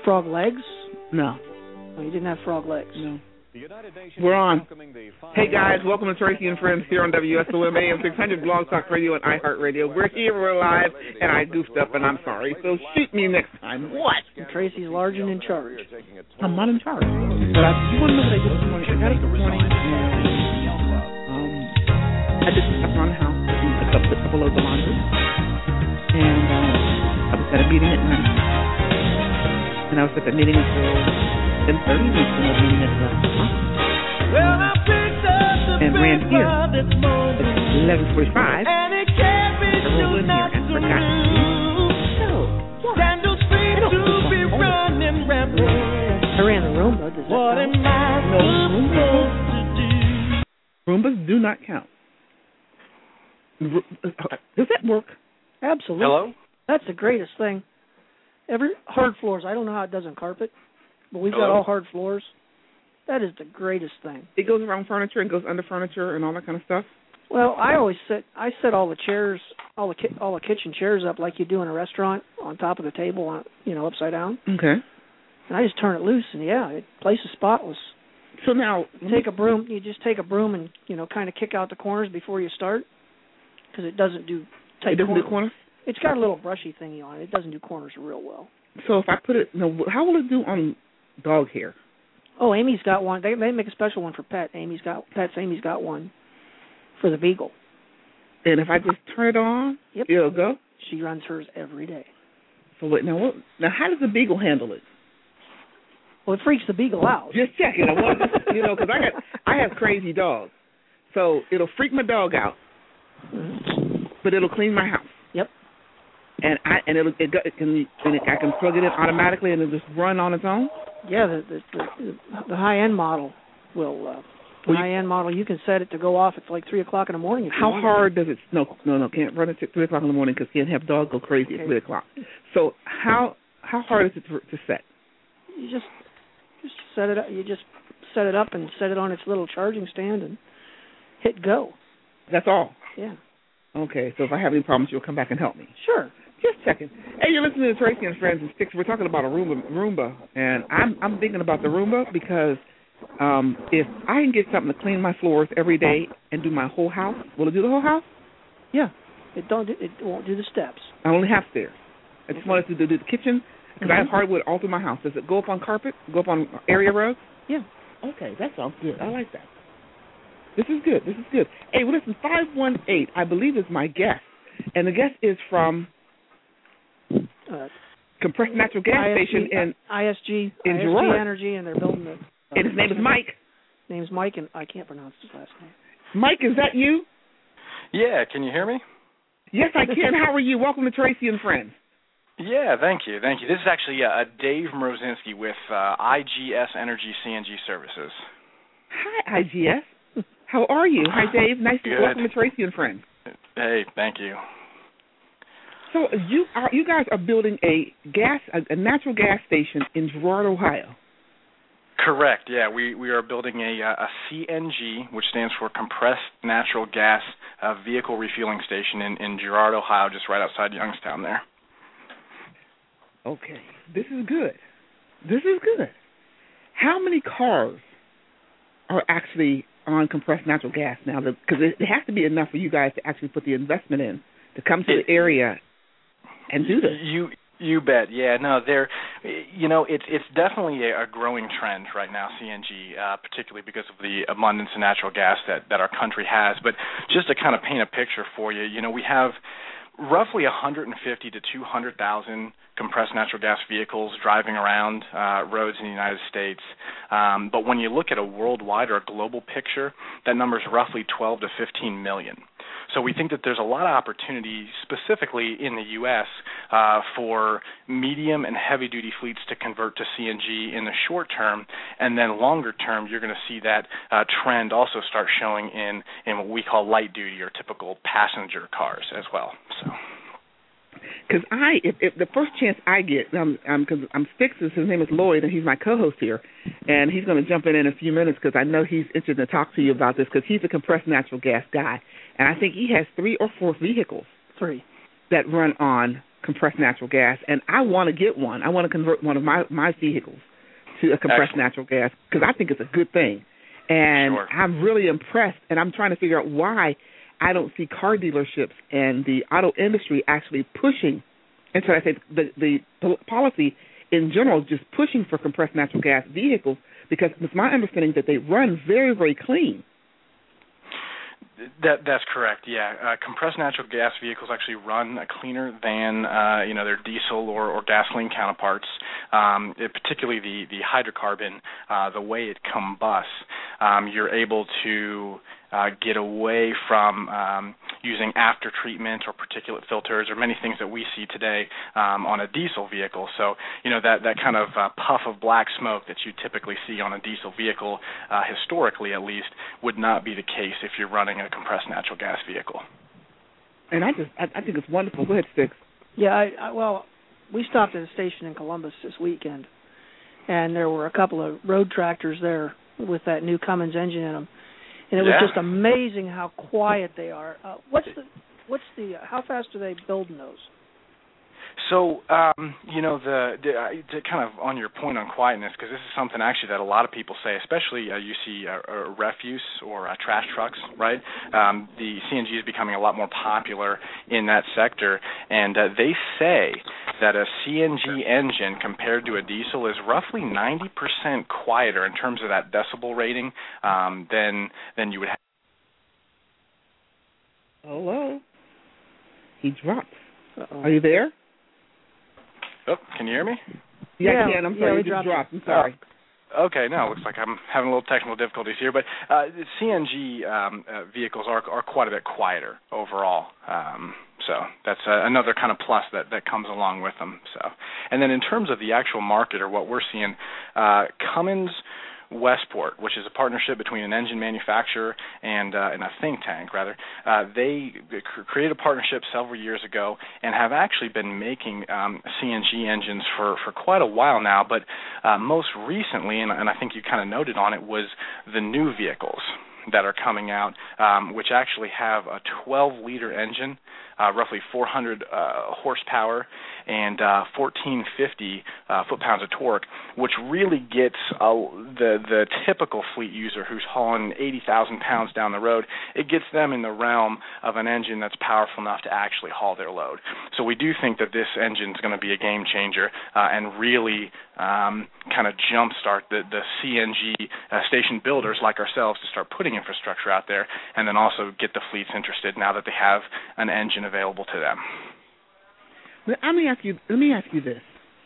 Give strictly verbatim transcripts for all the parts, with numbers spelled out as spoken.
frog legs? No. Oh, you didn't have frog legs. No. We're on. Hey guys, welcome to Tracy and Friends here on W S O M A M six hundred Blog Talk Radio and iHeartRadio. We're here, we're live, and I goofed up, and I'm sorry. So shoot me next time. What? Tracy's large and in charge. I'm not in charge. But I, you want to know what I did this morning? I got up this morning, and um, I did some stuff around the house, a couple, a couple loads of laundry, and um, I was at a meeting at night, and I was at the meeting until ten thirty, and another meeting at eleven. Well, I picked up the and ran here this morning, at eleven forty-five. and it can't be I rolled in here and forgot to do. No, what? Sandals free to be running rampant. I ran the Roomba. Does that What count? am I No. supposed to do? Roombas do not count. Does that work? Absolutely. Hello? That's the greatest thing. Every hard floors. I don't know how it does on carpet, but we've got Hello? all hard floors. That is the greatest thing. It goes around furniture and goes under furniture and all that kind of stuff. Well, I always set I set all the chairs, all the ki- all the kitchen chairs up like you do in a restaurant, on top of the table, on you know, upside down. Okay. And I just turn it loose, and yeah, it place is spotless. So now, You take a broom. You just take a broom and you know, kind of kick out the corners before you start, because it doesn't do tight it doesn't corners. do corners. It's got a little brushy thingy on it. It doesn't do corners real well. So if I put it, no, how will it do on dog hair? Oh, Amy's got one. They they make a special one for pet. Amy's got pets. Amy's got one for the beagle. And if I just turn it on, Yep. it'll go. She runs hers every day. So wait, now what? Now how does the beagle handle it? Well, it freaks the beagle out. Just checking. I want to, you know, because I got I have crazy dogs, so it'll freak my dog out, Mhm. but it'll clean my house. Yep. And I and it'll it, go- it can and it, I can plug it in automatically and it'll just run on its own. Yeah, the the, the, the high end model will. Uh, the Well, you- high end model, you can set it to go off at like three o'clock in the morning. If you How want. hard does it? No, no, no. Can't run it at three o'clock in the morning because can't have dogs go crazy Okay. at three o'clock. So how how hard is it to, to set? You just just set it up. You just set it up and set it on its little charging stand and hit go. That's all. Yeah. Okay. So if I have any problems, you'll come back and help me. Sure. Just checking. Hey, you're listening to Tracy and Friends and Sticks. We're talking about a Roomba, Roomba, and I'm I'm thinking about the Roomba because um, if I can get something to clean my floors every day and do my whole house, will it do the whole house? Yeah. It don't. Do, it won't do the steps. I only have stairs. I just wanted to do, do the kitchen because I have hardwood all through my house. Does it go up on carpet? Go up on area rugs? Yeah. Okay, that sounds good. I like that. This is good. This is good. Hey, well, listen, five one eight, I believe, is my guest, and the guest is from Uh, Compressed Natural Gas I S G, Station in I S G, in I S G Girard. Energy, and they're building the. Uh, and his name is Mike. His name's Mike, and I can't pronounce his last name. Mike, is that you? Yeah, can you hear me? Yes, I can. How are you? Welcome to Tracy and Friends. Yeah, thank you, thank you. This is actually uh, Dave Mrozinski with uh, I G S Energy C N G Services. Hi, I G S. How are you? Hi, Dave. Nice to Good. welcome to Tracy and Friends. Hey, thank you. So you are you guys are building a gas a, a natural gas station in Girard, Ohio. Correct, yeah. We, we are building a, uh, a C N G, which stands for Compressed Natural Gas uh, Vehicle Refueling Station in, in Girard, Ohio, just right outside Youngstown there. Okay, this is good. This is good. How many cars are actually on compressed natural gas now? Because it, it has to be enough for you guys to actually put the investment in to come to It, the area and do this. You you bet. Yeah, no, there. You know, it's it's definitely a, a growing trend right now, C N G, uh, particularly because of the abundance of natural gas that, that our country has. But just to kind of paint a picture for you, you know, we have roughly one hundred fifty to two hundred thousand compressed natural gas vehicles driving around uh, roads in the United States. Um, but when you look at a worldwide or a global picture, that number is roughly twelve to fifteen million. So we think that there's a lot of opportunity, specifically in the U S, uh, for medium and heavy-duty fleets to convert to C N G in the short term, and then longer term, you're going to see that uh, trend also start showing in, in what we call light-duty or typical passenger cars as well. So. Because I, if, if the first chance I get, um, um, because I'm Stix's, his name is Lloyd, and he's my co-host here, and he's going to jump in in a few minutes because I know he's interested to talk to you about this because he's a compressed natural gas guy, and I think he has three or four vehicles Three. that run on compressed natural gas, and I want to get one. I want to convert one of my, my vehicles to a compressed Excellent. natural gas because I think it's a good thing. And Sure. I'm really impressed, and I'm trying to figure out why I don't see car dealerships and the auto industry actually pushing, and so I say the, the policy in general is just pushing for compressed natural gas vehicles because it's my understanding that they run very, very clean. That that's correct. Yeah, uh, compressed natural gas vehicles actually run cleaner than uh, you know their diesel or, or gasoline counterparts. Um, it, particularly the the hydrocarbon, uh, the way it combusts, um, you're able to uh, get away from um, using after treatment or particulate filters or many things that we see today um, on a diesel vehicle. So you know that that kind of uh, puff of black smoke that you typically see on a diesel vehicle, uh, historically at least, would not be the case if you're running a compressed natural gas vehicle. And I just, I, I think it's wonderful. Go ahead, Sticks. Yeah, I, I, well, we stopped at a station in Columbus this weekend, and there were a couple of road tractors there with that new Cummins engine in them, and it yeah. was just amazing how quiet they are. Uh, what's the, what's the, uh, how fast are they building those? So, um, you know, the, the uh, to kind of on your point on quietness, because this is something actually that a lot of people say, especially uh, you see uh, uh, refuse or uh, trash trucks, right? Um, the C N G is becoming a lot more popular in that sector, and uh, they say that a C N G engine compared to a diesel is roughly ninety percent quieter in terms of that decibel rating um, than than you would have. Hello. He dropped. Uh-oh. Are you there? Oh, can you hear me? Yeah, Yeah, I can. I'm yeah, sorry. we you just dropped dropped. I'm sorry. Oh, okay, no, it looks like I'm having a little technical difficulties here, but uh, C N G um, uh, vehicles are are quite a bit quieter overall. Um, so that's uh, another kind of plus that, that comes along with them. So, and then in terms of the actual market or what we're seeing, uh, Cummins Westport, which is a partnership between an engine manufacturer and uh, and a think tank, rather, uh, they created a partnership several years ago and have actually been making um, C N G engines for, for quite a while now. But uh, most recently, and, and I think you kind of noted on it, was the new vehicles that are coming out, um, which actually have a twelve-liter engine, uh, roughly four hundred uh, horsepower, and uh, fourteen fifty uh, foot-pounds of torque, which really gets uh, the the typical fleet user who's hauling eighty thousand pounds down the road, it gets them in the realm of an engine that's powerful enough to actually haul their load. So we do think that this engine is going to be a game changer uh, and really um, kind of jumpstart the, the C N G uh, station builders like ourselves to start putting infrastructure out there, and then also get the fleets interested now that they have an engine available to them. Let me ask you. Let me ask you this: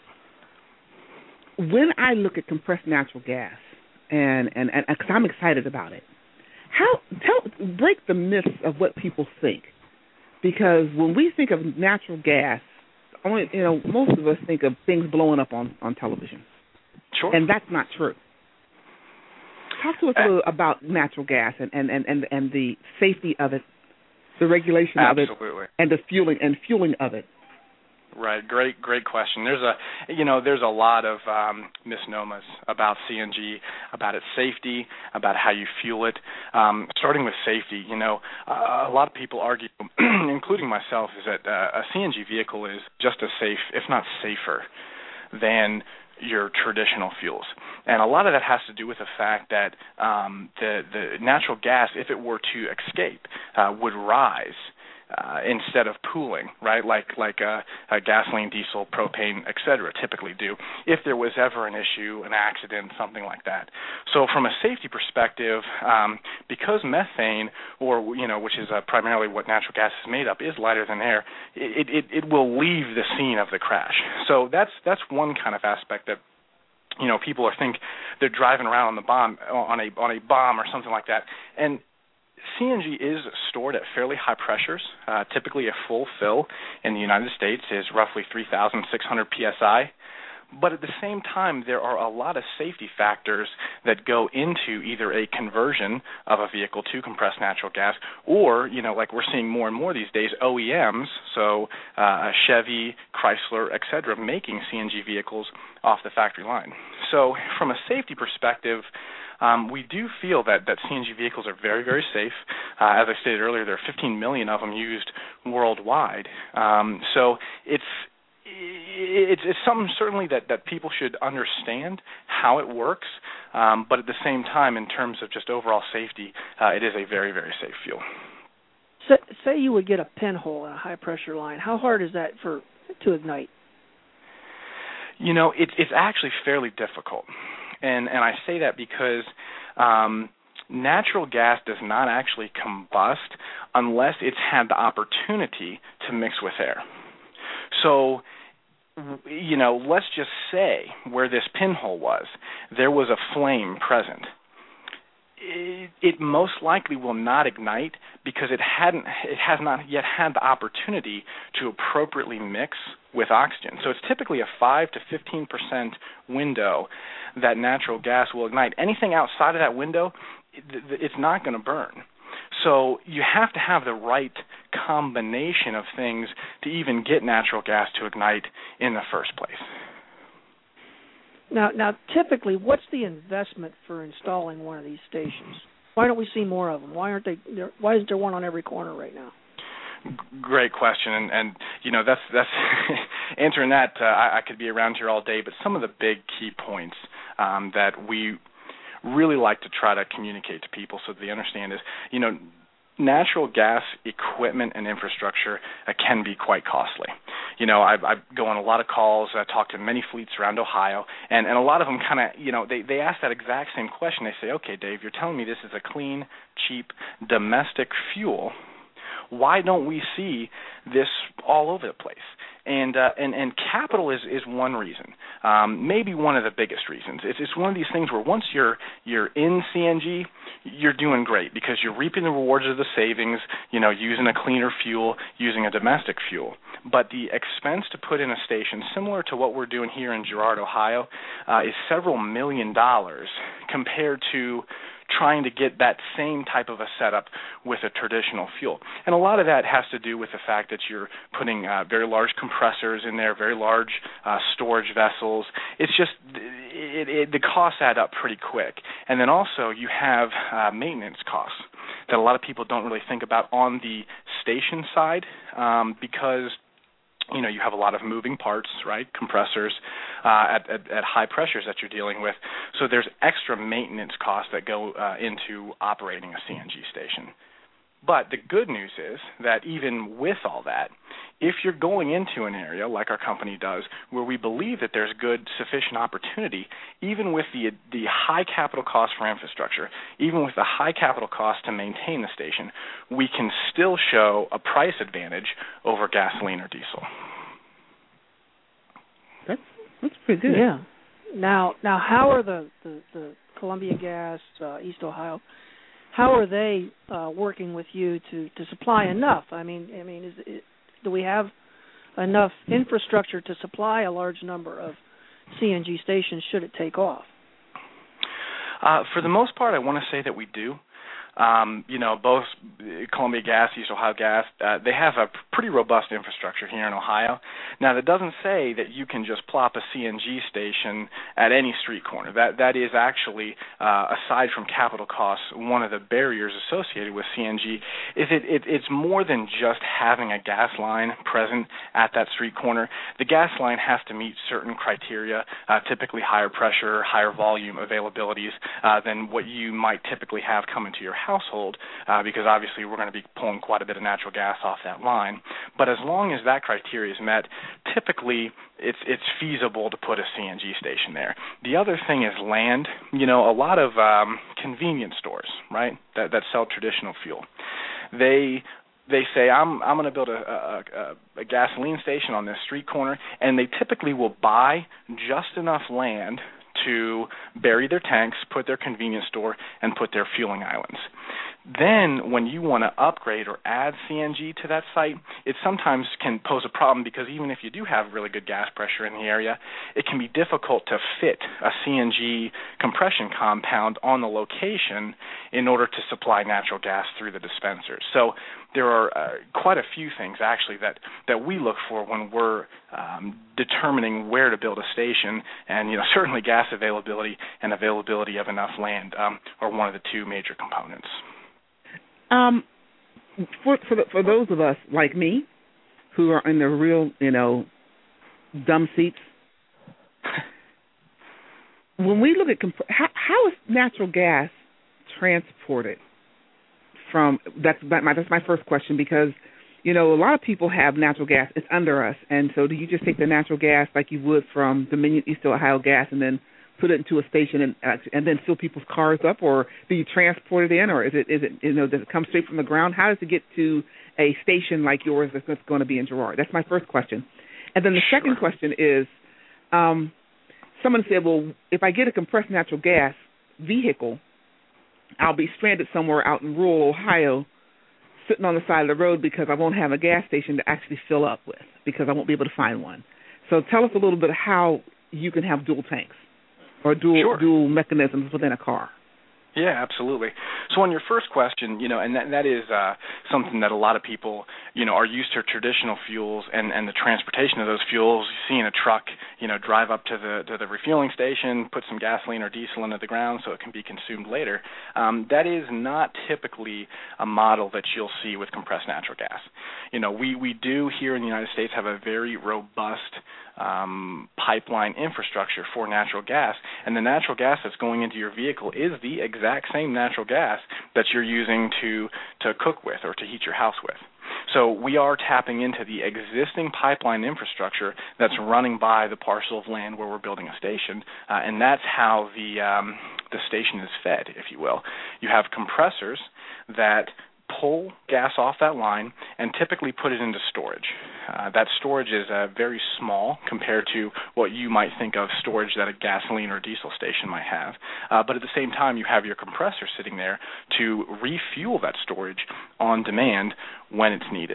when I look at compressed natural gas, and and and because I'm excited about it, how tell break the myths of what people think, because when we think of natural gas, only you know most of us think of things blowing up on, on television. Sure. And that's not true. Talk to us a little about natural gas and, and, and, and, and the safety of it, the regulation Absolutely. of it, and the fueling and fueling of it. Right, great, great question. There's a, you know, there's a lot of um, misnomers about C N G, about its safety, about how you fuel it. Um, starting with safety, you know, uh, a lot of people argue, including myself, is that uh, a C N G vehicle is just as safe, if not safer, than your traditional fuels. And a lot of that has to do with the fact that um, the, the natural gas, if it were to escape, uh, would rise uh, instead of pooling, right, like like uh, a gasoline, diesel, propane, et cetera typically do, if there was ever an issue, an accident, something like that. So from a safety perspective, um, because methane, or, you know, which is uh, primarily what natural gas is made up, is lighter than air, it, it, it will leave the scene of the crash. So that's that's one kind of aspect that, you know, people are think they're driving around on the bomb on a on a bomb or something like that. And C N G is stored at fairly high pressures. Uh, typically, a full fill in the United States is roughly three thousand six hundred P S I. But at the same time, there are a lot of safety factors that go into either a conversion of a vehicle to compressed natural gas, or, you know, like we're seeing more and more these days, O E Ms, so uh, Chevy, Chrysler, et cetera, making C N G vehicles off the factory line. So from a safety perspective, um, we do feel that, that C N G vehicles are very, very safe. Uh, as I stated earlier, there are fifteen million of them used worldwide. Um, so it's It's, it's something certainly that, that people should understand how it works, um, but at the same time, in terms of just overall safety, uh, it is a very, very safe fuel. So, say you would get a pinhole in a high-pressure line. How hard is that for to ignite? You know, it, it's actually fairly difficult, and, and I say that because um, natural gas does not actually combust unless it's had the opportunity to mix with air. So, you know, let's just say where this pinhole was, there was a flame present. It, it most likely will not ignite because it hadn't, it has not yet had the opportunity to appropriately mix with oxygen. So it's typically a five to fifteen percent window that natural gas will ignite. Anything outside of that window, it, it's not going to burn. So you have to have the right combination of things to even get natural gas to ignite in the first place. Now, now, typically, what's the investment for installing one of these stations? Why don't we see more of them? Why aren't they? Why isn't there one on every corner right now? Great question, and, and you know that's that's answering that. Uh, I, I could be around here all day, but some of the big key points um, that we really like to try to communicate to people so that they understand is, you know, natural gas equipment and infrastructure uh, can be quite costly. You know, I, I go on a lot of calls, I talk to many fleets around Ohio, and, and a lot of them kind of, you know, they, they ask that exact same question. They say, okay, Dave, you're telling me this is a clean, cheap, domestic fuel. Why don't we see this all over the place? And uh, and and capital is, is one reason, um, maybe one of the biggest reasons. It's it's one of these things where once you're you're in C N G, you're doing great because you're reaping the rewards of the savings. You know, using a cleaner fuel, using a domestic fuel. But the expense to put in a station, similar to what we're doing here in Girard, Ohio, uh, is several million dollars compared to trying to get that same type of a setup with a traditional fuel. And a lot of that has to do with the fact that you're putting uh, very large compressors in there, very large uh, storage vessels. It's just, it, it, the costs add up pretty quick. And then also you have uh, maintenance costs that a lot of people don't really think about on the station side um, because you know, you have a lot of moving parts, right, compressors uh, at, at, at high pressures that you're dealing with. So there's extra maintenance costs that go uh, into operating a C N G station. But the good news is that even with all that, if you're going into an area like our company does where we believe that there's good, sufficient opportunity, even with the the high capital cost for infrastructure, even with the high capital cost to maintain the station, we can still show a price advantage over gasoline or diesel. That's, that's pretty good. Yeah. Now, now, how are the, the, the Columbia Gas, uh, East Ohio, how are they uh, working with you to, to supply enough? I mean, I mean, is, is, do we have enough infrastructure to supply a large number of C N G stations should it take off? Uh, for the most part, I want to say that we do. Um, you know, both Columbia Gas, East Ohio Gas, uh, they have a pretty robust infrastructure here in Ohio. Now, that doesn't say that you can just plop a C N G station at any street corner. That that is actually, uh, aside from capital costs, one of the barriers associated with C N G. Is it, it it's more than just having a gas line present at that street corner. The gas line has to meet certain criteria, uh, typically higher pressure, higher volume availabilities uh, than what you might typically have come into your household, uh, because obviously we're going to be pulling quite a bit of natural gas off that line. But as long as that criteria is met, typically it's it's feasible to put a C N G station there. The other thing is land. You know, a lot of um, convenience stores, right, that, that sell traditional fuel, they they say, I'm I'm going to build a, a, a gasoline station on this street corner, and they typically will buy just enough land to bury their tanks, put their convenience store, and put their fueling islands. Then when you want to upgrade or add C N G to that site, it sometimes can pose a problem because even if you do have really good gas pressure in the area, it can be difficult to fit a C N G compression compound on the location in order to supply natural gas through the dispensers. So there are uh, quite a few things actually that, that we look for when we're um, determining where to build a station, and you know certainly gas availability and availability of enough land um, are one of the two major components. Um, for for, the, for those of us like me, who are in the real, you know, dumb seats, when we look at comp- how, how is natural gas transported from? That's that my that's my first question, because you know a lot of people have natural gas. It's under us, and so do you just take the natural gas like you would from Dominion East Ohio Gas and then put it into a station and uh, and then fill people's cars up, or do you transport it in, or is it is it you know does it come straight from the ground? How does it get to a station like yours that's going to be in Girard? That's my first question. And then the Sure. second question is, um, someone said, well, if I get a compressed natural gas vehicle, I'll be stranded somewhere out in rural Ohio, sitting on the side of the road because I won't have a gas station to actually fill up with because I won't be able to find one. So tell us a little bit of how you can have dual tanks or dual Sure. dual mechanisms within a car. Yeah, absolutely. So on your first question, you know, and that, that is uh, something that a lot of people, you know, are used to traditional fuels and, and the transportation of those fuels. Seeing a truck, you know, drive up to the to the refueling station, put some gasoline or diesel into the ground so it can be consumed later. Um, that is not typically a model that you'll see with compressed natural gas. You know, we, we do here in the United States have a very robust um, pipeline infrastructure for natural gas, and the natural gas that's going into your vehicle is the exact same natural gas that you're using to, to cook with or to heat your house with. So we are tapping into the existing pipeline infrastructure that's running by the parcel of land where we're building a station, uh, and that's how the um, the station is fed, if you will. You have compressors that pull gas off that line and typically put it into storage. Uh, that storage is uh, very small compared to what you might think of storage that a gasoline or diesel station might have. Uh, but at the same time, you have your compressor sitting there to refuel that storage on demand when it's needed.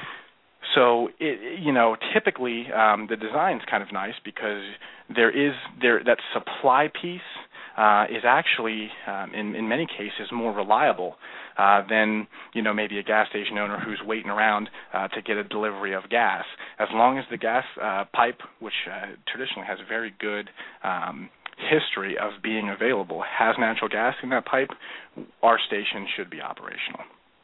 So, it, you know, typically um, the design's kind of nice because there is there that supply piece uh, is actually, um, in, in many cases, more reliable uh, than, you know, maybe a gas station owner who's waiting around uh, to get a delivery of gas. As long as the gas uh, pipe, which uh, traditionally has a very good um, history of being available, has natural gas in that pipe, our station should be operational.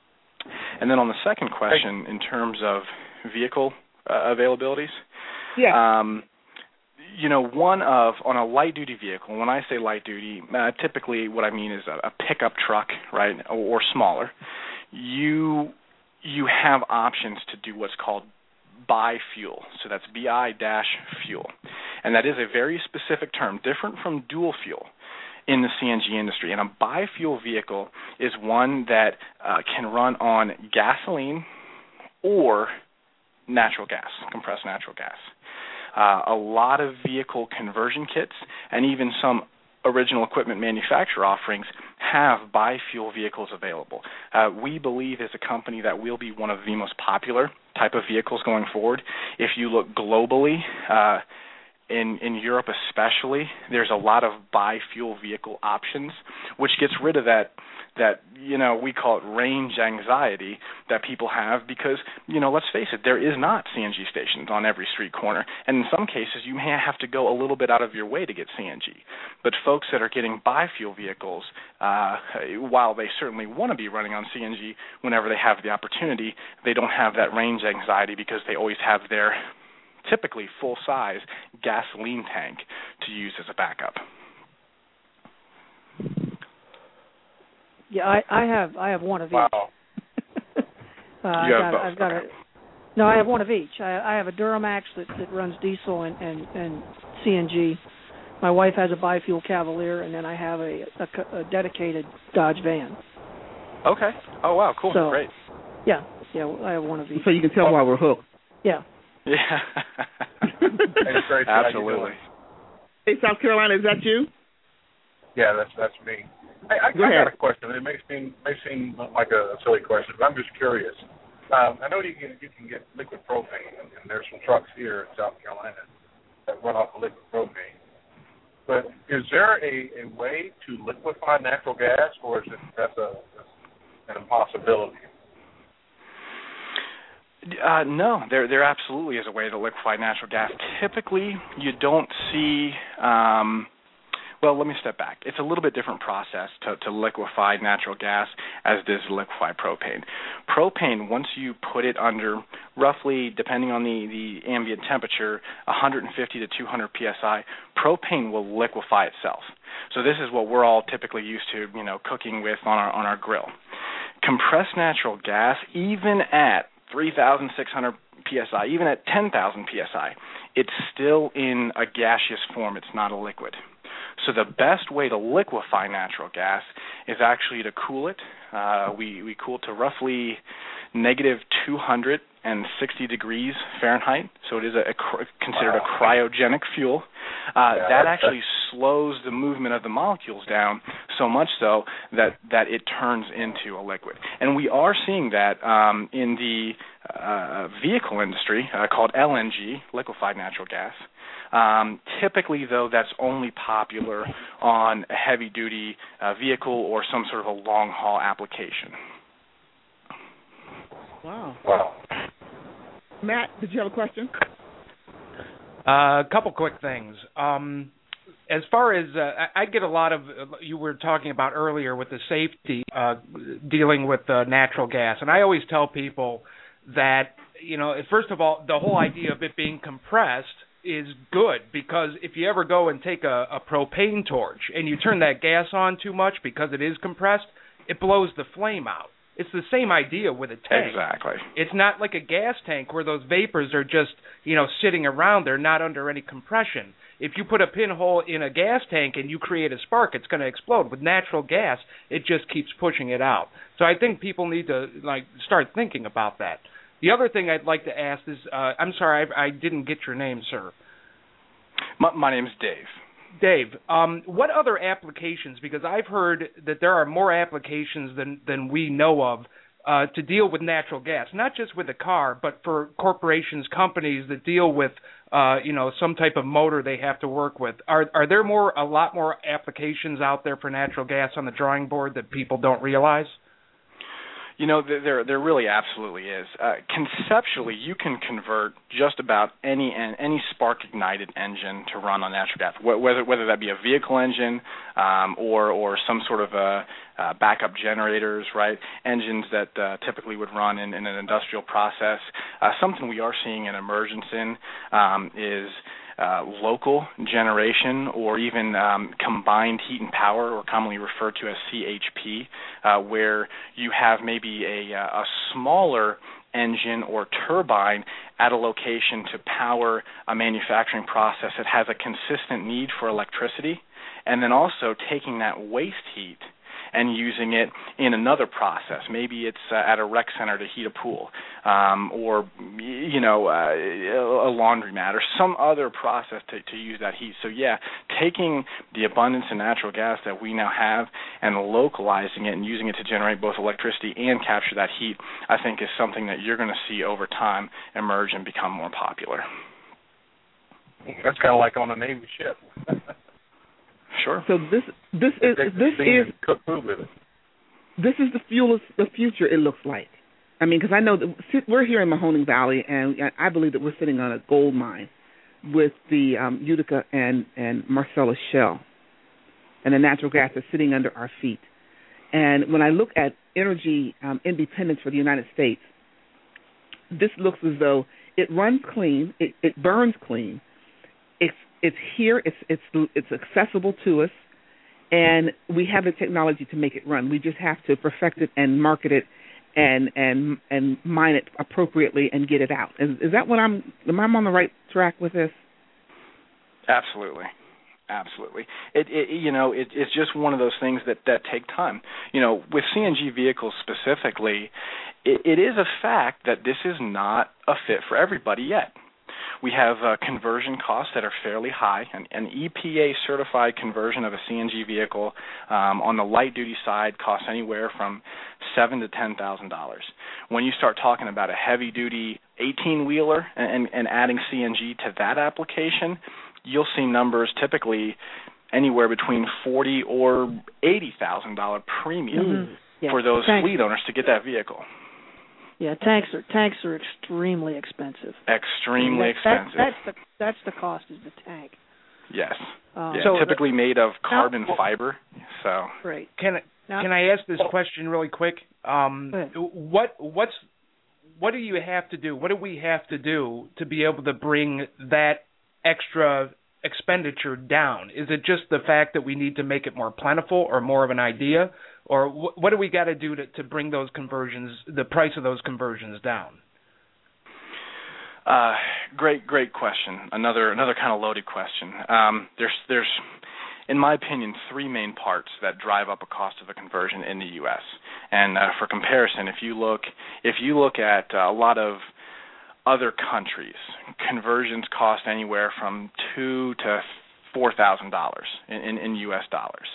And then on the second question, in terms of vehicle uh, availabilities, yeah. um, you know, one of, on a light-duty vehicle, when I say light-duty, uh, typically what I mean is a, a pickup truck, right, or, or smaller, you you have options to do what's called bi-fuel. So that's B I dash fuel. And that is a very specific term, different from dual fuel in the C N G industry. And a bi-fuel vehicle is one that uh, can run on gasoline or natural gas, compressed natural gas. Uh, a lot of vehicle conversion kits and even some original equipment manufacturer offerings have bi-fuel vehicles available. Uh, we believe as a company that we'll be one of the most popular type of vehicles going forward. If you look globally, uh, in, in Europe especially, there's a lot of bi-fuel vehicle options, which gets rid of that that, you know, we call it range anxiety that people have because, you know, let's face it, there is not C N G stations on every street corner. And in some cases, you may have to go a little bit out of your way to get C N G. But folks that are getting bi-fuel vehicles, uh, while they certainly want to be running on C N G whenever they have the opportunity, they don't have that range anxiety because they always have their typically full-size gasoline tank to use as a backup. Yeah, I, I have I have one of each. Wow. uh, You I've have got, both. I've got Okay. a, no, I have one of each. I, I have a Duramax that, that runs diesel and, and, and C N G. My wife has a bi-fuel Cavalier, and then I have a, a, a dedicated Dodge van. Okay. Oh, wow, cool. So, Great. Yeah, yeah, I have one of each. So you can tell why we're hooked. Yeah. Yeah. Hey, great. Absolutely. Hey, South Carolina, is that you? Yeah, that's that's me. Hey, I, I got a question. It may seem may seem like a silly question, but I'm just curious. Um, I know you can you can get liquid propane, and, and there's some trucks here in South Carolina that run off of liquid propane. But is there a, a way to liquefy natural gas, or is it that's a an impossibility? Uh, no, there there absolutely is a way to liquefy natural gas. Typically, you don't see. Um, well, let me step back. It's a little bit different process to, to liquefy natural gas as it is to liquefy propane. Propane, once you put it under roughly, depending on the, the ambient temperature, one hundred fifty to two hundred P S I, propane will liquefy itself. So this is what we're all typically used to, you know, cooking with on our on our grill. Compressed natural gas, even at three thousand six hundred P S I, even at ten thousand P S I, it's still in a gaseous form. It's not a liquid. So the best way to liquefy natural gas is actually to cool it. Uh, we, we cool to roughly negative two hundred sixty degrees Fahrenheit, so it is a, a considered a cryogenic fuel. Uh, yeah, that actually slows the movement of the molecules down so much so that, that it turns into a liquid. And we are seeing that um, in the uh, vehicle industry uh, called L N G, liquefied natural gas. Um, typically, though, that's only popular on a heavy-duty uh, vehicle or some sort of a long-haul application. Wow. Wow. Matt, did you have a question? A uh, couple quick things. Um, as far as uh, I, I get a lot of, uh, you were talking about earlier with the safety uh, dealing with uh, natural gas, and I always tell people that, you know, first of all, the whole idea of it being compressed is good, because if you ever go and take a, a propane torch and you turn that gas on too much because it is compressed, it blows the flame out. It's the same idea with a tank. Exactly. It's not like a gas tank where those vapors are just, you know, sitting around. They're not under any compression. If you put a pinhole in a gas tank and you create a spark, it's going to explode. With natural gas, it just keeps pushing it out. So I think people need to, like, start thinking about that. The other thing I'd like to ask is, uh, I'm sorry, I, I didn't get your name, sir. My, my name's Dave. Dave, um, what other applications, because I've heard that there are more applications than, than we know of uh, to deal with natural gas, not just with a car, but for corporations, companies that deal with, uh, you know, some type of motor they have to work with. Are, are there more, a lot more applications out there for natural gas on the drawing board that people don't realize? You know, there there really absolutely is. Uh, conceptually, you can convert just about any any spark-ignited engine to run on natural gas, whether whether that be a vehicle engine um, or or some sort of a, uh, backup generators, right? Engines that uh, typically would run in, in an industrial process. Uh, something we are seeing an emergence in um, is Uh, local generation, or even um, combined heat and power, or commonly referred to as C H P, uh, where you have maybe a, a smaller engine or turbine at a location to power a manufacturing process that has a consistent need for electricity, and then also taking that waste heat and using it in another process. Maybe it's uh, at a rec center to heat a pool, um, or, you know, uh, a laundromat, or some other process to, to use that heat. So, yeah, taking the abundance of natural gas that we now have and localizing it and using it to generate both electricity and capture that heat, I think is something that you're going to see over time emerge and become more popular. That's kind of like on a Navy ship. Sure. So this this is this is cook food with it. This is the fuel of the future. It looks like. I mean, because I know that we're here in Mahoning Valley, and I believe that we're sitting on a gold mine with the um, Utica and and Marcellus Shale, and the natural gas is sitting under our feet. And when I look at energy um, independence for the United States, this looks as though it runs clean, it, it burns clean. It's It's here. It's it's it's accessible to us, and we have the technology to make it run. We just have to perfect it and market it, and and and mine it appropriately and get it out. Is, is that what I'm? Am I on the right track with this? Absolutely, absolutely. It, it you know it, it's just one of those things that, that take time. You know, with C N G vehicles specifically, it, it is a fact that this is not a fit for everybody yet. We have uh, conversion costs that are fairly high. An, an E P A-certified conversion of a C N G vehicle um, on the light-duty side costs anywhere from seven thousand to ten thousand dollars. When you start talking about a heavy-duty eighteen-wheeler and, and adding C N G to that application, you'll see numbers typically anywhere between forty thousand dollars or eighty thousand dollars premium mm-hmm. yeah. for those tanks. fleet owners to get that vehicle. Yeah, tanks are tanks are extremely expensive. Extremely that, expensive. That, that's the that's the cost is the tank. Yes. Um, yeah, so typically made of carbon now, fiber. So great. Can now, can I ask this question really quick? Um, what what's what do you have to do? What do we have to do to be able to bring that extra expenditure down? Is it just the fact that we need to make it more plentiful, or more of an idea, or wh- what do we got to do to bring those conversions, the price of those conversions, down? Uh, great, great question. Another another kind of loaded question. Um, there's there's, in my opinion, three main parts that drive up a cost of a conversion in the U S. And uh, for comparison, if you look if you look at uh, a lot of other countries, conversions cost anywhere from two to four thousand dollars in, in, in U S dollars.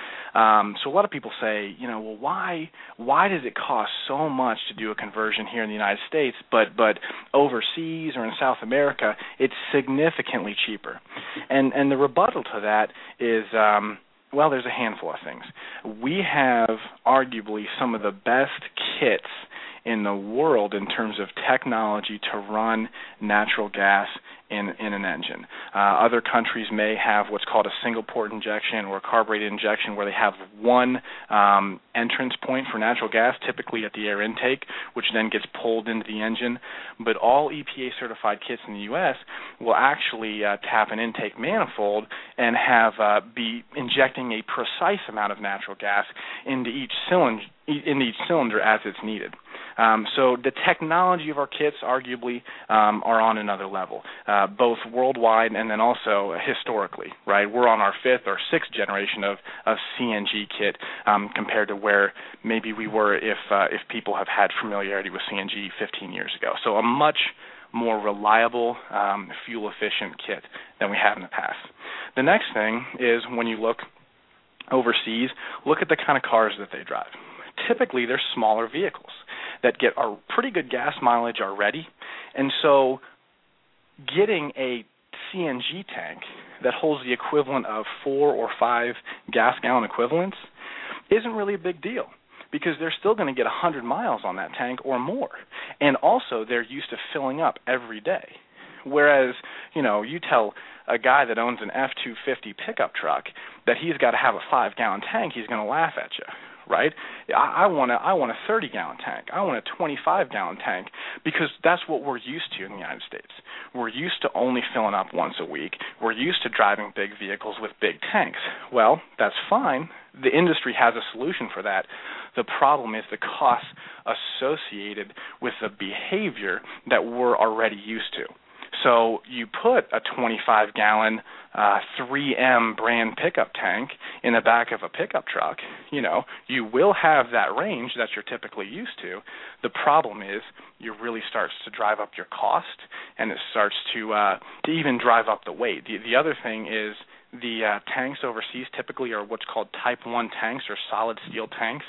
Um, so a lot of people say, you know, well, why why does it cost so much to do a conversion here in the United States, but but overseas or in South America, it's significantly cheaper? And and the rebuttal to that is, um, well, there's a handful of things. We have arguably some of the best kits in the world in terms of technology to run natural gas in, in an engine. Uh, other countries may have what's called a single port injection or a carbureted injection, where they have one um, entrance point for natural gas, typically at the air intake, which then gets pulled into the engine. But all E P A certified kits in the U S will actually uh, tap an intake manifold and have uh, be injecting a precise amount of natural gas into each cylinder, in each cylinder as it's needed. Um, so the technology of our kits arguably um, are on another level, uh, both worldwide and then also historically, right? We're on our fifth or sixth generation of, of C N G kit um, compared to where maybe we were if uh, if people have had familiarity with C N G fifteen years ago. So a much more reliable, um, fuel-efficient kit than we have in the past. The next thing is when you look overseas, look at the kind of cars that they drive. Typically, they're smaller vehicles that get a pretty good gas mileage already, and so getting a C N G tank that holds the equivalent of four or five gas gallon equivalents isn't really a big deal, because they're still going to get one hundred miles on that tank or more, and also they're used to filling up every day. Whereas, you know, you tell a guy that owns an F two fifty pickup truck that he's got to have a five gallon tank, he's going to laugh at you. Right? I, I want a I want a thirty gallon tank. I want a twenty-five gallon tank, because that's what we're used to in the United States. We're used to only filling up once a week. We're used to driving big vehicles with big tanks. Well, that's fine. The industry has a solution for that. The problem is the costs associated with the behavior that we're already used to. So you put a twenty-five gallon uh, three M brand pickup tank in the back of a pickup truck, you know, you will have that range that you're typically used to. The problem is it really starts to drive up your cost, and it starts to uh, to even drive up the weight. The, the other thing is the uh, tanks overseas typically are what's called Type one tanks, or solid steel tanks,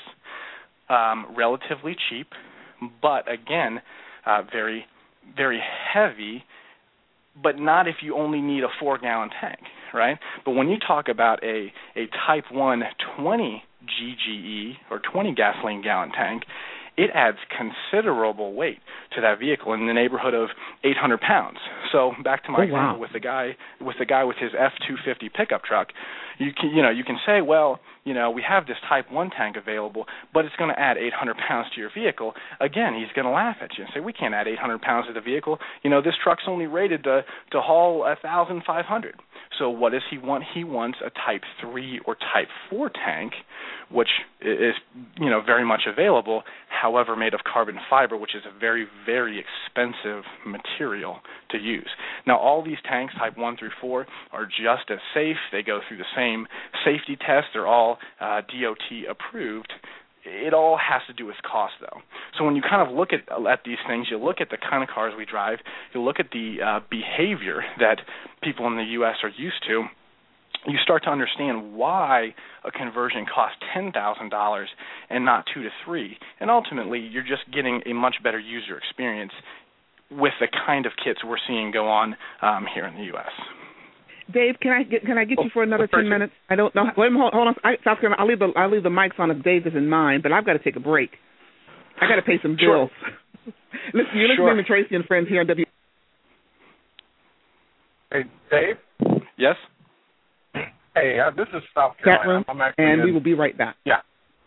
um, relatively cheap, but again, uh, very, very heavy, but not if you only need a four gallon tank, right? But when you talk about a, a Type one twenty G G E or twenty gasoline gallon tank, it adds considerable weight to that vehicle in the neighborhood of eight hundred pounds. So back to my oh, wow. example with the guy with the guy with his F two fifty pickup truck, you can you know you can say, well, you know, we have this Type one tank available, but it's going to add eight hundred pounds to your vehicle. Again, he's going to laugh at you and say, we can't add eight hundred pounds to the vehicle. You know, this truck's only rated to to haul one thousand five hundred. So what does he want? He wants a Type three or Type four tank, which is, you know, very much available, however made of carbon fiber, which is a very, very expensive material to use. Now, all these tanks, Type one through four, are just as safe. They go through the same safety tests. They're all uh, D O T approved. it all has to do with cost, though. So when you kind of look at at these things, you look at the kind of cars we drive, you look at the uh, behavior that people in the U S are used to, you start to understand why a conversion costs ten thousand dollars and not two to three. And ultimately, you're just getting a much better user experience with the kind of kits we're seeing go on um, here in the U S Dave, can I get can I get oh, you for another ten person. minutes? I don't know. Wait, hold, hold on. I, South Carolina, I'll leave the I'll leave the mics on if Dave is in mind, but I've got to take a break. I got to pay some Sure. bills. Listen, you're listening Sure. to Tracy and Friends here on W. Hey, Dave. Yes? Hey, uh, this is South Chat Carolina. room, I'm actually and in, we will be right back. Yeah.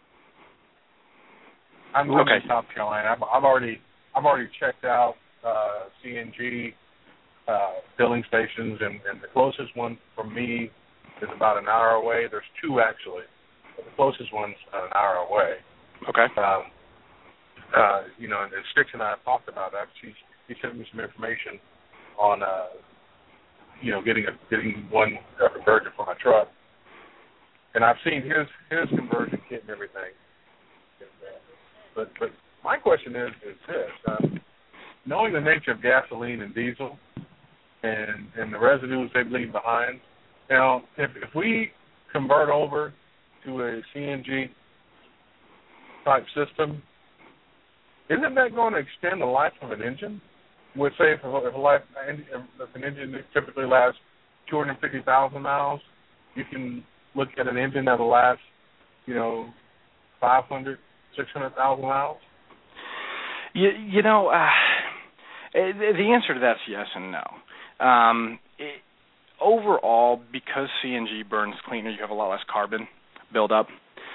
I'm, I'm Okay. in South Carolina. I've, I've already I've already checked out uh, C N G uh, filling stations, and, and the closest one from me is about an hour away. There's two actually, but the closest one's an hour away. Okay. Um, uh, you know, and Sticks and I have talked about that. She he sent me some information on uh, you know getting a getting one uh, conversion for my truck, and I've seen his his conversion kit and everything. But but my question is is this: um, knowing the nature of gasoline and diesel, and and the residues they leave behind. Now, if if we convert over to a C N G type system, isn't that going to extend the life of an engine? Would say if, a, if, a life, if an engine typically lasts two hundred fifty thousand miles, you can look at an engine that'll last, you know, five hundred, six hundred thousand miles? You, you know, uh, the answer to that's yes and no. Um, it, overall, because C N G burns cleaner, you have a lot less carbon buildup.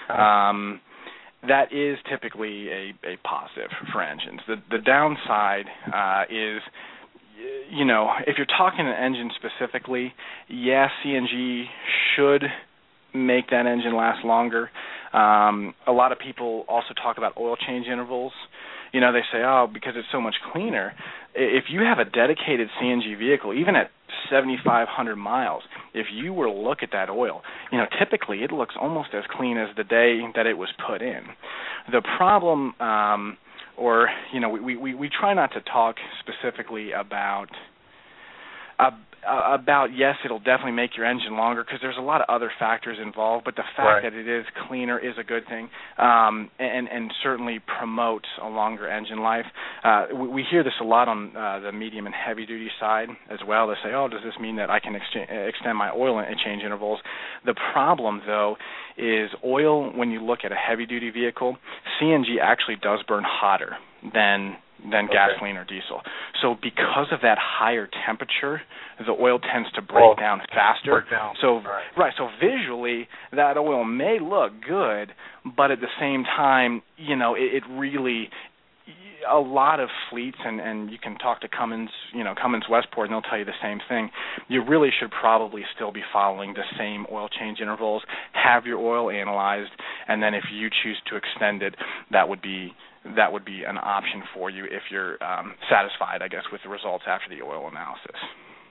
Um, that is typically a, a positive for engines. The, the downside uh, is, you know, if you're talking an engine specifically, yes, C N G should make that engine last longer. Um, a lot of people also talk about oil change intervals. You know, they say, oh, because it's so much cleaner. If you have a dedicated C N G vehicle, even at seventy-five hundred miles, if you were to look at that oil, you know, typically it looks almost as clean as the day that it was put in. The problem, um, or, you know, we, we, we try not to talk specifically about uh, about, yes, it'll definitely make your engine longer because there's a lot of other factors involved, but the fact right. that it is cleaner is a good thing, um, and, and certainly promotes a longer engine life. Uh, we, we hear this a lot on uh, the medium and heavy-duty side as well. They say, oh, does this mean that I can exchange, extend my oil and change intervals? The problem, though, is oil, when you look at a heavy-duty vehicle, C N G actually does burn hotter than than okay. gasoline or diesel. So because of that higher temperature, the oil tends to break oh, down faster. Break down. So right. right, so visually that oil may look good, but at the same time, you know, it, it really a lot of fleets, and, and you can talk to Cummins, you know, Cummins Westport, and they'll tell you the same thing. You really should probably still be following the same oil change intervals, have your oil analyzed, and then if you choose to extend it, that would be that would be an option for you if you're um, satisfied, I guess, with the results after the oil analysis.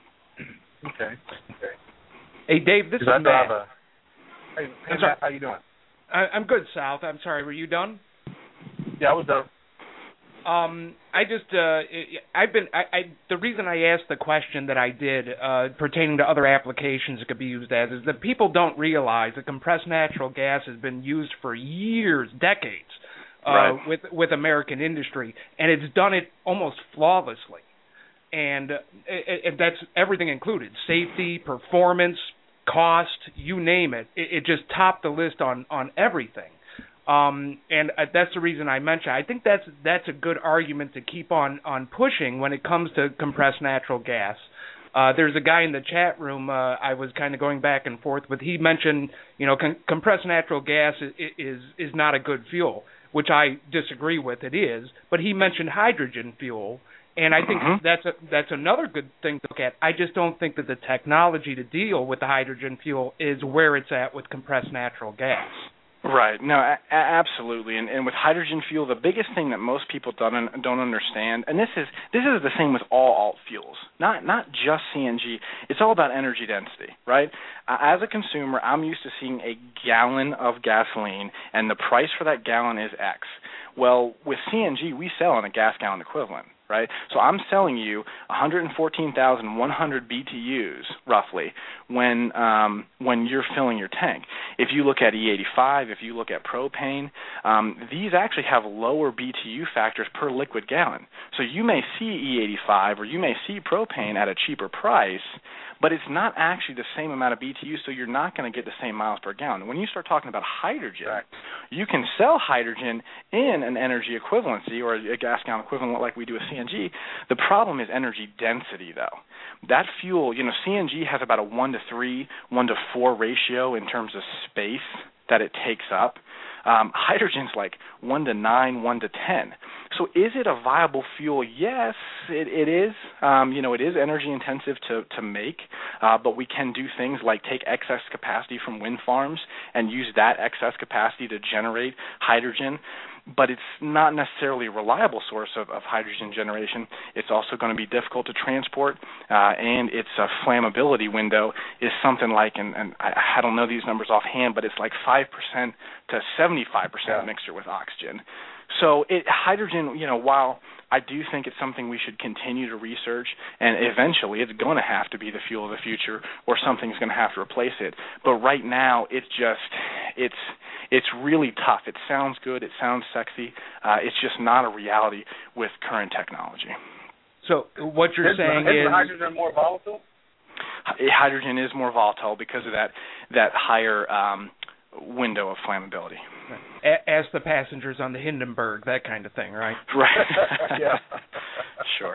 Okay. Okay. Hey, Dave, this is I Matt. A, hey, hey I'm sorry. Matt, how you doing? I, I'm good, South. I'm sorry. Were you done? Yeah, I was done. Um, I just, uh, I've been, I, I, the reason I asked the question that I did, uh, pertaining to other applications it could be used as, is that people don't realize that compressed natural gas has been used for years, decades, uh, right. with, with American industry, and it's done it almost flawlessly. And, uh, it, it, that's everything included, safety, performance, cost, you name it. It, it just topped the list on, on everything. Um, and uh, that's the reason I mentioned. I think that's that's a good argument to keep on, on pushing when it comes to compressed natural gas. Uh, there's a guy in the chat room uh, I was kind of going back and forth with. He mentioned, you know, con- compressed natural gas is, is is not a good fuel, which I disagree with. It is, but he mentioned hydrogen fuel, and I think mm-hmm. that's a, that's another good thing to look at. I just don't think that the technology to deal with the hydrogen fuel is where it's at with compressed natural gas. Right. No, a- absolutely. And, and with hydrogen fuel, the biggest thing that most people don't don't understand, and this is this is the same with all alt fuels, not not just C N G. It's all about energy density, right? Uh, as a consumer, I'm used to seeing a gallon of gasoline, and the price for that gallon is X. Well, with C N G, we sell on a gas gallon equivalent, right? So I'm selling you one hundred fourteen thousand one hundred B T Us roughly when um, when you're filling your tank. If you look at E eighty-five, if you look at propane, um, these actually have lower B T U factors per liquid gallon. So you may see E eighty-five or you may see propane at a cheaper price, but it's not actually the same amount of B T U, so you're not going to get the same miles per gallon. When you start talking about hydrogen, right, you can sell hydrogen in an energy equivalency or a gas gallon equivalent like we do with C N G. The problem is energy density, though. That fuel, you know, C N G has about a one to three, one to four ratio in terms of space that it takes up. Um, hydrogen's like one to nine, one to ten. So is it a viable fuel? Yes, it, it is. Um, you know, it is energy intensive to, to make, uh, but we can do things like take excess capacity from wind farms and use that excess capacity to generate hydrogen. But it's not necessarily a reliable source of, of hydrogen generation. It's also going to be difficult to transport, uh, and its uh, flammability window is something like, and, and I, I don't know these numbers offhand, but it's like five percent to seventy-five percent yeah. mixture with oxygen. So it, hydrogen, you know, while I do think it's something we should continue to research, and eventually it's going to have to be the fuel of the future, or something's going to have to replace it. But right now, it's just, it's it's really tough. It sounds good. It sounds sexy. Uh, it's just not a reality with current technology. So what you're is, saying is is hydrogen more volatile? Hydrogen is more volatile because of that that higher um, window of flammability. Ask the passengers on the Hindenburg, that kind of thing, right? Right. Yeah. Sure.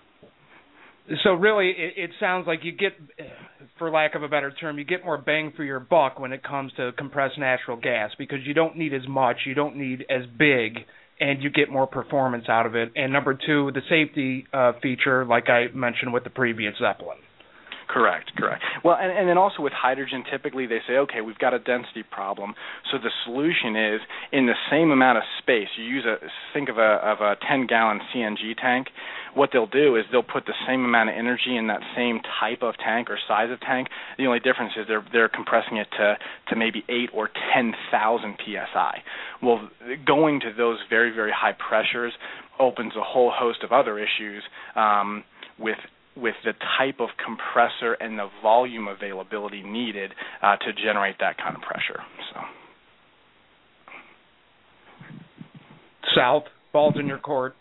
So really, it, it sounds like you get, for lack of a better term, you get more bang for your buck when it comes to compressed natural gas because you don't need as much, you don't need as big, and you get more performance out of it. And number two, the safety uh, feature, like I mentioned with the previous Zeppelin. Correct, correct. Well, and, and then also with hydrogen, typically they say, okay, we've got a density problem. So the solution is in the same amount of space. You use a think of a of a ten gallon C N G tank. What they'll do is they'll put the same amount of energy in that same type of tank or size of tank. The only difference is they're they're compressing it to to maybe eight or ten thousand P S I. Well, going to those very very high pressures opens a whole host of other issues um, with. with the type of compressor and the volume availability needed uh, to generate that kind of pressure. So, South, ball's in your court.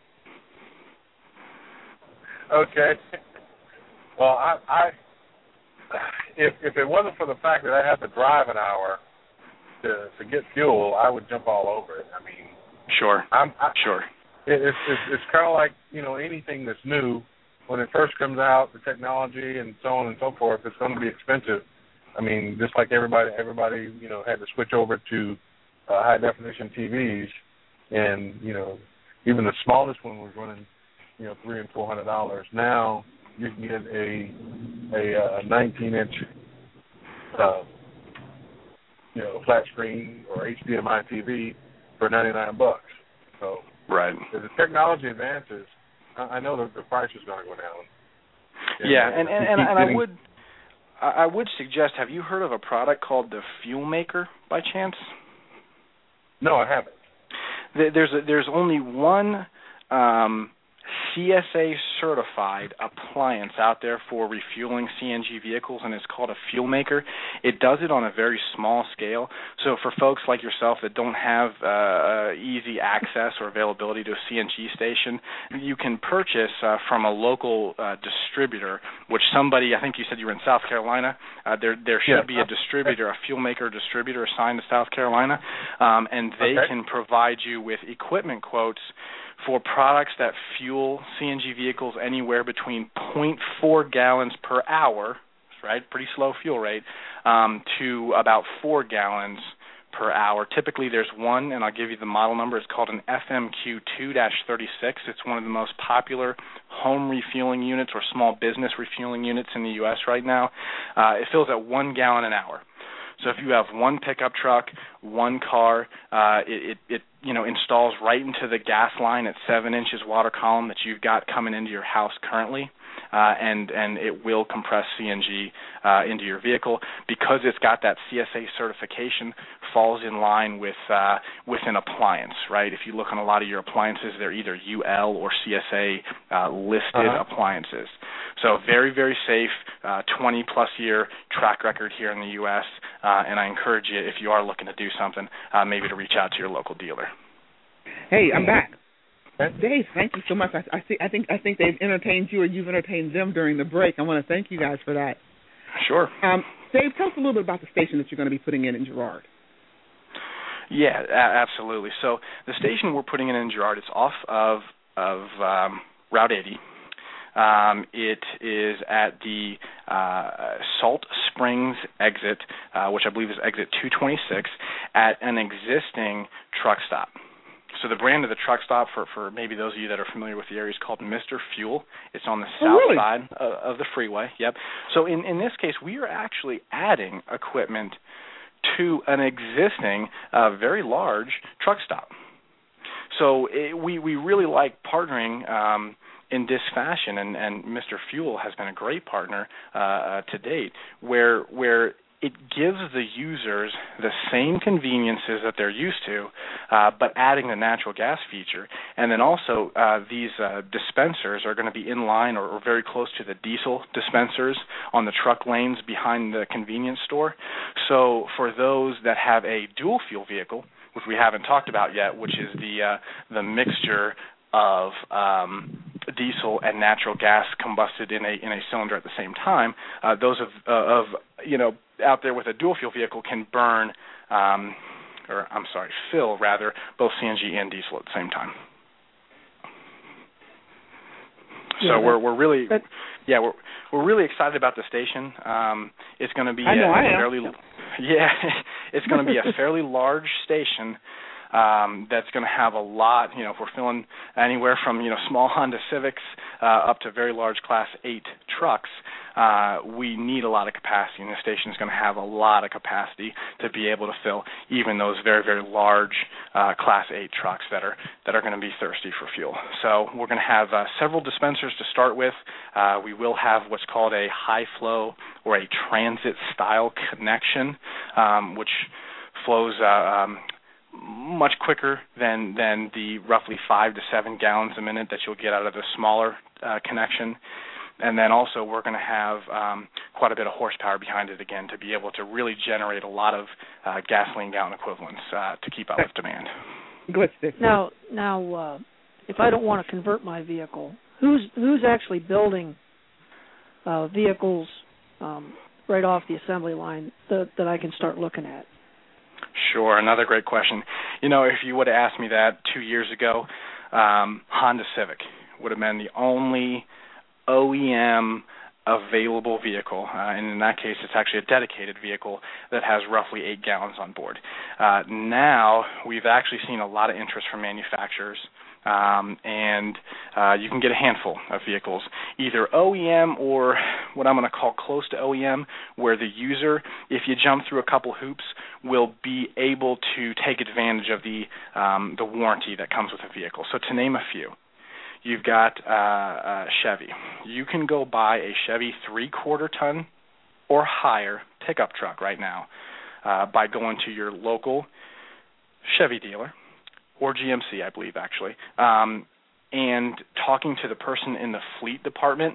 Okay. Well, I, I if if it wasn't for the fact that I have to drive an hour to to get fuel, I would jump all over it. I mean, sure, I'm I, sure. It, it's it's, it's kind of like you know anything that's new. When it first comes out, the technology and so on and so forth, it's going to be expensive. I mean, just like everybody, everybody, you know, had to switch over to uh, high definition T Vs, and you know, even the smallest one was running, you know, three and four hundred dollars. Now you can get a a nineteen inch, uh, you know, flat screen or H D M I T V for ninety nine bucks. So, right, as the technology advances, I know that the price is going to go down. And yeah, and and, and, and I would I would suggest. Have you heard of a product called the Fuel Maker by chance? No, I haven't. There's a, there's only one um, C S A certified appliance out there for refueling C N G vehicles, and it's called a Fuel Maker. It does it on a very small scale. So for folks like yourself that don't have uh, easy access or availability to a C N G station, you can purchase uh, from a local uh, distributor, which somebody, I think you said you were in South Carolina. Uh, there there should yeah. be a distributor, a Fuel Maker distributor assigned to South Carolina, um, and they okay. can provide you with equipment quotes for products that fuel C N G vehicles anywhere between zero point four gallons per hour, right, pretty slow fuel rate, um, to about four gallons per hour. Typically there's one, and I'll give you the model number. It's called an F M Q two dash thirty-six. It's one of the most popular home refueling units or small business refueling units in the U S right now. Uh, it fills at one gallon an hour. So if you have one pickup truck, one car, uh, it, it, it you know installs right into the gas line at seven inches water column that you've got coming into your house currently. Uh, and and it will compress C N G uh, into your vehicle because it's got that C S A certification. Falls in line with uh, with an appliance, right? If you look on a lot of your appliances, they're either U L or C S A uh, listed uh-huh. appliances. So very very safe, uh, twenty plus year track record here in the U S Uh, and I encourage you, if you are looking to do something, uh, maybe to reach out to your local dealer. Hey, I'm back. Dave, thank you so much. I, I, see, I think I think they've entertained you, or you've entertained them during the break. I want to thank you guys for that. Sure. Um, Dave, tell us a little bit about the station that you're going to be putting in in Girard. Yeah, a- absolutely. So the station we're putting in in Girard, it's off of of um, Route eighty. Um, it is at the uh, Salt Springs exit, uh, which I believe is exit two twenty-six, at an existing truck stop. So the brand of the truck stop, for, for maybe those of you that are familiar with the area, is called Mister Fuel. It's on the oh, south really? side of, of the freeway. Yep. So in, in this case, we are actually adding equipment to an existing, uh, very large truck stop. So it, we, we really like partnering um, in this fashion, and, and Mister Fuel has been a great partner uh, to date, where where it gives the users the same conveniences that they're used to, uh, but adding the natural gas feature. And then also uh, these uh, dispensers are going to be in line or, or very close to the diesel dispensers on the truck lanes behind the convenience store. So for those that have a dual fuel vehicle, which we haven't talked about yet, which is the uh, the mixture of um, diesel and natural gas combusted in a in a cylinder at the same time, uh, those of uh, of you know out there with a dual fuel vehicle can burn, um, or I'm sorry, fill rather both C N G and diesel at the same time. So yeah, we're we're really that, yeah we're we're really excited about the station. Um, it's going to be I know, a, I a am. fairly yeah it's going to be a fairly large station. Um, that's going to have a lot, you know, if we're filling anywhere from, you know, small Honda Civics uh, up to very large Class eight trucks, uh, we need a lot of capacity, and the station is going to have a lot of capacity to be able to fill even those very, very large uh, Class eight trucks that are that are going to be thirsty for fuel. So we're going to have uh, several dispensers to start with. Uh, we will have what's called a high flow or a transit-style connection, um, which flows uh, um, much quicker than than the roughly five to seven gallons a minute that you'll get out of the smaller uh, connection. And then also we're going to have um, quite a bit of horsepower behind it again to be able to really generate a lot of uh, gasoline gallon equivalents uh, to keep up with demand. Good, Steve. Now, now, uh, if I don't want to convert my vehicle, who's who's actually building uh, vehicles um, right off the assembly line that, that I can start looking at? Sure, another great question. You know, if you would have asked me that two years ago, um, Honda Civic would have been the only O E M available vehicle, uh, and in that case, it's actually a dedicated vehicle that has roughly eight gallons on board. Uh, now, we've actually seen a lot of interest from manufacturers, um, and uh, you can get a handful of vehicles, either O E M or what I'm going to call close to O E M, where the user, if you jump through a couple hoops, will be able to take advantage of the um, the warranty that comes with a vehicle. So to name a few, you've got uh, uh, Chevy. You can go buy a Chevy three-quarter ton or higher pickup truck right now uh, by going to your local Chevy dealer, or G M C, I believe, actually, um, and talking to the person in the fleet department,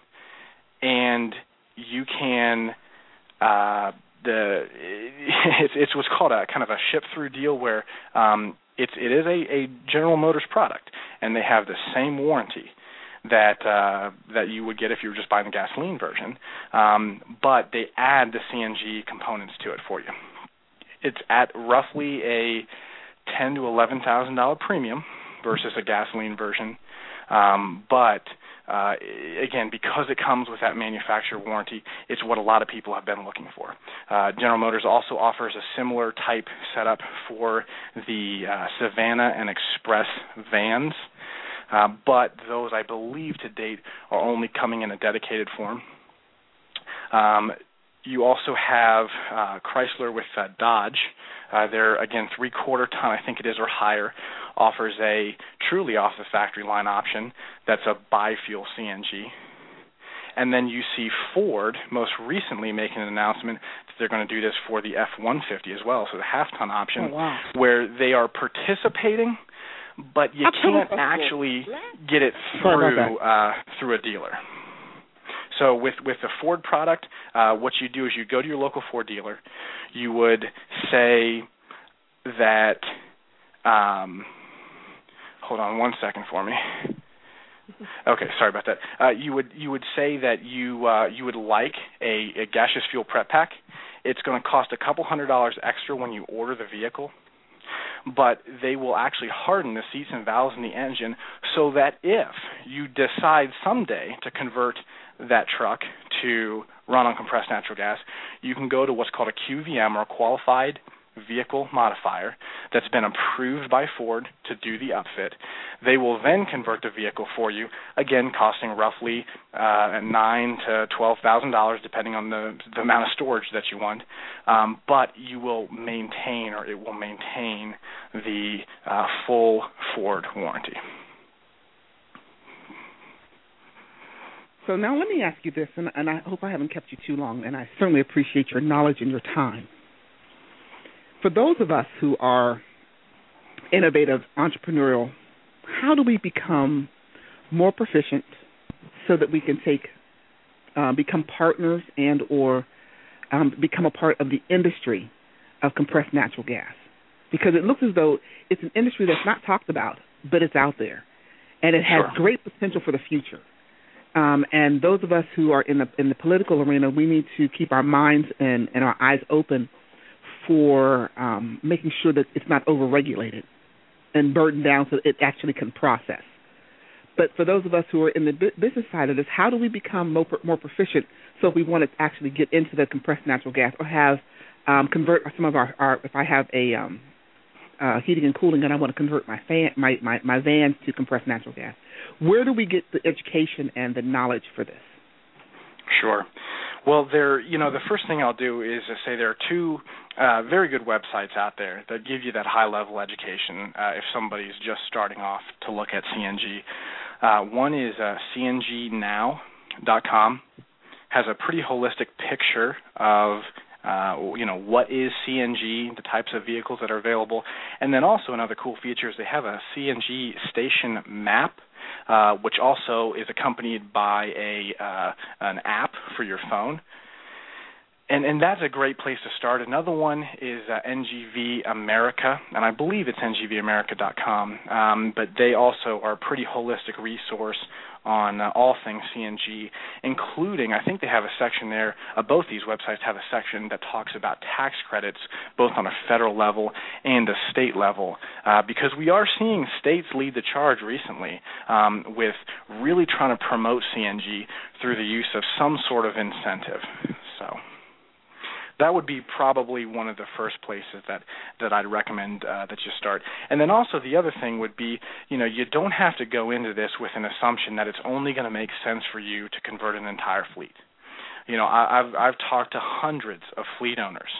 and you can uh, the it's, it's what's called a kind of a ship-through deal where um, it's it is a, a General Motors product, and they have the same warranty that uh, that you would get if you were just buying the gasoline version, um, but they add the C N G components to it for you. It's at roughly a ten to eleven thousand dollar premium versus a gasoline version, um, but uh, again, because it comes with that manufacturer warranty, it's what a lot of people have been looking for. Uh, General Motors also offers a similar type setup for the uh, Savannah and Express vans, uh, but those, I believe, to date are only coming in a dedicated form. Um, you also have uh, Chrysler with uh, Dodge. Uh, they're, again, three-quarter ton, I think it is, or higher, offers a truly off-the-factory line option that's a biofuel C N G. And then you see Ford most recently making an announcement that they're going to do this for the F one fifty as well, so the half-ton option, oh, wow. where they are participating, but you can't actually get it through uh, through a dealer. So with, with the Ford product, uh, what you do is you go to your local Ford dealer. You would say that, um, hold on one second for me. Okay, sorry about that. Uh, you would you would say that you uh, you would like a, a gaseous fuel prep pack. It's going to cost a couple hundred dollars extra when you order the vehicle, but they will actually harden the seats and valves in the engine so that if you decide someday to convert that truck to run on compressed natural gas, you can go to what's called a Q V M, or a qualified vehicle modifier, that's been approved by Ford to do the upfit. They will then convert the vehicle for you, again costing roughly uh, nine to twelve thousand dollars, depending on the, the amount of storage that you want. Um, but you will maintain, or it will maintain, the uh, full Ford warranty. So now let me ask you this, and, and I hope I haven't kept you too long, and I certainly appreciate your knowledge and your time. For those of us who are innovative, entrepreneurial, how do we become more proficient so that we can take, uh, become partners and or um, become a part of the industry of compressed natural gas? Because it looks as though it's an industry that's not talked about, but it's out there, and it has Sure. great potential for the future. Um, and those of us who are in the in the political arena, we need to keep our minds and, and our eyes open for um, making sure that it's not overregulated and burdened down so that it actually can process. But for those of us who are in the bu- business side of this, how do we become more, more proficient so if we want to actually get into the compressed natural gas or have um, convert some of our, our if I have a um, uh, heating and cooling and I want to convert my fan my, my, my vans to compressed natural gas, where do we get the education and the knowledge for this? Sure. Well, there, you know, the first thing I'll do is to say there are two uh, very good websites out there that give you that high-level education uh, if somebody's just starting off to look at C N G. Uh, one is uh, C N G now dot com. Has a pretty holistic picture of, uh, you know, what is C N G, the types of vehicles that are available, and then also another cool feature is they have a C N G station map, Uh, which also is accompanied by a uh, an app for your phone. And, and that's a great place to start. Another one is uh, N G V America, and I believe it's N G V America dot com, um, but they also are a pretty holistic resource on uh, all things C N G, including, I think they have a section there, uh, both these websites have a section that talks about tax credits, both on a federal level and a state level, uh, because we are seeing states lead the charge recently um, with really trying to promote C N G through the use of some sort of incentive. So that would be probably one of the first places that, that I'd recommend uh, that you start. And then also the other thing would be, you know, you don't have to go into this with an assumption that it's only going to make sense for you to convert an entire fleet. You know, I, I've I've talked to hundreds of fleet owners,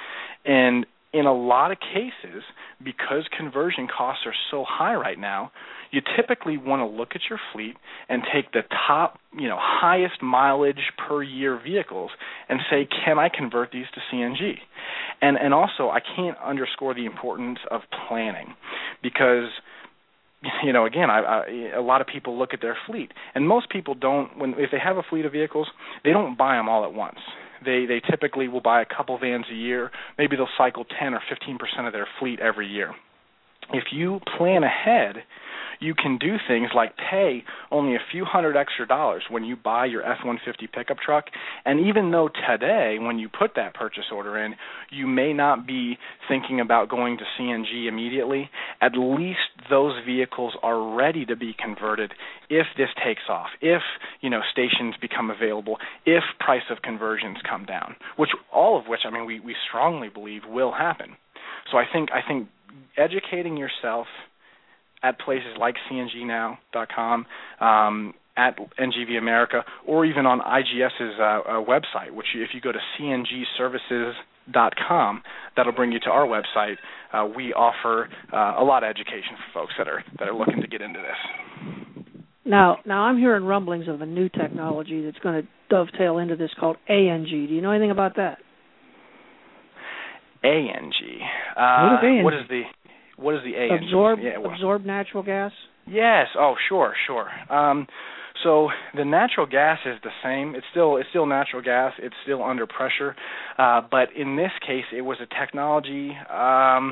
and in a lot of cases, because conversion costs are so high right now, you typically want to look at your fleet and take the top, you know, highest mileage per year vehicles and say, can I convert these to C N G? And and also, I can't underscore the importance of planning, because, you know, again, I, I, a lot of people look at their fleet, and most people don't. When if they have a fleet of vehicles, they don't buy them all at once. They they typically will buy a couple vans a year. Maybe they'll cycle ten or fifteen percent of their fleet every year. If you plan ahead, you can do things like pay only a few hundred extra dollars when you buy your F one fifty pickup truck. And even though today, when you put that purchase order in, you may not be thinking about going to C N G immediately, at least those vehicles are ready to be converted if this takes off, if, you know, stations become available, if price of conversions come down, which all of which, I mean, we, we strongly believe will happen. So I think I think educating yourself at places like C N G now dot com, um, at N G V America, or even on I G S's uh, uh, website, which you, if you go to c n g services dot com, that'll bring you to our website. Uh, we offer uh, a lot of education for folks that are that are looking to get into this. Now, now I'm hearing rumblings of a new technology that's going to dovetail into this called A N G. Do you know anything about that? A N G. Uh, what is A N G? What is the what is the A N G? Absorb yeah, well, absorb natural gas. Yes. Oh, sure, sure. Um, so the natural gas is the same. It's still it's still natural gas. It's still under pressure, uh, but in this case, it was a technology. Um,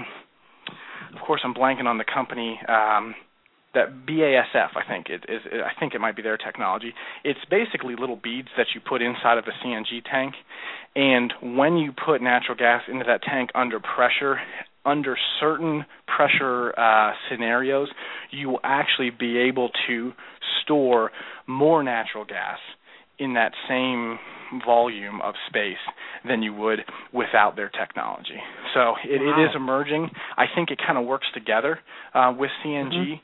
of course, I'm blanking on the company. Um, that B A S F, I think it is. I think it might be their technology. It's basically little beads that you put inside of the C N G tank, and when you put natural gas into that tank under pressure, under certain pressure uh, scenarios, you will actually be able to store more natural gas in that same volume of space than you would without their technology. So it, wow. it is emerging. I think it kind of works together uh, with C N G. Mm-hmm.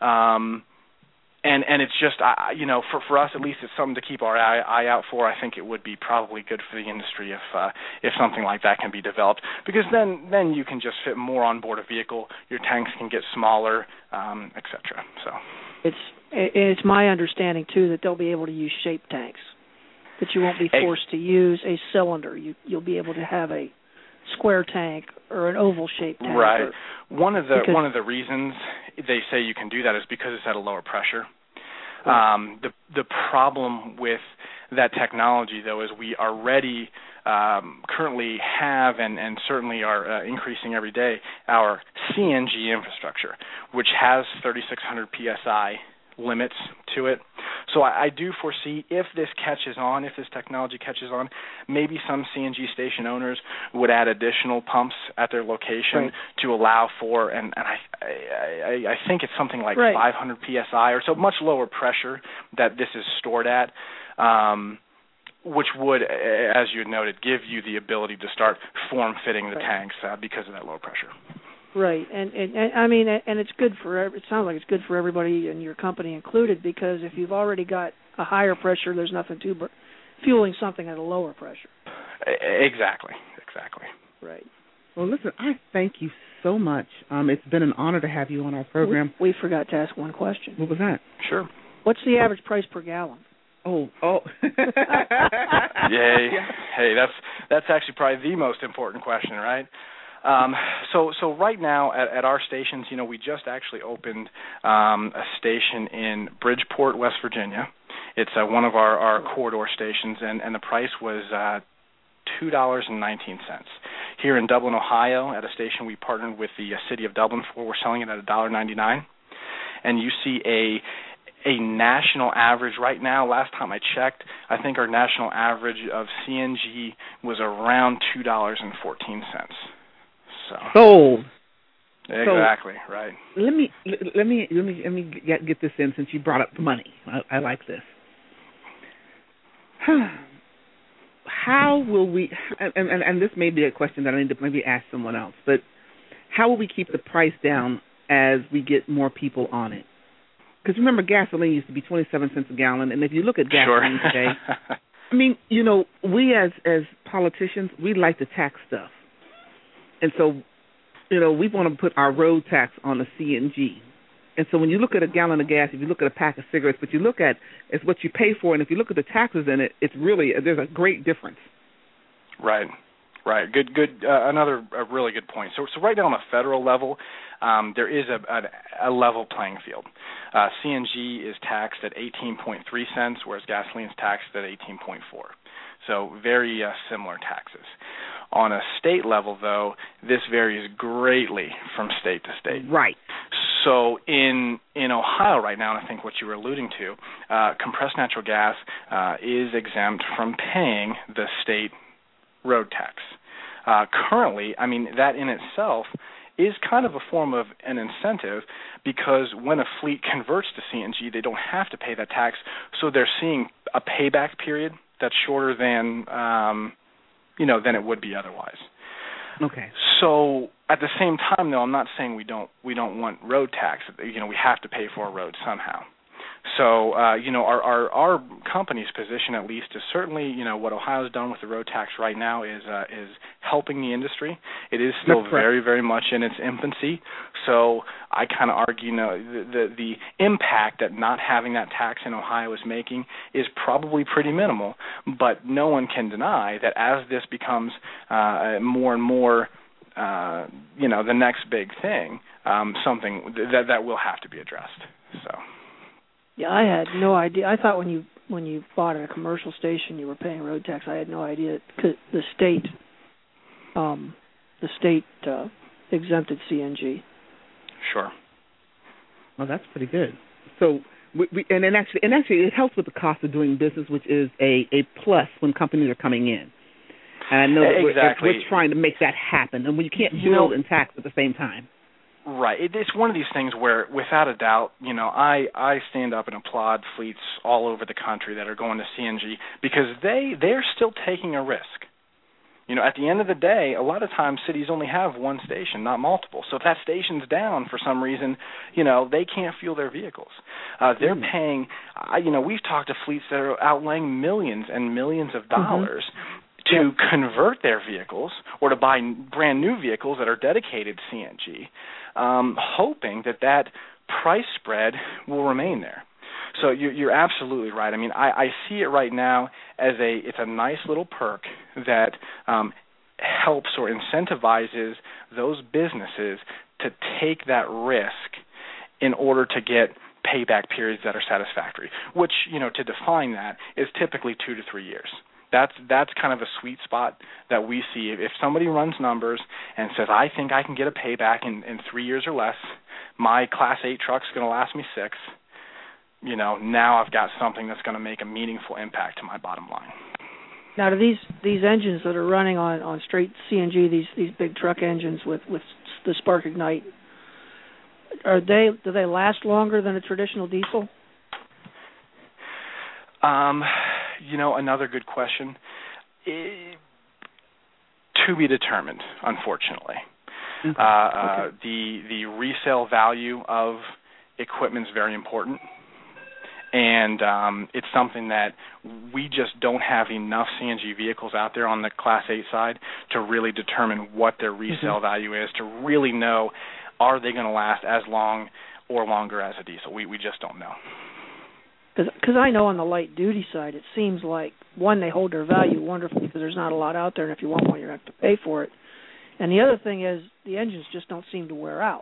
Um, and and it's just, uh, you know, for, for us at least, it's something to keep our eye, eye out for. I think it would be probably good for the industry if uh, if something like that can be developed, because then, then you can just fit more on board a vehicle. Your tanks can get smaller, um, et cetera. So it's it's my understanding too that they'll be able to use shaped tanks, that you won't be forced to use a cylinder. You you'll be able to have a square tank or an oval shaped tank. Right. Or, one of the one of the reasons they say you can do that is because it's at a lower pressure. Right. Um, the the problem with that technology, though, is we already um, currently have and, and certainly are uh, increasing every day our C N G infrastructure, which has thirty-six hundred P S I limits to it. So I, I do foresee if this catches on, if this technology catches on, maybe some C N G station owners would add additional pumps at their location right. to allow for, and, and I, I I think it's something like right. five hundred P S I or so, much lower pressure that this is stored at, um, which would, as you had noted, give you the ability to start form-fitting the right. tanks uh, because of that low pressure. Right, and, and and I mean, and it's good for. It sounds like it's good for everybody and your company included, because if you've already got a higher pressure, there's nothing to but fueling something at a lower pressure. Exactly, exactly. Right. Well, listen, I thank you so much. Um, it's been an honor to have you on our program. We, we forgot to ask one question. What was that? Sure. What's the average price per gallon? Oh, oh. Yay. Hey, that's that's actually probably the most important question, right? Um, so, so right now at, at our stations, you know, we just actually opened um, a station in Bridgeport, West Virginia. It's uh, one of our, our corridor stations, and, and the price was uh, two dollars and nineteen cents. Here in Dublin, Ohio, at a station we partnered with the uh, city of Dublin for, we're selling it at one dollar and ninety-nine cents. And you see a a national average right now. Last time I checked, I think our national average of C N G was around two dollars and fourteen cents. So. Sold. Exactly, so, right. Let me let me let me let me get, get this in, since you brought up the money. I, I like this. How will we? And, and and this may be a question that I need to maybe ask someone else. But how will we keep the price down as we get more people on it? Because remember, gasoline used to be twenty-seven cents a gallon, and if you look at gasoline sure. today, I mean, you know, we as as politicians, we like to tax stuff. And so, you know, we want to put our road tax on the C N G. And so when you look at a gallon of gas, if you look at a pack of cigarettes, what you look at is what you pay for, and if you look at the taxes in it, it's really, there's a great difference. Right, right. Good, good. Uh, another a really good point. So, so right now on a federal level, um, there is a, a, a level playing field. Uh, C N G is taxed at eighteen point three cents, whereas gasoline is taxed at eighteen point four. So very uh, similar taxes. On a state level, though, this varies greatly from state to state. Right. So in in Ohio right now, and I think what you were alluding to, uh, compressed natural gas uh, is exempt from paying the state road tax. Uh, currently, I mean, that in itself is kind of a form of an incentive, because when a fleet converts to C N G, they don't have to pay that tax, so they're seeing a payback period that's shorter than um, you know than it would be otherwise. Okay. So at the same time, though, I'm not saying we don't we don't want road tax. You know, we have to pay for a road somehow. So, uh, you know, our, our our company's position, at least, is certainly, you know, what Ohio's done with the road tax right now is uh, is helping the industry. It is still very, very much in its infancy. So I kind of argue, you know, the, the the impact that not having that tax in Ohio is making is probably pretty minimal. But no one can deny that as this becomes uh, more and more, uh, you know, the next big thing, um, something that that will have to be addressed. So. Yeah, I had no idea. I thought when you when you bought at a commercial station, you were paying road tax. I had no idea cause the state, um, the state uh, exempted C N G. Sure. Well, that's pretty good. So, we, we and then actually, and actually, it helps with the cost of doing business, which is a, a plus when companies are coming in. And I know that exactly. we're, we're trying to make that happen, and when you can't you build know, and tax at the same time. Right. It, it's one of these things where, without a doubt, you know, I, I stand up and applaud fleets all over the country that are going to C N G because they, they're still taking a risk. You know, at the end of the day, a lot of times cities only have one station, not multiple. So if that station's down for some reason, you know, they can't fuel their vehicles. Uh, they're mm. paying, uh, you know, we've talked to fleets that are outlaying millions and millions of dollars mm-hmm. to yep. convert their vehicles or to buy brand new vehicles that are dedicated to C N G. Um, hoping that that price spread will remain there. So you're, you're absolutely right. I mean, I, I see it right now as a it's a nice little perk that um, helps or incentivizes those businesses to take that risk in order to get payback periods that are satisfactory, which, you know, to define that is typically two to three years. That's that's kind of a sweet spot that we see. If somebody runs numbers and says, I think I can get a payback in, in three years or less, my Class eight truck's going to last me six, you know, now I've got something that's going to make a meaningful impact to my bottom line. Now, do these these engines that are running on, on straight C N G, these these big truck engines with, with the Spark Ignite, are they do they last longer than a traditional diesel? Um, you know, another good question. It, to be determined, unfortunately. Okay. Uh, uh, okay. the the resale value of equipment is very important, and um, it's something that we just don't have enough C N G vehicles out there on the Class eight side to really determine what their resale mm-hmm. value is, to really know are they going to last as long or longer as a diesel. We we just don't know. Because I know on the light duty side, it seems like, one, they hold their value wonderfully because there's not a lot out there, and if you want one, you're going to have to pay for it. And the other thing is the engines just don't seem to wear out.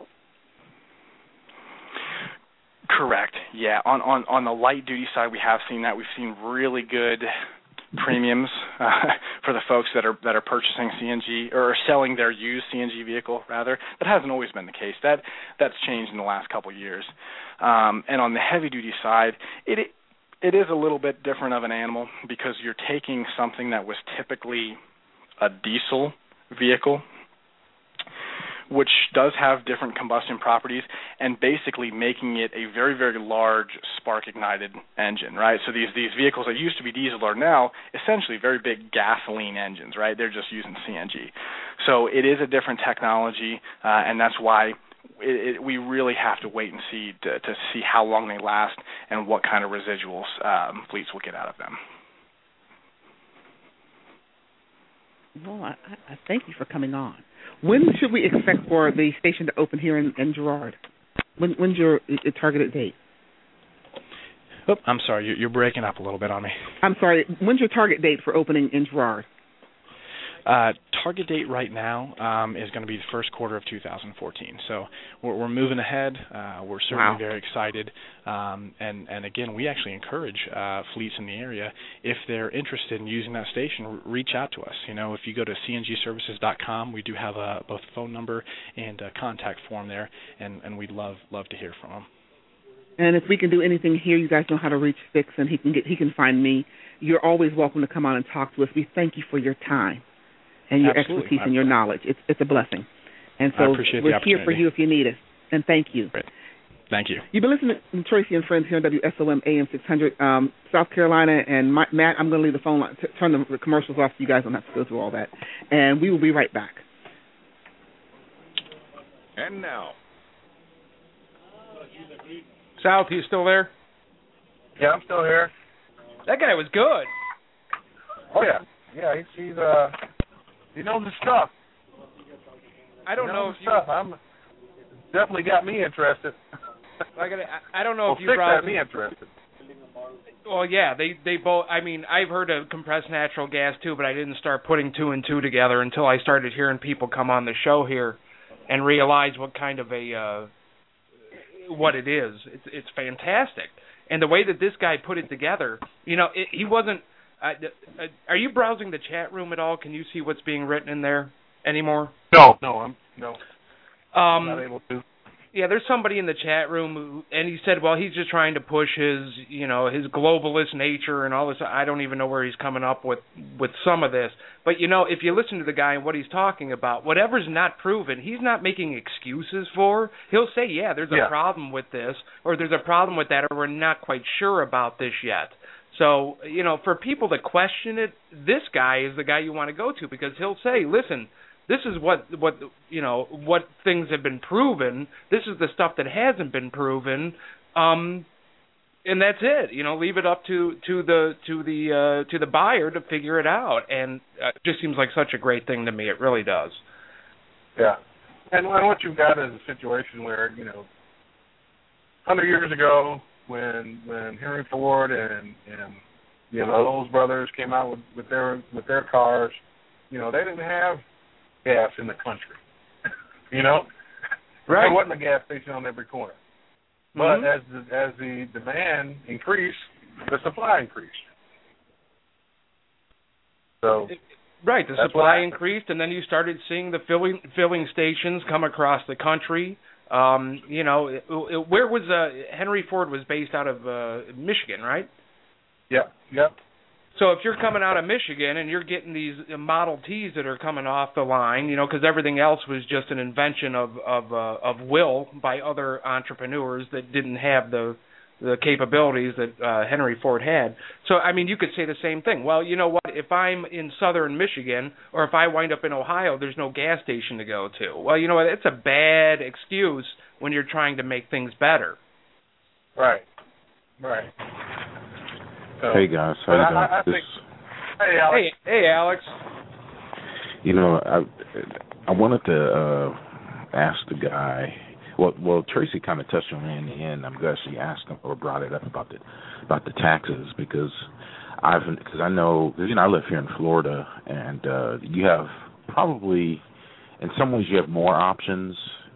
Correct. Yeah. On on on the light duty side, we have seen that. We've seen really good premiums uh, for the folks that are that are purchasing C N G or selling their used C N G vehicle. Rather, that hasn't always been the case. That that's changed in the last couple of years. Um, and on the heavy duty side, it it is a little bit different of an animal because you're taking something that was typically a diesel vehicle, which does have different combustion properties, and basically making it a very, very large spark-ignited engine, right? So these these vehicles that used to be diesel are now essentially very big gasoline engines, right? They're just using C N G. So it is a different technology, uh, and that's why it, it, we really have to wait and see to, to see how long they last and what kind of residuals um, fleets will get out of them. Well, I, I thank you for coming on. When should we expect for the station to open here in, in Girard? When, when's your, your targeted date? Oh, I'm sorry, you're, you're breaking up a little bit on me. I'm sorry, when's your target date for opening in Girard? Uh, target date right now um, is going to be the first quarter of two thousand fourteen. So we're, we're moving ahead. Uh, we're certainly wow. very excited. Um, and, and again, we actually encourage uh, fleets in the area, if they're interested in using that station, reach out to us. You know, if you go to c n g services dot com, we do have a, both a phone number and a contact form there, and, and we'd love love to hear from them. And if we can do anything here, you guys know how to reach Fix, and he can get he can find me. You're always welcome to come on and talk to us. We thank you for your time and your Absolutely. expertise and your knowledge. It's it's a blessing. And so I appreciate we're the here for you if you need us. And thank you. Great. Thank you. You've been listening to Tracy and Friends here on W S O M A M six hundred, um, South Carolina. And my, Matt, I'm going to leave the phone line, t- turn the commercials off so you guys don't have to go through all that. And we will be right back. And now. South, you still there? Yeah, I'm still here. That guy was good. Oh yeah, yeah. He's he's uh he knows his stuff. I don't he know knows if his you stuff. I'm definitely got me interested. like I, I don't know well, if you six browse. got me interested. Well, yeah, they they both. I mean, I've heard of compressed natural gas too, but I didn't start putting two and two together until I started hearing people come on the show here and realize what kind of a uh, what it is. It's it's fantastic, and the way that this guy put it together, you know, it, he wasn't. Uh, uh, are you browsing the chat room at all? Can you see what's being written in there anymore? No, no, I'm no. Um, I'm not able to. Yeah, there's somebody in the chat room, who, and he said, well, he's just trying to push his, you know, his globalist nature and all this. I don't even know where he's coming up with, with some of this. But, you know, if you listen to the guy and what he's talking about, whatever's not proven, he's not making excuses for. He'll say, yeah, there's a yeah. problem with this, or there's a problem with that, or we're not quite sure about this yet. So, you know, for people to question it, this guy is the guy you want to go to, because he'll say, listen, this is what, what you know, what things have been proven. This is the stuff that hasn't been proven, um, and that's it. You know, leave it up to, to the to the uh, to the buyer to figure it out. And uh, it just seems like such a great thing to me. It really does. Yeah, and what you've got is a situation where, you know, a hundred years ago, when when Henry Ford and and you know those brothers came out with, with their with their cars, you know, they didn't have gas in the country. you know, right? There wasn't a gas station on every corner. But mm-hmm. as the, as the demand increased, the supply increased. So, right, the supply increased, and then you started seeing the filling filling stations come across the country. Um, you know, it, it, where was uh, Henry Ford was based out of uh, Michigan, right? Yeah, yep. So if you're coming out of Michigan and you're getting these Model Ts that are coming off the line, you know, because everything else was just an invention of of uh, of will by other entrepreneurs that didn't have the the capabilities that uh, Henry Ford had. So I mean, you could say the same thing. Well, you know what? If I'm in southern Michigan or if I wind up in Ohio, there's no gas station to go to. Well, you know what? It's a bad excuse when you're trying to make things better. Right. Right. So, hey guys, how you doing? I, I this, think, hey Alex. Hey, hey Alex. You know, I I wanted to uh, ask the guy. Well, well, Tracy kind of touched on it in the end. I'm glad she asked him or brought it up about the about the taxes because I've because I know you know I live here in Florida and uh, you have probably in some ways you have more options.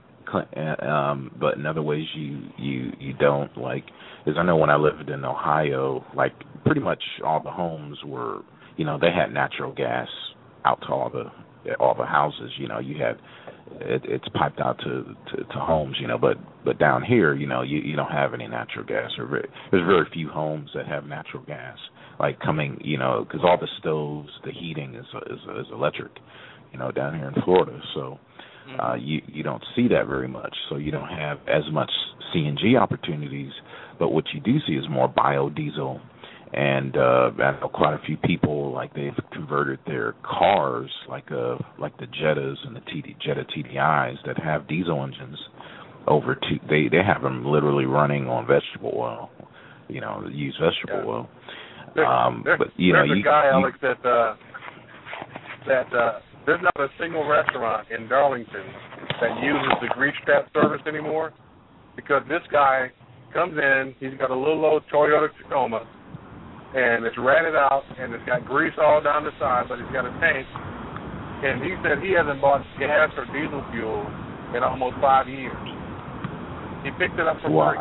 Um, but in other ways you, you, you don't. Like, as I know when I lived in Ohio, like pretty much all the homes were, you know, they had natural gas out to all the all the houses. You know, you had it, it's piped out to, to, to homes. You know, but but down here, you know, you, you don't have any natural gas. Or very, there's very few homes that have natural gas, like coming. You know, because all the stoves, the heating is is, is electric. You know, down here in Florida, so. Uh, you you don't see that very much, so you don't have as much C N G opportunities. But what you do see is more biodiesel, and uh, I know quite a few people like they've converted their cars, like uh like the Jettas and the T D, Jetta T D Is that have diesel engines, over to they they have them literally running on vegetable oil, you know, use vegetable yeah. oil. There, um, there, but you know, there's you, a guy, you, Alex, that uh, that. Uh, There's not a single restaurant in Darlington that uses the grease trap service anymore because this guy comes in, he's got a little old Toyota Tacoma, and it's ratted out, and it's got grease all down the side, but he's got a tank, and he said he hasn't bought gas or diesel fuel in almost five years. He picked it up for wow.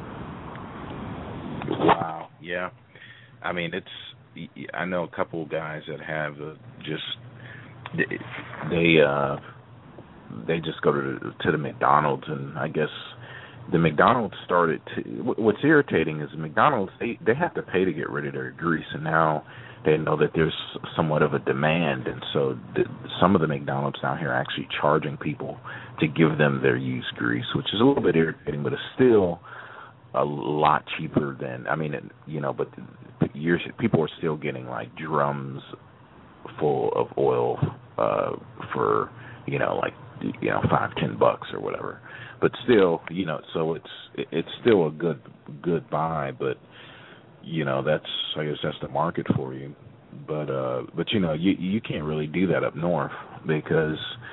free. Wow, yeah. I mean, it's, I know a couple of guys that have uh, just, They uh, they just go to the, to the McDonald's, and I guess the McDonald's started to. What's irritating is McDonald's they, they have to pay to get rid of their grease, and now they know that there's somewhat of a demand, and so the, some of the McDonald's down here are actually charging people to give them their used grease, which is a little bit irritating, but it's still a lot cheaper than I mean, you know, but you're, people are still getting like drums full of oil uh, for, you know, like, you know, five, ten bucks or whatever. But still, you know, so it's it's still a good good buy. But you know, that's I guess that's the market for you. But uh, but you know, you you can't really do that up north because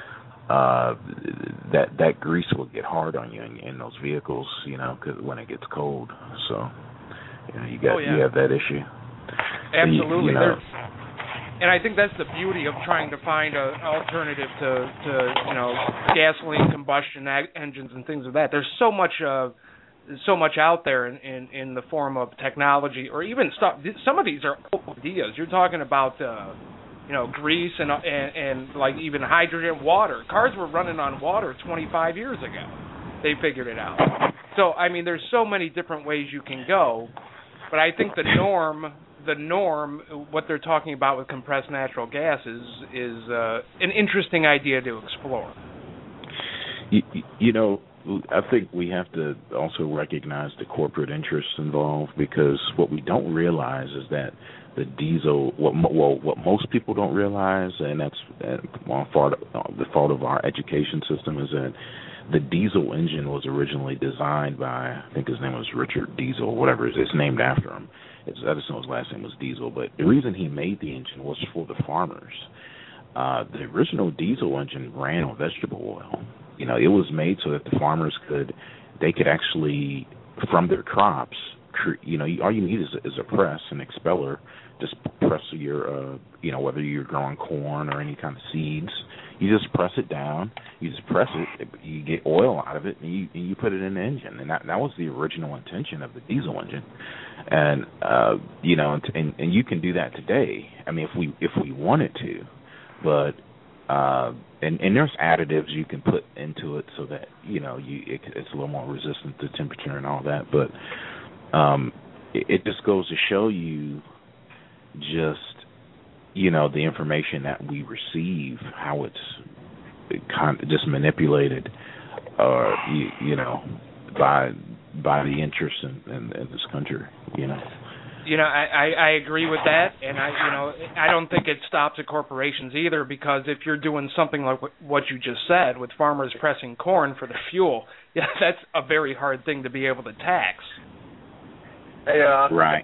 uh, that that grease will get hard on you in, in those vehicles, you know, cause when it gets cold. So you know, you got oh, yeah. you have that issue. Absolutely. So you, you know, and I think that's the beauty of trying to find an alternative to, to you know, gasoline combustion ag- engines and things of that. There's so much uh, so much out there in, in, in the form of technology, or even stuff. Some of these are old ideas. You're talking about, uh, you know, grease and, and and like even hydrogen, water. Cars were running on water twenty-five years ago. They figured it out. So I mean, there's so many different ways you can go, but I think the norm. The norm, what they're talking about with compressed natural gas is is uh, an interesting idea to explore. You, you know, I think we have to also recognize the corporate interests involved, because what we don't realize is that the diesel, what well, what most people don't realize, and that's one fault, the fault of our education system, is that the diesel engine was originally designed by, I think his name was Richard Diesel, whatever, it's named after him. It's Edison's last name was Diesel, but the reason he made the engine was for the farmers. Uh, the original diesel engine ran on vegetable oil. You know, it was made so that the farmers could, they could actually, from their crops, cre- you know, all you need is, is a press, an expeller, just press your, uh, you know, whether you're growing corn or any kind of seeds, you just press it down, you just press it, you get oil out of it, and you, and you put it in the engine. And that, that was the original intention of the diesel engine. And, uh, you know, and, and you can do that today. I mean, if we if we wanted to, but, uh, and, and there's additives you can put into it so that, you know, you it, it's a little more resistant to temperature and all that. But um, it, it just goes to show you just, you know, the information that we receive, how it's kind of just manipulated, uh, you, you know, by by the interests in, in, in this country, you know. You know, I, I, I agree with that, and I, you know, I don't think it stops at corporations either, because if you're doing something like what you just said with farmers pressing corn for the fuel, yeah, that's a very hard thing to be able to tax. Hey, uh, right.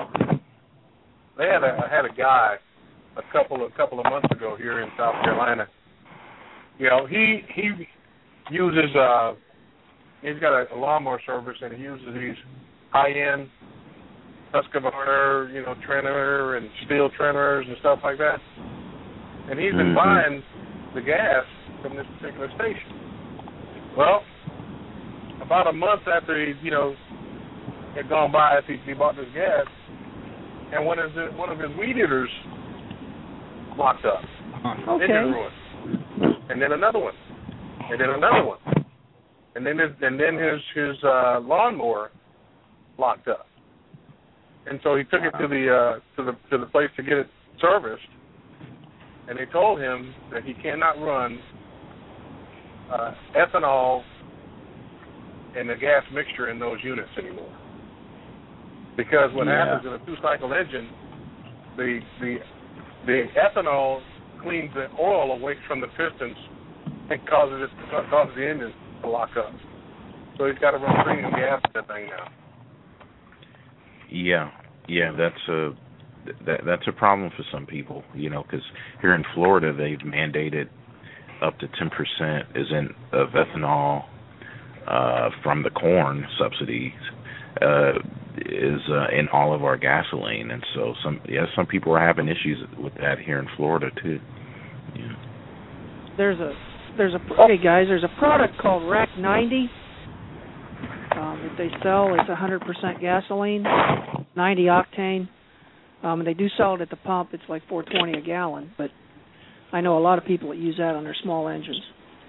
They had a I had a guy a couple of couple of months ago here in South Carolina. You know, he he uses uh he's got a, a lawnmower service, and he uses these high end Husqvarna, you know, trimmer and steel trimmers and stuff like that. And he's been mm-hmm. buying the gas from this particular station. Well, about a month after he, you know, had gone by after he bought this gas, and one of the, one of his weed eaters locked up. Okay. Engine ruined. And then another one. And then another one. And then his, and then his his uh, lawnmower locked up. And so he took it to the uh, to the to the place to get it serviced, and they told him that he cannot run uh, ethanol and the gas mixture in those units anymore. Because what yeah. happens in a two-cycle engine, the the the ethanol cleans the oil away from the pistons and causes it causes the engine to lock up. So he's got to run premium gas in that thing now. Yeah, yeah, that's a that, that's a problem for some people, you know, because here in Florida they've mandated up to ten percent is in of ethanol uh, from the corn subsidies uh, is uh, in all of our gasoline, and so some yeah some people are having issues with that here in Florida too. Yeah. There's a there's a okay guys there's a product called Rack ninety. Um, that they sell. It's one hundred percent gasoline, ninety octane. Um, and they do sell it at the pump. It's like four twenty a gallon, but I know a lot of people that use that on their small engines.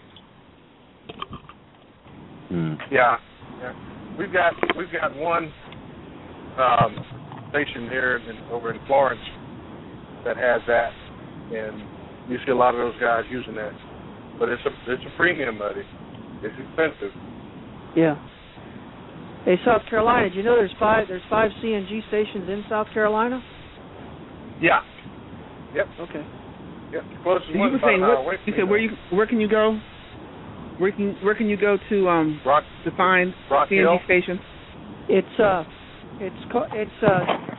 Mm. Yeah, yeah. We've got we've got one um, station here in, over in Florence that has that, and you see a lot of those guys using that. But it's a it's a premium, buddy. It's expensive. Yeah. Hey, South Carolina, did you know there's five there's five C N G stations in South Carolina? Yeah. Yep. Okay. Yep. Closest So you one were saying about an hour what, away you from said me, where you where can you go? Where can where can you go to um Rock, to find Rock C N G Hill? stations? It's uh it's co- it's uh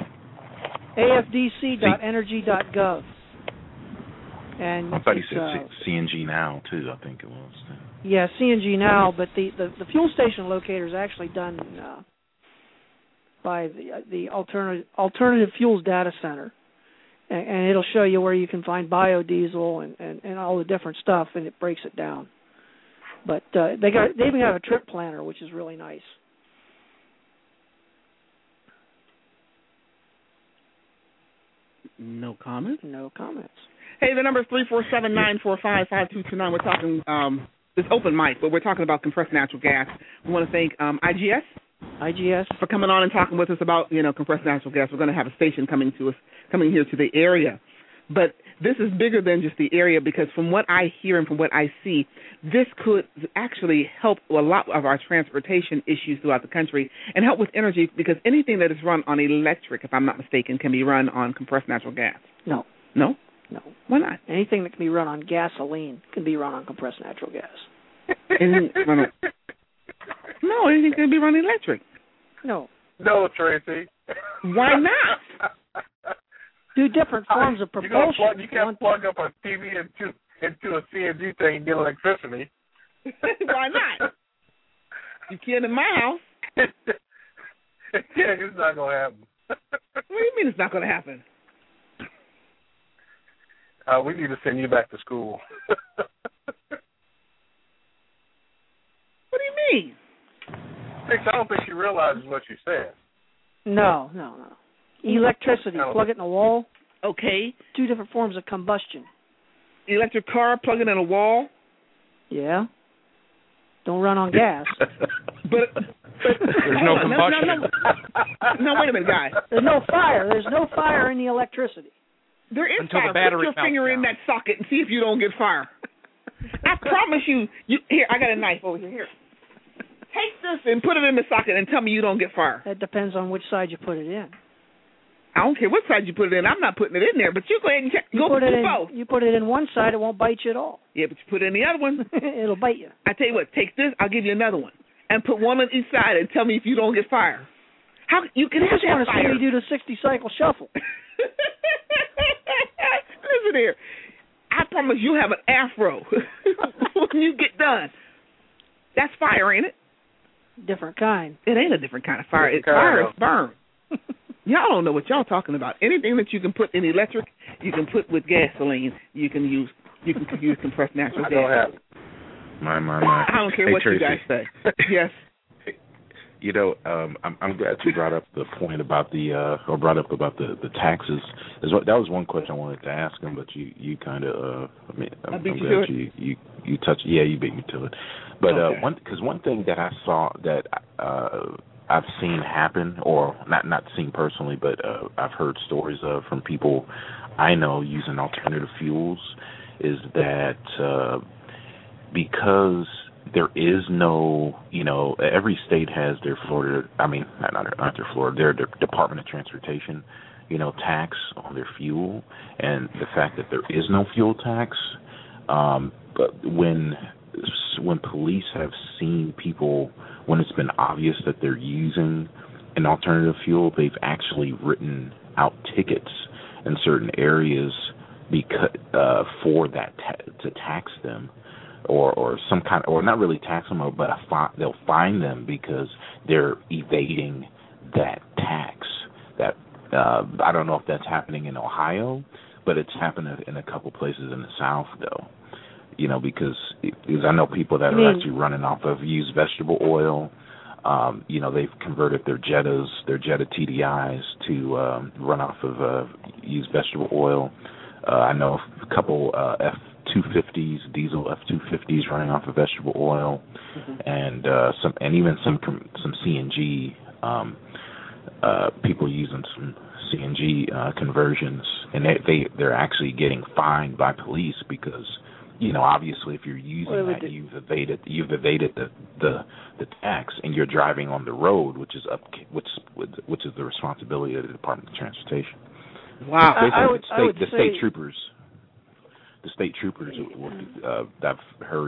A F D C dot energy dot gov. And I thought you said uh, C N G Now too. I think it was. Yeah, C N G Now, but the, the, the fuel station locator is actually done uh, by the the alternative alternative fuels data center, and, and it'll show you where you can find biodiesel and, and, and all the different stuff, and it breaks it down. But uh, they got they even have a trip planner, which is really nice. No comments? No comments. Hey, the number is three four seven, nine four five, five two two nine. We're talking, um, it's open mic, but we're talking about compressed natural gas. We want to thank um, I G S. I G S. For coming on and talking with us about, you know, compressed natural gas. We're going to have a station coming to us, coming here to the area. But this is bigger than just the area, because from what I hear and from what I see, this could actually help a lot of our transportation issues throughout the country and help with energy, because anything that is run on electric, if I'm not mistaken, can be run on compressed natural gas. No. No? No. Why not? Anything that can be run on gasoline can be run on compressed natural gas. Anything run on, no, anything can be run electric. No. No, Tracy. Why not? Two different forms of propulsion. You, plug, you can't plug up a T V into into a C N G thing and get electricity. Why not? You can in my house. Yeah, it's not going to happen. What do you mean it's not going to happen? Uh, we need to send you back to school. What do you mean? Thanks, I don't think she realizes what you said. No, no, no. Electricity, plug it in a wall. Okay. Two different forms of combustion. Electric car, plug it in a wall. Yeah. Don't run on gas. but, but there's no combustion. No, no, no. no, wait a minute, guys. There's no fire. There's no fire in the electricity. There is Until fire. the battery Put your finger down. in that socket and see if you don't get fire. I promise you. You here, I got a knife over here. Here. Take this and put it in the socket and tell me you don't get fire. That depends on which side you put it in. I don't care what side you put it in. I'm not putting it in there, but you go ahead and check. You go put it in, both. You put it in one side, it won't bite you at all. Yeah, but you put it in the other one. It'll bite you. I tell you what, take this, I'll give you another one. And put one on each side and tell me if you don't get fire. How you can you have just want to fire. see me do the sixty cycle shuffle. Listen here. I promise you have an afro when you get done. That's fire, ain't it? Different kind. It ain't a different kind of fire. It's Different fire kind. is burn. Y'all don't know what y'all talking about. Anything that you can put in electric, you can put with gasoline. You can use you can use compressed natural I gas. don't have it. My, my, my. I don't care Hey, what Tracy. you guys say. Yes. You know, um, I'm, I'm glad you brought up the point about the, uh, or brought up about the, the taxes. Is what, that was one question I wanted to ask him, but you, you kind of, uh, I mean, I'm, I beat I'm you glad to you, you, you touched, yeah, you beat me to it. But Okay. uh, one, because one thing that I saw that uh, I've seen happen, or not not seen personally, but uh, I've heard stories of from people I know using alternative fuels, is that uh, because there is no, you know, every state has their Florida, I mean, not, not, not their Florida, their, their Department of Transportation, you know, tax on their fuel, and the fact that there is no fuel tax, um, but when when police have seen people, when it's been obvious that they're using an alternative fuel, they've actually written out tickets in certain areas because uh, for that ta- to tax them. Or, or some kind, or not really tax them, but a fi- they'll fine them because they're evading that tax. That uh, I don't know if that's happening in Ohio, but it's happened in a couple places in the South, though. You know, because, because I know people that You are mean- actually running off of used vegetable oil. Um, you know, they've converted their Jettas, their Jetta T D Is to um, run off of uh, used vegetable oil. Uh, I know a couple uh, F two fifties, diesel F two fifties running off of vegetable oil, mm-hmm. and uh, some, and even some some C N G um, uh, people using some C N G uh, conversions, and they, they they're actually getting fined by police because, you know, obviously if you're using Well, that, you've evaded you've evaded the, the the tax, and you're driving on the road, which is up which which is the responsibility of the Department of Transportation. Wow. I, I would, the I state, would the say, state troopers, the state troopers, uh, I've heard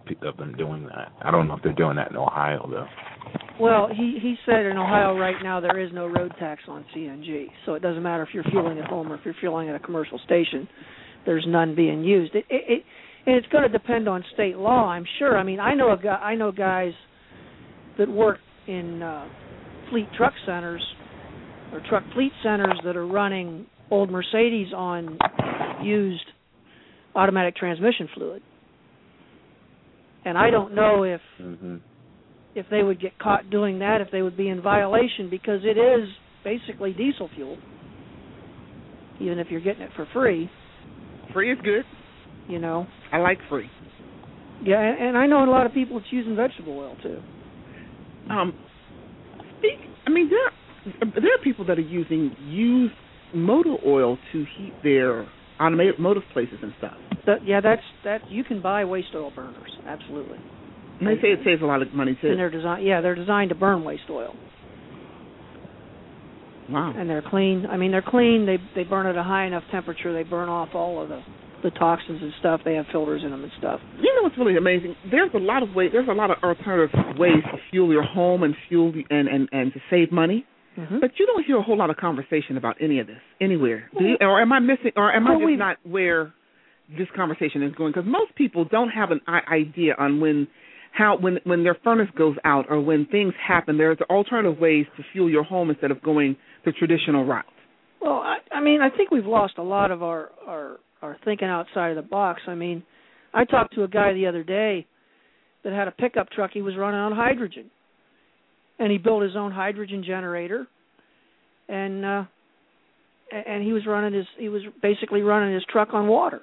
of them doing that. I don't know if they're doing that in Ohio though. Well, he he said in Ohio right now there is no road tax on C N G, so it doesn't matter if you're fueling at home or if you're fueling at a commercial station. There's none being used. It, it, it and it's going to depend on state law, I'm sure. I mean, I know a guy, I know guys that work in uh, fleet truck centers or truck fleet centers that are running old Mercedes on used automatic transmission fluid, and I don't know if mm-hmm. if they would get caught doing that, if they would be in violation, because it is basically diesel fuel, even if you're getting it for free. Free is good. You know. I like free. Yeah, and, and I know a lot of people that's using vegetable oil too. Um, speak. I mean, there there are people that are using used motor oil to heat their automotive places and stuff. That, yeah, that's that. You can buy waste oil burners, absolutely. And they say it saves a lot of money too. And they're designed. Yeah, they're designed to burn waste oil. Wow. And they're clean. I mean, they're clean. They they burn at a high enough temperature. They burn off all of the, the toxins and stuff. They have filters in them and stuff. You know what's really amazing? There's a lot of ways. There's a lot of alternative ways to fuel your home and fuel the, and, and, and to save money. Mm-hmm. But you don't hear a whole lot of conversation about any of this anywhere. Do you, or am I missing? Or am I just not where this conversation is going? Because most people don't have an idea on when. How when when their furnace goes out or when things happen, there's alternative ways to fuel your home instead of going the traditional route. Well, I, I mean, I think we've lost a lot of our, our our thinking outside of the box. I mean, I talked to a guy the other day that had a pickup truck. He was running on hydrogen, and he built his own hydrogen generator, and uh, and he was running his he was basically running his truck on water.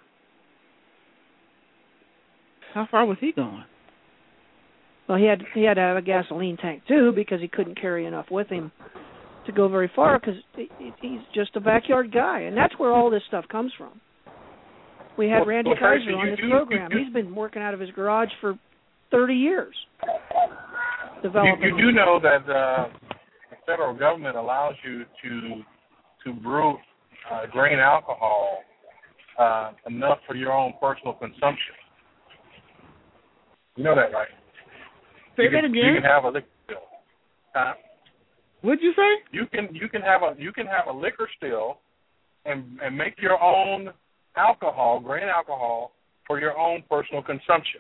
How far was he going? Well, he had he had to have a gasoline tank too because he couldn't carry enough with him to go very far because he's just a backyard guy, and that's where all this stuff comes from. We had well, Randy well, Kaiser Tracy, on you, this you, program. You, you, he's been working out of his garage for thirty years. Developing. You, you do know that uh, the federal government allows you to to brew uh, grain alcohol uh, enough for your own personal consumption. You know that, right? Say you that can, again. You can have a liquor still. Huh? What'd you say? You can you can have a you can have a liquor still, and and make your own alcohol, grain alcohol, for your own personal consumption.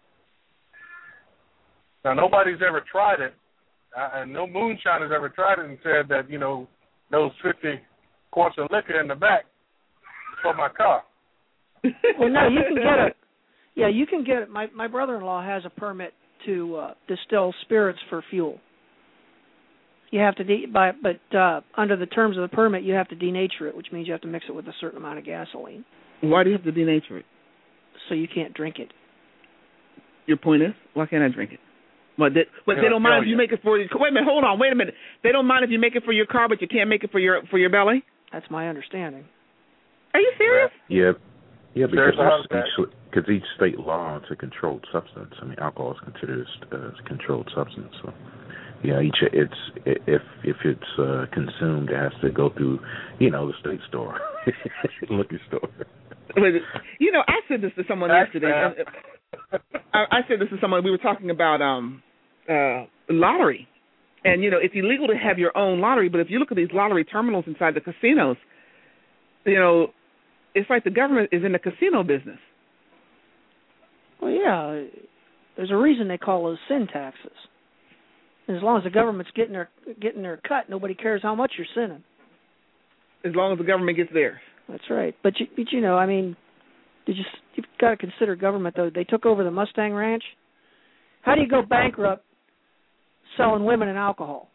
Now nobody's ever tried it, uh, and no moonshiner's ever tried it and said that you know those fifty quarts of liquor in the back is for my car. Well, no, you can get it. Yeah, you can get it. My my brother-in-law has a permit to uh, distill spirits for fuel. You have to, de- by, but uh, under the terms of the permit, you have to denature it, which means you have to mix it with a certain amount of gasoline. Why do you have to denature it? So you can't drink it. Your point is, why can't I drink it? But they, but they don't mind if you make it for your. Wait a minute, hold on, wait a minute. They don't mind if you make it for your car, but you can't make it for your for your belly. That's my understanding. Are you serious? Yeah, yeah, because each, because each state law it's a controlled substance. I mean, alcohol is considered a controlled substance. So, yeah, each it's if if it's uh, consumed, it has to go through, you know, the state store, liquor store. You know, I said this to someone That's yesterday. I, I said this to someone. We were talking about um, uh, lottery, and you know, it's illegal to have your own lottery. But if you look at these lottery terminals inside the casinos, you know, it's like the government is in the casino business. Well, yeah, there's a reason they call those sin taxes. As long as the government's getting their getting their cut, nobody cares how much you're sinning. As long as the government gets theirs. That's right. But you, but you know, I mean, did you you've got to consider government though. They took over the Mustang Ranch. How do you go bankrupt selling women and alcohol?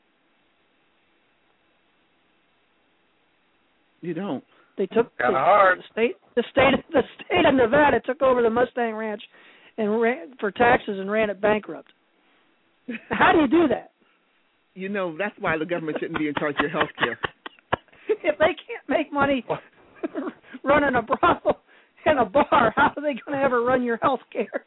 You don't. They took the, hard. the state the state the state of Nevada took over the Mustang Ranch and ran for taxes and ran it bankrupt. How do you do that? You know, that's why the government shouldn't be in charge of your health care. If they can't make money running a brothel and a bar, how are they going to ever run your health care?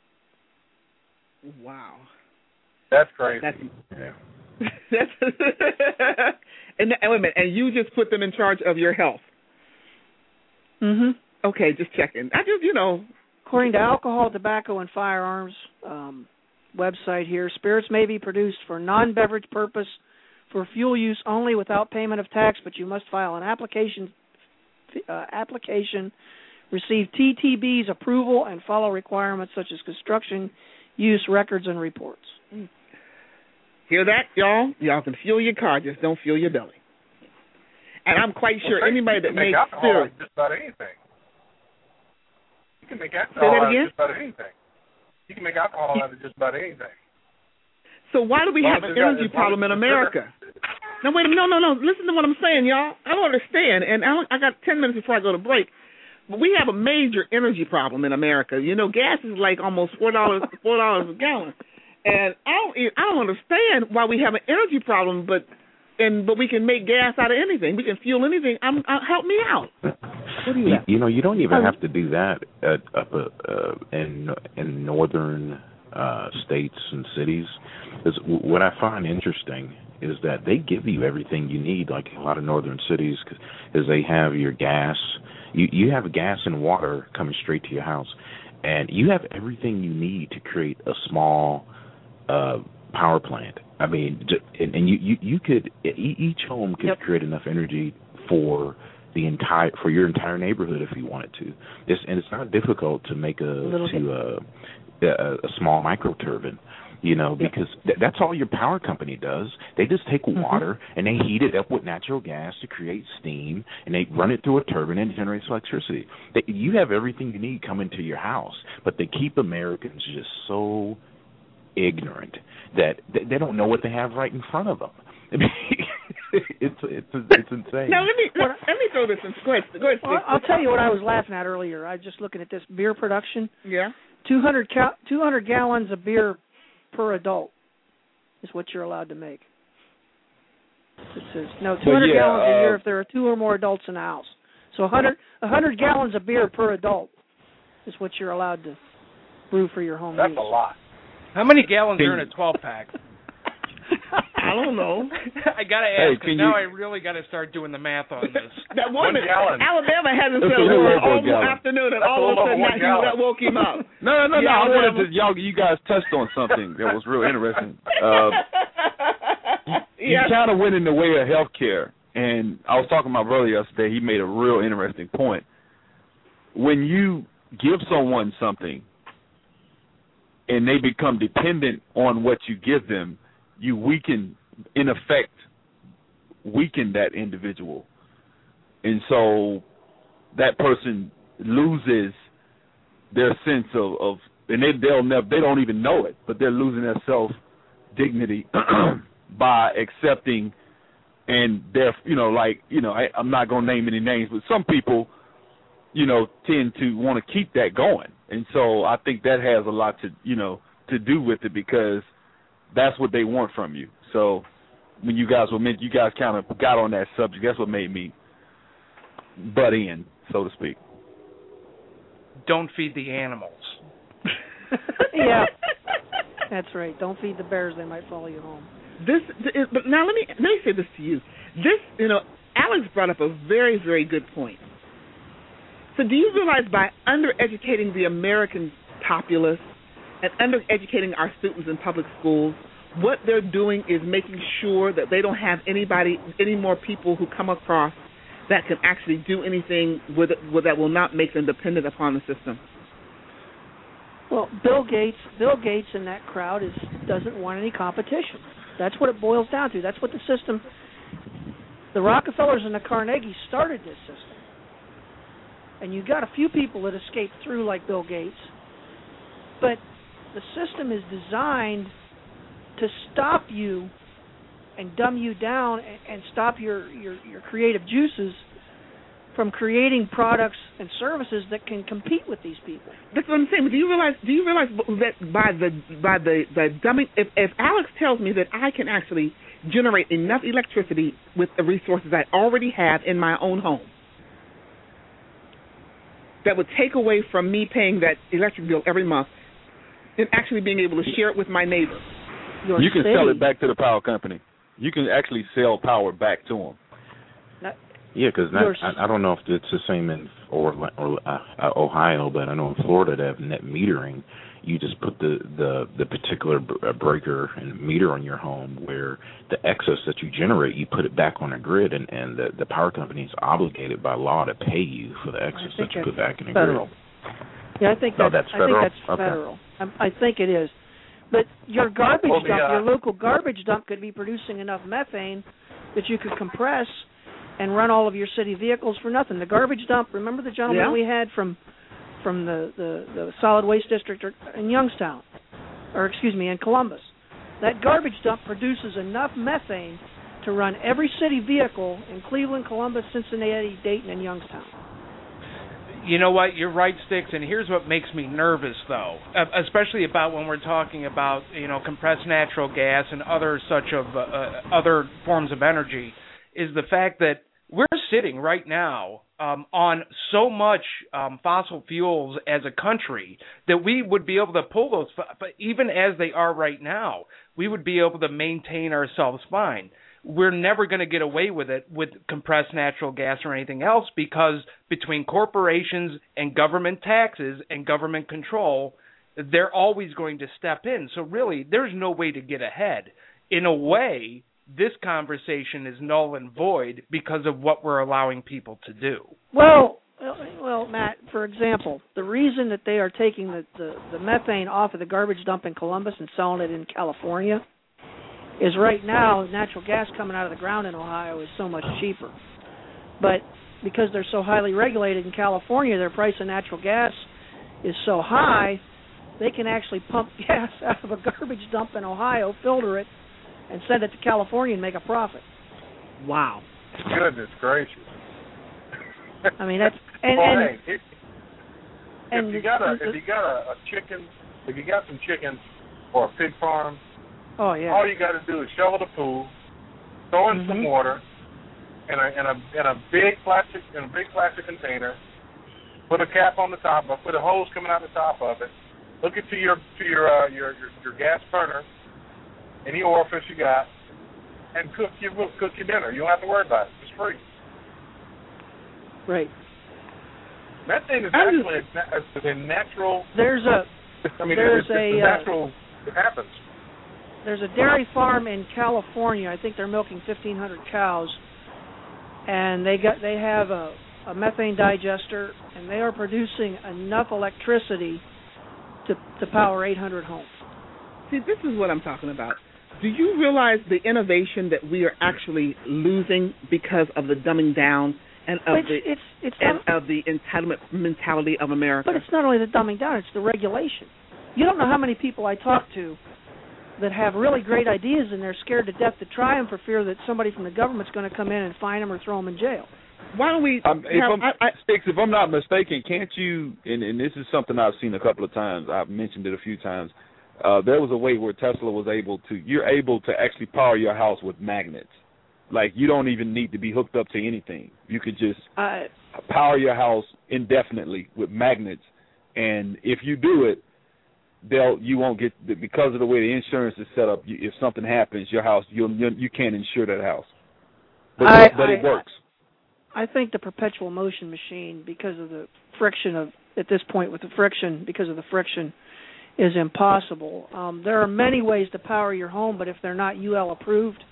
Wow. That's crazy. That's, yeah. that's and, and wait a minute, and you just put them in charge of your health. Mm-hmm. Okay, just checking. I just, you know, According to Alcohol, Tobacco, and Firearms um, website here, spirits may be produced for non-beverage purpose for fuel use only without payment of tax, but you must file an application, uh, application, receive T T B's approval, and follow requirements such as construction use records and reports. Hear that, y'all? Y'all can fuel your car, just don't fuel your belly. And I'm quite sure well, anybody that make makes alcohol spirits. out of just about anything. You can make Say alcohol that out of again? just about anything. You can make alcohol out of just about anything. So why do we Well, have an it's got- energy it's problem in it's America? No, wait a minute. No, no, no. Listen to what I'm saying, y'all. I don't understand. And I, don't, I got ten minutes before I go to break. But we have a major energy problem in America. You know, gas is like almost four dollars four dollars a gallon. And I don't, I don't understand why we have an energy problem, but and but we can make gas out of anything. We can fuel anything. I'm, uh, help me out. What do you, you, you know, you don't even Um, have to do that at, up uh, uh, in in northern uh, states and cities. Is what I find interesting is that they give you everything you need. Like a lot of northern cities, is they have your gas. You you have gas and water coming straight to your house, and you have everything you need to create a small uh, power plant. I mean, and, and you, you you could each home could Yep. create enough energy for the entire for your entire neighborhood if you wanted to. It's, and it's not difficult to make a Little to a, a a small micro turbine. You know, because th- that's all your power company does. They just take Mm-hmm. water and they heat it up with natural gas to create steam, and they run it through a turbine and it generates electricity. They, you have everything you need coming to your house, but they keep Americans just so ignorant that they, they don't know what they have right in front of them. I mean, it's it's it's insane. Now let me let, let me throw this in. Go ahead. Go ahead. Well, I'll tell you what I was laughing at earlier. I was just looking at this beer production. Yeah. two hundred cal- two hundred gallons of beer per adult is what you're allowed to make. It says no two hundred yeah, gallons a uh, year if there are two or more adults in the house. So one hundred one hundred gallons of beer per adult is what you're allowed to brew for your home That's use. a lot. How many gallons are in a twelve pack? I don't know. I gotta Hey, ask, 'cause can now you- I really gotta start doing the math on this. That One woman, gallon. Alabama hasn't That's said a a little word over a all gallon. afternoon, and That's all a of a little sudden over that, one gallon. that woke him up. No, no, no, Yeah, no. I wanted Alabama. to y'all. You guys touched on something that was real interesting. Uh, you Yes. kind of went in the way of healthcare, and I was talking to my brother yesterday. He made a real interesting point. When you give someone something, and they become dependent on what you give them, you weaken, in effect, weaken that individual, and so that person loses their sense of, of and they they'll never they don't even know it, but they're losing their self dignity by accepting, and they're you know like you know I, I'm not gonna name any names, but some people you know tend to want to keep that going, and so I think that has a lot to you know to do with it because that's what they want from you. So when you guys were meant, you guys kind of got on that subject. That's what made me butt in, so to speak. Don't feed the animals. Yeah, that's right. Don't feed the bears; they might follow you home. This, is, but now let me let me say this to you. This, you know, Alex brought up a very, very good point. So, do you realize by undereducating the American populace and undereducating our students in public schools, what they're doing is making sure that they don't have anybody, any more people who come across that can actually do anything with, it, with that will not make them dependent upon the system. Well, Bill Gates, Bill Gates in that crowd is doesn't want any competition. That's what it boils down to. That's what the system. The Rockefellers and the Carnegies started this system, and you got a few people that escaped through, like Bill Gates. But the system is designed to stop you and dumb you down and, and stop your, your, your creative juices from creating products and services that can compete with these people. That's what I'm saying. But do you realize? Do you realize that by the by the the dumbing? If, if Alex tells me that I can actually generate enough electricity with the resources I already have in my own home, that would take away from me paying that electric bill every month, and actually being able to share it with my neighbors. Your You can city, sell it back to the power company. You can actually sell power back to them. Now, Yeah, because I, I don't know if it's the same in or, or uh, Ohio, but I know in Florida they have net metering. You just put the, the, the particular breaker and meter on your home where the excess that you generate, you put it back on the grid, and, and the, the power company is obligated by law to pay you for the excess that you put back in the federal. grid. Yeah, I think no, that's, that's federal. I think that's okay. federal. I, I think it is. But your garbage well, dump, the, uh, your local garbage dump could be producing enough methane that you could compress and run all of your city vehicles for nothing. The garbage dump, remember the gentleman yeah. we had from from the, the, the solid waste district in Youngstown, or excuse me, in Columbus. That garbage dump produces enough methane to run every city vehicle in Cleveland, Columbus, Cincinnati, Dayton, and Youngstown. You know what? You're right, Sticks, and here's what makes me nervous, though, especially about when we're talking about, you know, compressed natural gas and other such of uh, other forms of energy, is the fact that we're sitting right now um, on so much um, fossil fuels as a country that we would be able to pull those, but even as they are right now, we would be able to maintain ourselves fine. We're never going to get away with it with compressed natural gas or anything else, because between corporations and government taxes and government control, they're always going to step in. So really, there's no way to get ahead. In a way, this conversation is null and void because of what we're allowing people to do. Well, well, Matt, for example, the reason that they are taking the, the, the methane off of the garbage dump in Columbus and selling it in California is right now natural gas coming out of the ground in Ohio is so much cheaper. But because they're so highly regulated in California, their price of natural gas is so high, they can actually pump gas out of a garbage dump in Ohio, filter it, and send it to California and make a profit. Wow. Goodness gracious. I mean, that's... And, well, and, hey, if, and if you got a if you got a, a chicken, if you got some chickens or a pig farm, oh yeah, all you got to do is shovel the pool, throw in mm-hmm. some water, in a in a in a big plastic in a big plastic container, put a cap on the top of it, put a hose coming out the top of it, hook it to your to your uh, your, your your gas burner, any orifice you got, and cook your cook your dinner. You don't have to worry about it. It's free. Right. Methane is actually a, a natural. There's a. I mean, there's it's, it's a a natural. Uh, it happens. There's a dairy farm in California. I think they're milking fifteen hundred cows, and they got they have a, a methane digester, and they are producing enough electricity to to power eight hundred homes. See, this is what I'm talking about. Do you realize the innovation that we are actually losing because of the dumbing down and of it's, the it's, it's and not, of the entitlement mentality of America? But it's not only the dumbing down; it's the regulation. You don't know how many people I talk to that have really great ideas and they're scared to death to try them for fear that somebody from the government's going to come in and fine them or throw them in jail. Why don't we? Um, if, have, I'm, I, I, Sticks, if I'm not mistaken, can't you? And, and this is something I've seen a couple of times. I've mentioned it a few times. Uh, there was a way where Tesla was able to. You're able to actually power your house with magnets. Like, you don't even need to be hooked up to anything. You could just uh, power your house indefinitely with magnets, and if you do it, they'll you won't get, because of the way the insurance is set up. You, if something happens, your house you'll, you you can't insure that house, but I, but I, it works. I think the perpetual motion machine, because of the friction of at this point with the friction, because of the friction, is impossible. Um, there are many ways to power your home, but if they're not U L approved,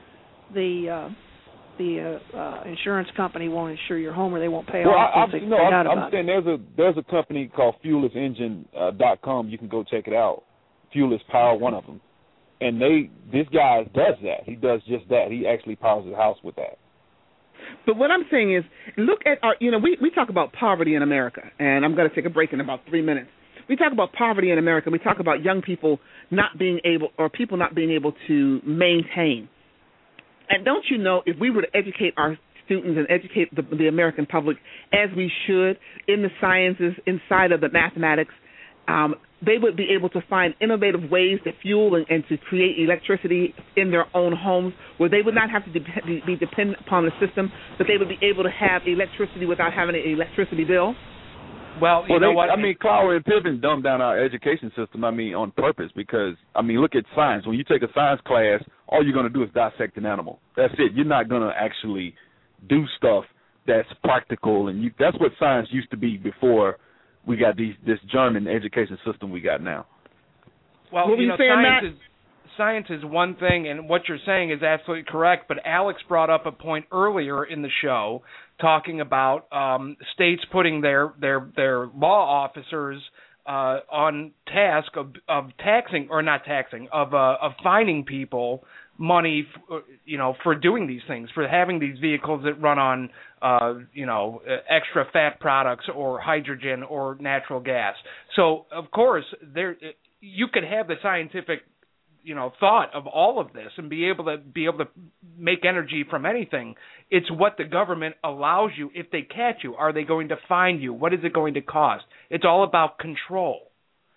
the uh, the uh, uh, insurance company won't insure your home, or they won't pay well, off. I, once I'm, they no, find I'm, out I'm about saying it. there's a there's a company called fuelless engine dot com. You can go check it out. Fuelless Power, one of them, and they this guy does that. He does just that. He actually powers his house with that. But what I'm saying is, look at our, you know, we, we talk about poverty in America, and I'm going to take a break in about three minutes. We talk about poverty in America. We talk about young people not being able, or people not being able to maintain. And don't you know, if we were to educate our students and educate the, the American public as we should in the sciences, inside of the mathematics, um, they would be able to find innovative ways to fuel and, and to create electricity in their own homes, where they would not have to de- be dependent upon the system, but they would be able to have electricity without having an electricity bill. Well, you well, know they, what? I mean, Cloward and Piven dumbed down our education system, I mean, on purpose, because, I mean, look at science. When you take a science class, all you're going to do is dissect an animal. That's it. You're not going to actually do stuff that's practical, and you, that's what science used to be before we got these this German education system we got now. Well, what you were know, you saying, science Matt? is science is one thing, and what you're saying is absolutely correct. But Alex brought up a point earlier in the show, talking about um, states putting their their their law officers uh, on task of of taxing or not taxing of uh, of fining people money, f- you know, for doing these things, for having these vehicles that run on, uh, you know, extra fat products or hydrogen or natural gas. So, of course, there you could have the scientific, you know, thought of all of this and be able to be able to make energy from anything. It's what the government allows you. If they catch you, are they going to fine you? What is it going to cost? It's all about control.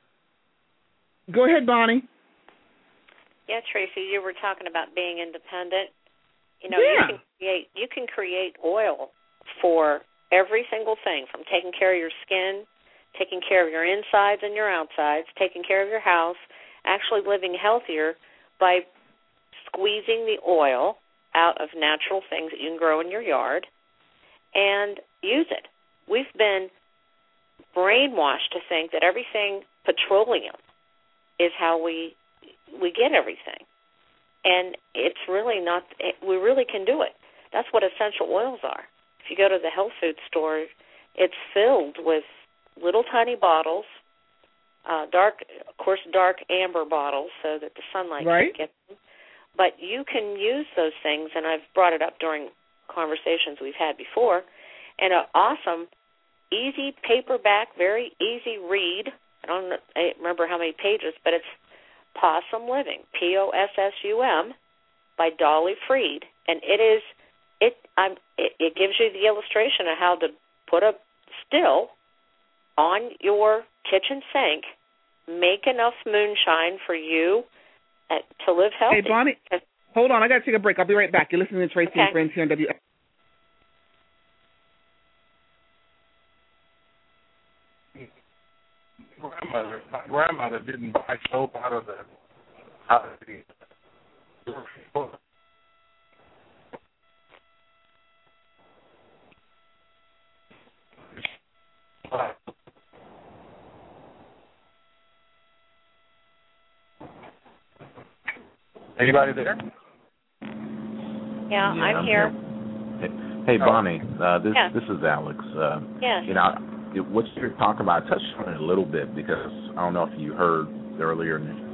Go ahead, Bonnie. Yeah, Tracy, you were talking about being independent. You know, yeah. you can create you can create oil for every single thing, from taking care of your skin, taking care of your insides and your outsides, taking care of your house, actually living healthier by squeezing the oil out of natural things that you can grow in your yard and use it. We've been brainwashed to think that everything petroleum is how we we get everything. And it's really not, we really can do it. That's what essential oils are. If you go to the health food store, it's filled with little tiny bottles, uh, dark, of course, dark amber bottles so that the sunlight right. can get them. But you can use those things, and I've brought it up during conversations we've had before, and an awesome, easy paperback, very easy read. I don't I remember how many pages, but it's Possum Living, P O S S U M, by Dolly Freed, and it is it. I'm. It, it gives you the illustration of how to put a still on your kitchen sink, make enough moonshine for you at, to live healthy. Hey, Bonnie, hold on. I got to take a break. I'll be right back. You're listening to Tracy okay. and Friends here on W. Grandmother, my grandmother didn't buy soap out of the out of the. Anybody there? Yeah, yeah I'm, I'm here. here. Hey, hey Bonnie, uh, this yes. this is Alex. Uh, yes. You know, what you're talking about, I touched on it a little bit because I don't know if you heard earlier.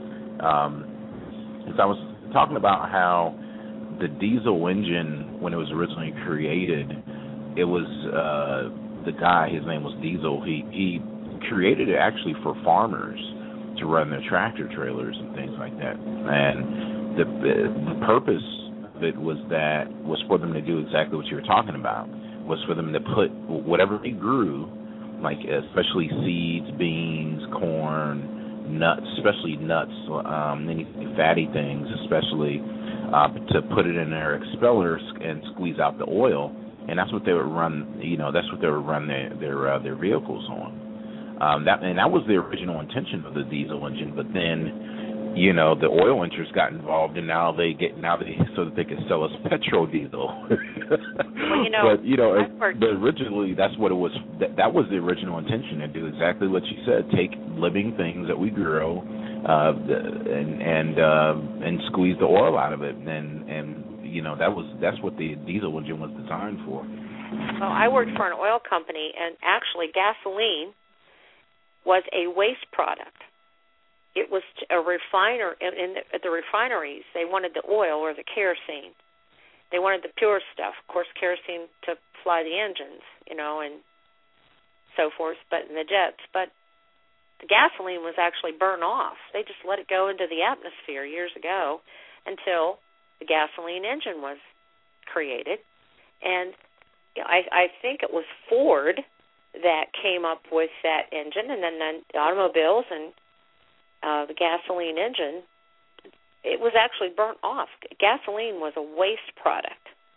Um, as I was talking about how the diesel engine, when it was originally created, it was uh, the guy. His name was Diesel. He he created it actually for farmers to run their tractor trailers and things like that. And the the purpose of it was that was for them to do exactly what you were talking about. Was for them to put whatever they grew, like especially seeds, beans, corn, nuts, especially nuts, um, any fatty things, especially uh, to put it in their expellers and squeeze out the oil, and that's what they would run. You know, that's what they would run their their uh, their vehicles on. Um, that and that was the original intention of the diesel engine, but then, you know, the oil interests got involved, and now they get now they so that they can sell us petrol diesel. Well, you know, but you know, it, heard... but originally that's what it was. That, that was the original intention, to do exactly what you said: take living things that we grow, uh, and and uh, and squeeze the oil out of it. And and you know, that was that's what the diesel engine was designed for. Well, I worked for an oil company, and actually, gasoline was a waste product. It was a refiner in, in the, at the refineries. They wanted the oil or the kerosene. They wanted the pure stuff. Of course, kerosene to fly the engines, you know, and so forth, but in the jets. But the gasoline was actually burned off. They just let it go into the atmosphere years ago until the gasoline engine was created. And you know, I, I think it was Ford that came up with that engine, and then, then the automobiles and uh, the gasoline engine, it was actually burnt off. Gasoline was a waste product.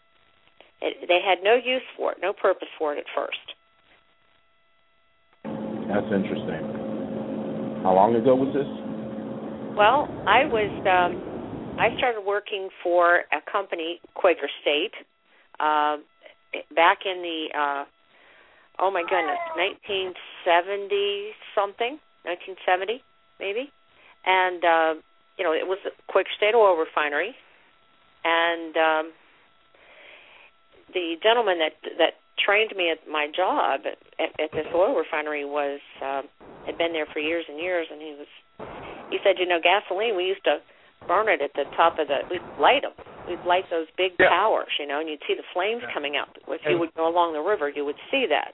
It, they had no use for it, no purpose for it at first. That's interesting. How long ago was this? Well, I was, um, I started working for a company, Quaker State, uh, back in the uh, oh my goodness, nineteen seventy something, nineteen seventy maybe, and uh, you know, it was a Quick State Oil Refinery, and um, the gentleman that that trained me at my job at, at, at this oil refinery was um, had been there for years and years, and he was he said, you know, gasoline, we used to burn it at the top of the, we'd light them. We'd light those big yeah. towers, you know, and you'd see the flames yeah. coming out. If you would go along the river, you would see that.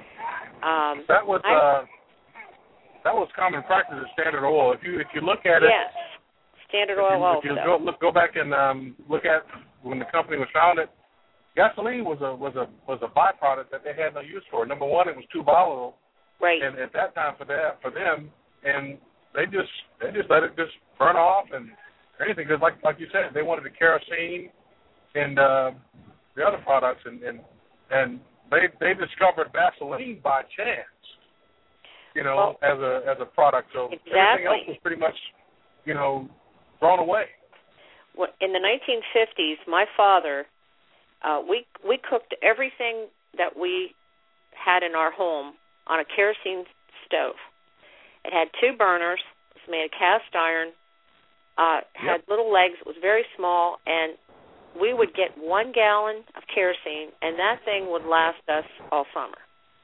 Um, that was uh, that was common practice at Standard Oil. If you if you look at it, yes, Standard Oil also. If you go look go back and um, look at when the company was founded, gasoline was a was a was a byproduct that they had no use for. Number one, it was too volatile, right? And at that time for that for them, and they just they just let it just burn off and anything. Because like like you said, they wanted the kerosene and uh, the other products, and and and they they discovered Vaseline by chance, you know, well, as a as a product. So exactly. everything else was pretty much, you know, thrown away. Well, in the nineteen fifties, my father, uh, we we cooked everything that we had in our home on a kerosene stove. It had two burners. It was made of cast iron. Uh, had yep. little legs. It was very small, and we would get one gallon of kerosene, and that thing would last us all summer.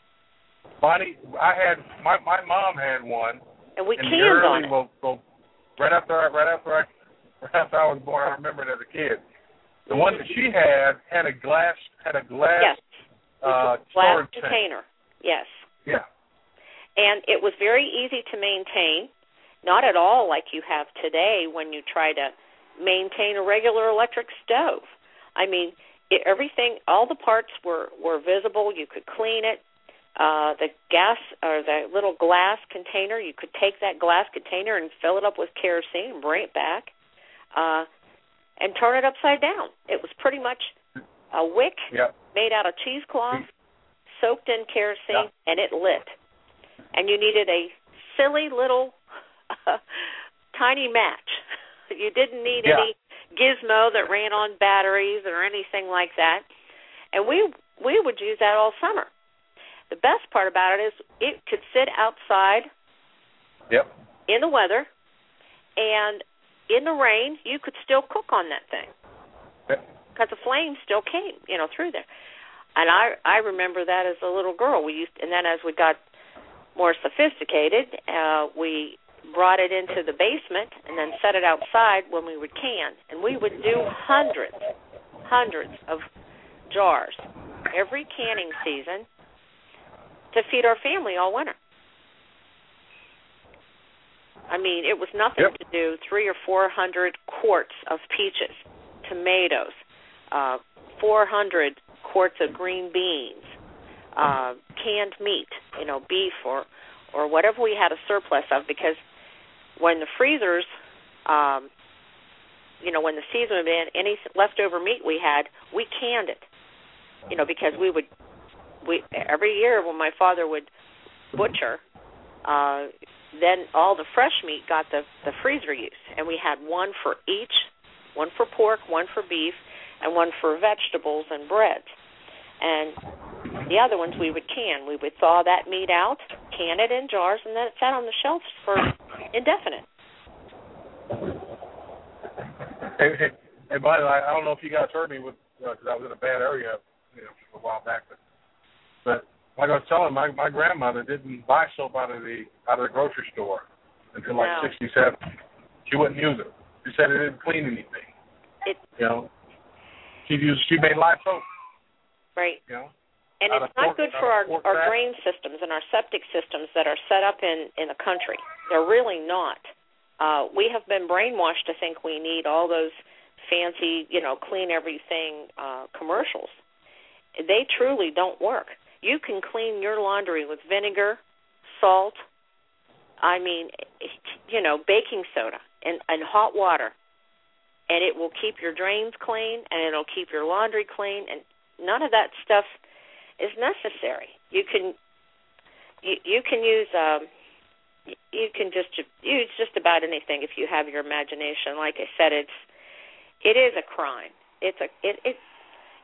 Bonnie, I had my my mom had one, and we and canned early, on it. Well, well, right after I, right after I, right after I was born, I remember it as a kid. The one that she had had a glass had a glass yes. uh, glass storage container. Tank. Yes. Yeah. And it was very easy to maintain, not at all like you have today when you try to maintain a regular electric stove. I mean, it, everything, all the parts were, were visible. You could clean it. Uh, the gas or the little glass container, you could take that glass container and fill it up with kerosene and bring it back uh, and turn it upside down. It was pretty much a wick yep. made out of cheesecloth, soaked in kerosene, yep. and it lit. And you needed a silly little uh, tiny match. You didn't need yeah. any gizmo that ran on batteries or anything like that. And we we would use that all summer. The best part about it is it could sit outside yep. in the weather, and in the rain, you could still cook on that thing because the flames still came, you know, through there. And I I remember that as a little girl. We used, and then as we got more sophisticated, uh, we brought it into the basement and then set it outside when we would can. And we would do hundreds, hundreds of jars every canning season to feed our family all winter. I mean, it was nothing yep. to do three or four hundred quarts of peaches, tomatoes, uh, four hundred quarts of green beans, uh, canned meat, you know, beef or or whatever we had a surplus of, because when the freezers, um, you know, when the season would end, any leftover meat we had, we canned it, you know, because we would, we every year when my father would butcher, uh, then all the fresh meat got the, the freezer use, and we had one for each, one for pork, one for beef, and one for vegetables and breads. And the other ones we would can. We would thaw that meat out, can it in jars, and then it sat on the shelves for indefinite. Hey, hey, hey by the way, I don't know if you guys heard me with because uh, I was in a bad area, you know, a while back, but but like I was telling my my grandmother didn't buy soap out of the out of the grocery store until like no. sixty-seven. She wouldn't use it. She said it didn't clean anything. It, you know, she used she made live soap. Right. You know. And it's not good for our, our drain systems and our septic systems that are set up in, in the country. They're really not. Uh, we have been brainwashed to think we need all those fancy, you know, clean everything uh, commercials. They truly don't work. You can clean your laundry with vinegar, salt, I mean, you know, baking soda and, and hot water, and it will keep your drains clean and it'll keep your laundry clean, and none of that stuff is necessary. You can you, you can use um, you can just use just about anything if you have your imagination. Like I said, it's it is a crime. It's a it, it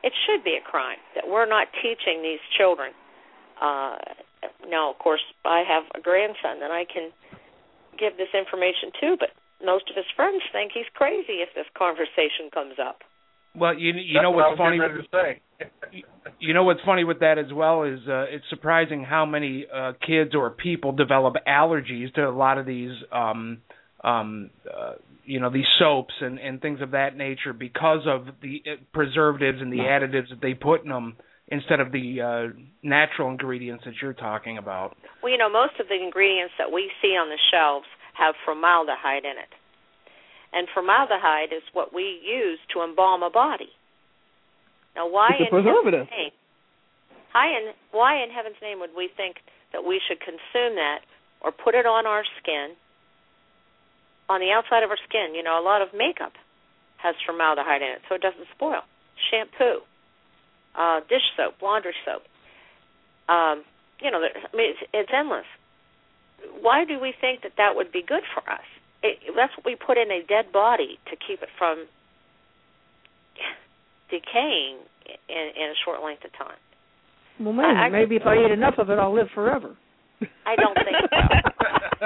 It should be a crime that we're not teaching these children. Uh, now, of course, I have a grandson that I can give this information to, but most of his friends think he's crazy if this conversation comes up. Well, you you That's know what what's funny. With, say. you know what's funny with that as well is uh, it's surprising how many uh, kids or people develop allergies to a lot of these, um, um, uh, you know, these soaps and, and things of that nature because of the preservatives and the additives that they put in them instead of the uh, natural ingredients that you're talking about. Well, you know, most of the ingredients that we see on the shelves have formaldehyde in it. And formaldehyde is what we use to embalm a body. Now, why it's a in preservative. heaven's name, why in, why in heaven's name would we think that we should consume that or put it on our skin, on the outside of our skin? You know, a lot of makeup has formaldehyde in it, so it doesn't spoil. Shampoo, uh, dish soap, laundry soap. Um, you know, I mean, it's, it's endless. Why do we think that that would be good for us? It, that's what we put in a dead body to keep it from decaying in, in a short length of time. Well, maybe, I, I, maybe if I eat enough of it, I'll live forever. I don't think so.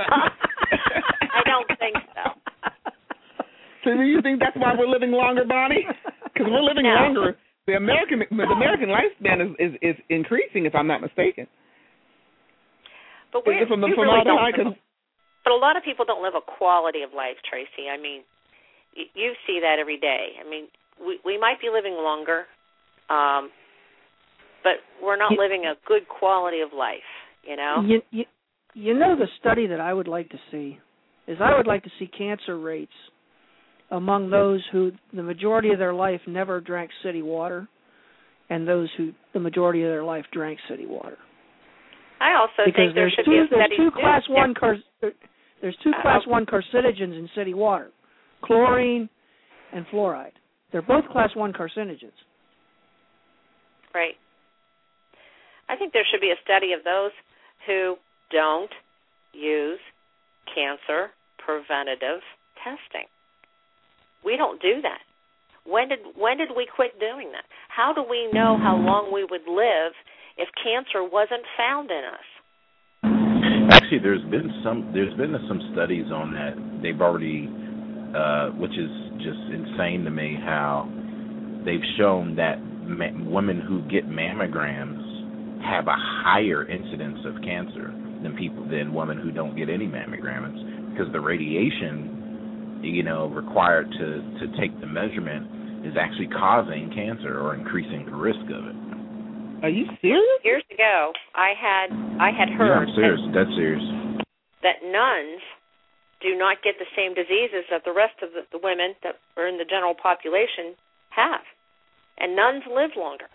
I don't think so. So do you think that's why we're living longer, Bonnie? Because we're living no. longer. The American the American lifespan is, is, is increasing, if I'm not mistaken. But we from the we really formaldehyde? don't. But a lot of people don't live a quality of life, Tracy. I mean, you, you see that every day. I mean, we we might be living longer, um, but we're not you, living a good quality of life, you know? You, you, you know, the study that I would like to see is I would like to see cancer rates among those who the majority of their life never drank city water and those who the majority of their life drank city water. I also because think there there's should two, be a there's study two too. class one yeah. car, there's two class one carcinogens in city water, chlorine and fluoride. They're both class one carcinogens. Right. I think there should be a study of those who don't use cancer preventative testing. We don't do that. When did when did we quit doing that? How do we know how long we would live if cancer wasn't found in us? Actually, there's been some there's been some studies on that. They've already, uh, which is just insane to me, how they've shown that ma- women who get mammograms have a higher incidence of cancer than people than women who don't get any mammograms because the radiation, you know, required to to take the measurement is actually causing cancer or increasing the risk of it. Are you serious? Years ago, I had I had Yeah, heard I'm serious. that, That's serious. that nuns do not get the same diseases that the rest of the, the women that are in the general population have, and nuns live longer.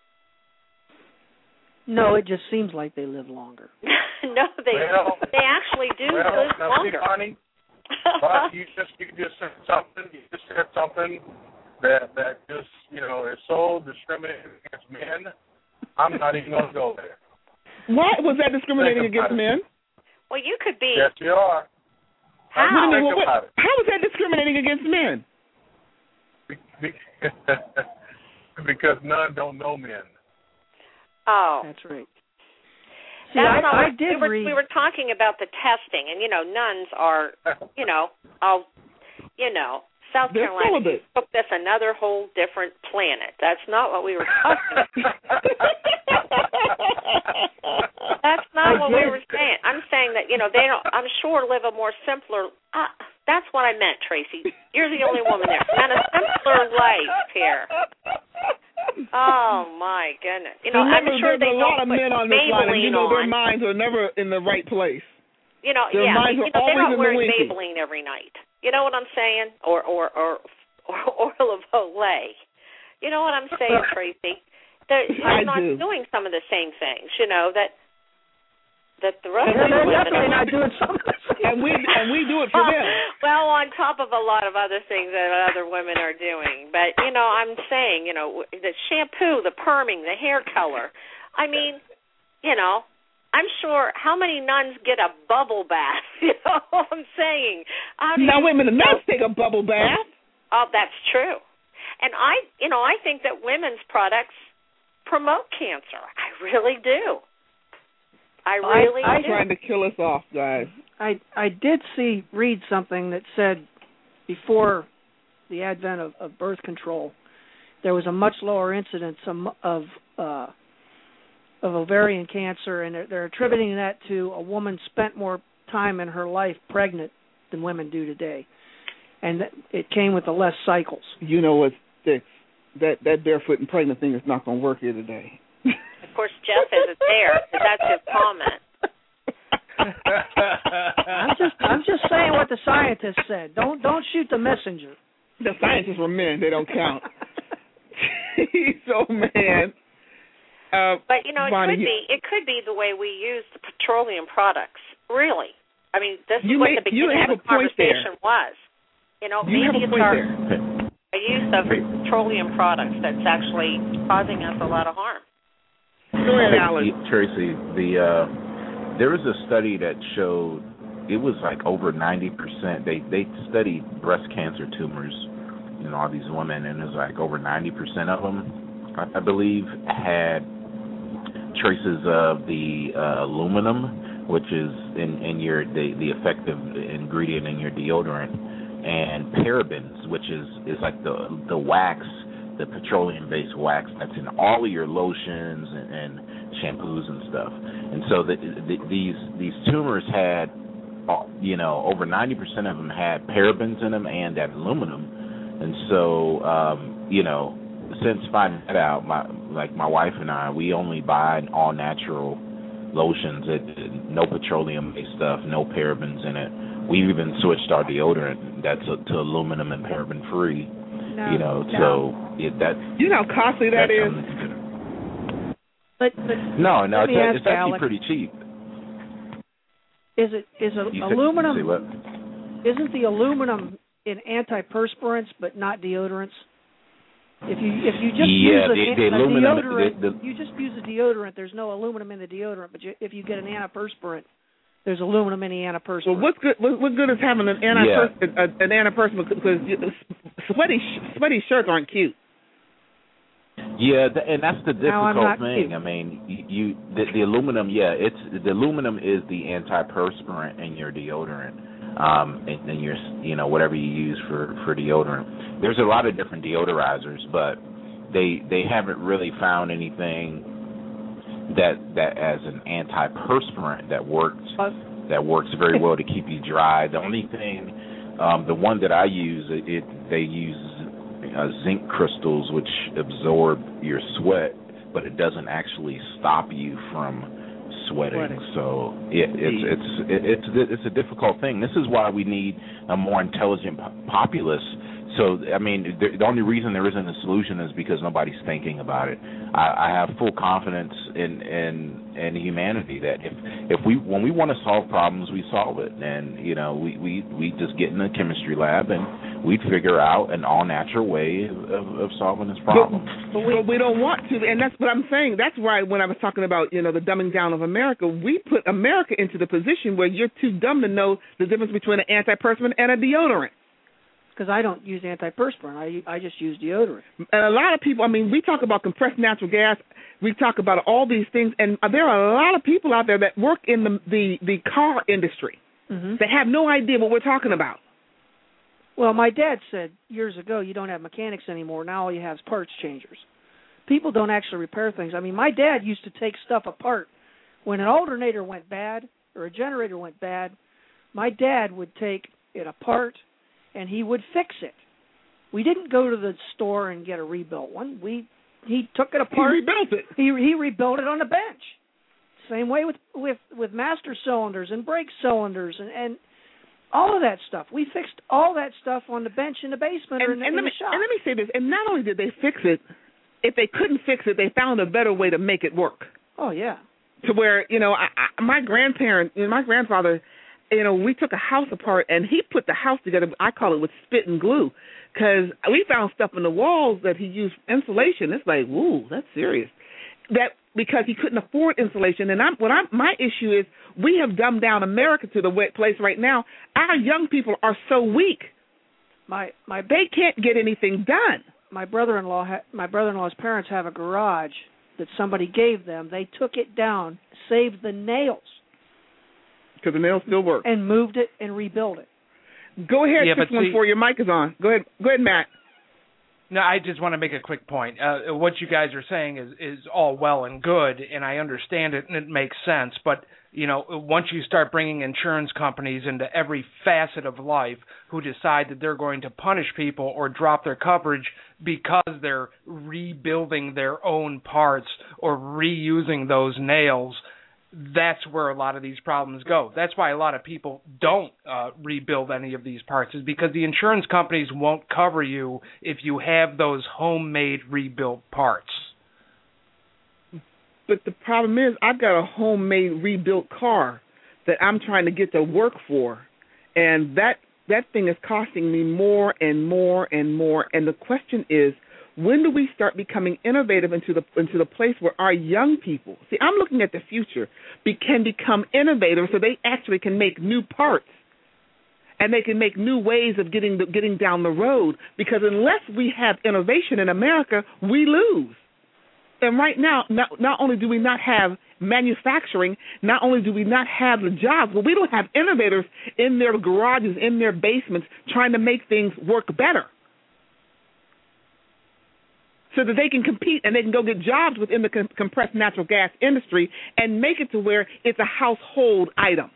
No, it just seems like they live longer. no, they well, they actually do well, live now longer. See, Bonnie, but you just you just said something. You just said something that that just you know is so discriminating against men. I'm not even going to go there. Why was that discriminating Think against about it. men? Well, you could be. Yes, you are. How? What do you mean, Think what- about it. how was that discriminating against men? Be- because none don't know men. Oh, That's right. See, That's I, not I what- did we were, read. We were talking about the testing, and you know, nuns are, you know, I'll, you know, South They're Carolina celibate. took this another whole different planet. That's not what we were talking about. That's not I what we did. were saying. I'm saying that you know they don't. I'm sure live a more simpler. Uh, that's what I meant, Tracy. You're the only woman there. And a simpler life here. Oh my goodness! You know, Remember, I'm sure there's they a don't lot of put men on this line, and you Maybelline know their on. minds are never in the right place. You know, Their yeah, minds you are know, they're always not in the wearing winky. Maybelline every night. You know what I'm saying? Or or or, or oil of Olay. You know what I'm saying, Tracy? They're, I they're not do. doing some of the same things. You know that that the rest They're of the women definitely are not doing something. And we and we do it for them. well, on top of a lot of other things that other women are doing. But, you know, I'm saying, you know, the shampoo, the perming, the hair color. I mean, you know, I'm sure how many nuns get a bubble bath? You know what I'm saying? How do Now, you, wait a minute. you know, Nuns take a bubble bath. Oh, that's true. And I, you know, I think that women's products promote cancer. I really do. I really I, I, do. Trying to kill us off, guys. I I did see read something that said before the advent of, of birth control, there was a much lower incidence of of, uh, of ovarian cancer, and they're, they're attributing that to a woman spent more time in her life pregnant than women do today, and it came with the less cycles. You know what sticks? That that barefoot and pregnant thing is not going to work here today. Of course, Jeff isn't there, but that's his comment. I'm just I'm just saying what the scientists said. Don't don't shoot the messenger. The scientists were men; they don't count. So man. Uh, but you know, it Bonnie, could be it could be the way we use the petroleum products. Really, I mean, this is you what may, the beginning of the conversation was. You know, you maybe it's our there. a use of petroleum products that's actually causing us a lot of harm. Go ahead, Alan. Tracy, the uh, there was a study that showed it was like over ninety percent. They they studied breast cancer tumors, you know, all these women, and it was like over ninety percent of them, I, I believe, had traces of the uh, aluminum, which is in, in your the, the effective ingredient in your deodorant, and parabens, which is, is like the the wax, the petroleum-based wax that's in all of your lotions and, and shampoos and stuff. And so the, the, these these tumors had, you know, over ninety percent of them had parabens in them and that aluminum. And so, um, you know, since finding that out, my like my wife and I, we only buy all natural lotions, it, no petroleum-based stuff, no parabens in it. We even switched our deodorant that's a, to aluminum and paraben-free. No, you know, no. so it, that. You know how costly that is. But, but no, no, let it's, me ask it's actually Alex, pretty cheap. Is it is a, You aluminum? Say, say what? Isn't the aluminum in antiperspirants but not deodorants? If you if you just yeah, use a, the, the a aluminum, deodorant, the, the, you just use a deodorant. There's no aluminum in the deodorant, but you, if you get an antiperspirant, there's aluminum in the antiperspirant. Well, what's good? What, what good is having an antiperspirant? Yeah. An antiperspirant because sweaty sweaty shirts aren't cute. Yeah, and that's the difficult thing. Cute. I mean, you, you the, the aluminum. Yeah, it's the aluminum is the antiperspirant in your deodorant, um, and, and your you know whatever you use for, for deodorant. There's a lot of different deodorizers, but they they haven't really found anything that that as an antiperspirant that works that works very well to keep you dry. The only thing, um, the one that I use, it, it they use. Uh, zinc crystals, which absorb your sweat, but it doesn't actually stop you from sweating. sweating. So it, it's it's it, it's it's a difficult thing. This is why we need a more intelligent populace. So I mean, the, the only reason there isn't a solution is because nobody's thinking about it. I, I have full confidence in in in humanity that if if we when we want to solve problems, we solve it, and you know we we we just get in the chemistry lab and we'd figure out an all-natural way of, of solving this problem. But, but, we, but we don't want to, and that's what I'm saying. That's why when I was talking about, you know, the dumbing down of America, we put America into the position where you're too dumb to know the difference between an antiperspirant and a deodorant. Because I don't use antiperspirant. I, I just use deodorant. And a lot of people, I mean, we talk about compressed natural gas. We talk about all these things, and there are a lot of people out there that work in the the, the car industry mm-hmm. that have no idea what we're talking about. Well, my dad said years ago, you don't have mechanics anymore. Now all you have is parts changers. People don't actually repair things. I mean, my dad used to take stuff apart. When an alternator went bad or a generator went bad, my dad would take it apart and he would fix it. We didn't go to the store and get a rebuilt one. We he took it apart. He rebuilt it. He he rebuilt it on the bench. Same way with with, with master cylinders and brake cylinders and, and all of that stuff. We fixed all that stuff on the bench in the basement and, or in, the, and in let me, the shop. And let me say this, and not only did they fix it, if they couldn't fix it, they found a better way to make it work. Oh, yeah. To where, you know, I, I, my grandparent, you know, my grandfather, you know, we took a house apart, and he put the house together, I call it with spit and glue, because we found stuff in the walls that he used insulation. It's like, woo, that's serious. That because he couldn't afford insulation. And I'm, what I'm, my issue is we have dumbed down America to the place right now. Our young people are so weak. My my they can't get anything done. my brother-in-law ha- my brother-in-law's parents have a garage that somebody gave them. They took it down, saved the nails, because the nails still work, and moved it and rebuilt it. Go ahead, yeah, six one four. Your mic is on. Go ahead, go ahead, Matt. No, I just want to make a quick point. Uh, what you guys are saying is, is all well and good, and I understand it, and it makes sense. But, you know, once you start bringing insurance companies into every facet of life who decide that they're going to punish people or drop their coverage because they're rebuilding their own parts or reusing those nails, that's where a lot of these problems go. That's why a lot of people don't uh, rebuild any of these parts, is because the insurance companies won't cover you if you have those homemade rebuilt parts. But the problem is, I've got a homemade rebuilt car that I'm trying to get to work for, and that that thing is costing me more and more and more. And the question is, when do we start becoming innovative into the into the place where our young people, see, I'm looking at the future, be, can become innovative so they actually can make new parts and they can make new ways of getting the, getting down the road, because unless we have innovation in America, we lose. And right now, not, not only do we not have manufacturing, not only do we not have the jobs, but we don't have innovators in their garages, in their basements, trying to make things work better, so that they can compete and they can go get jobs within the com- compressed natural gas industry and make it to where it's a household item.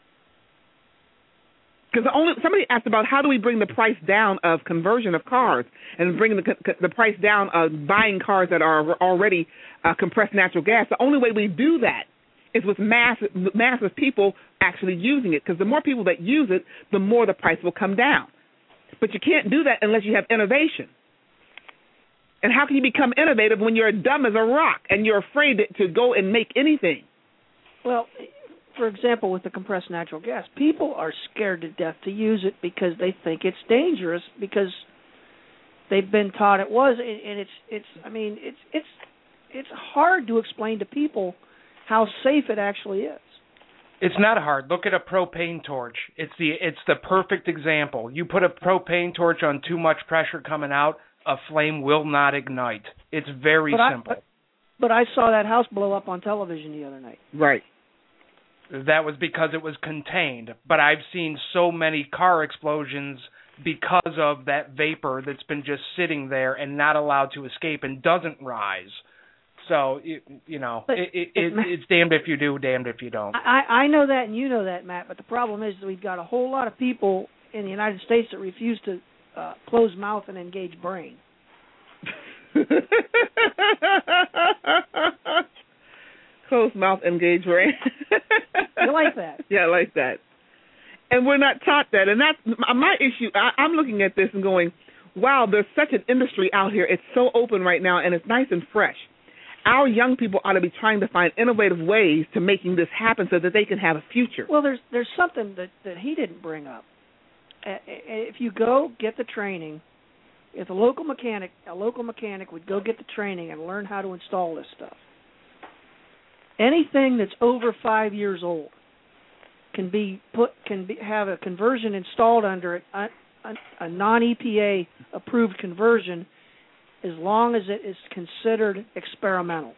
Because only somebody asked about how do we bring the price down of conversion of cars and bring the the price down of buying cars that are already uh, compressed natural gas. The only way we do that is with mass massive people actually using it. Because the more people that use it, the more the price will come down. But you can't do that unless you have innovation. And how can you become innovative when you're dumb as a rock and you're afraid to go and make anything? Well, for example, with the compressed natural gas, people are scared to death to use it because they think it's dangerous, because they've been taught it was, and it's it's. I mean, it's it's it's hard to explain to people how safe it actually is. It's not hard. Look at a propane torch. It's the it's the perfect example. You put a propane torch on too much pressure coming out, a flame will not ignite. It's very but simple. I, but, but I saw that house blow up on television the other night. Right. That was because it was contained. But I've seen so many car explosions because of that vapor that's been just sitting there and not allowed to escape and doesn't rise. So, you, you know, it, it, it, it's damned if you do, damned if you don't. I, I know that and you know that, Matt, but the problem is that we've got a whole lot of people in the United States that refuse to uh, close mouth and engage brain. Close mouth, engage brain. You like that? Yeah, I like that. And we're not taught that. And that's my issue. I, I'm looking at this and going, wow, there's such an industry out here. It's so open right now, and it's nice and fresh. Our young people ought to be trying to find innovative ways to making this happen so that they can have a future. Well, there's there's something that, that he didn't bring up. Uh, if you go get the training, if a local mechanic, a local mechanic would go get the training and learn how to install this stuff, anything that's over five years old can be put can be, have a conversion installed under it, a, a, a non-E P A approved conversion, as long as it is considered experimental.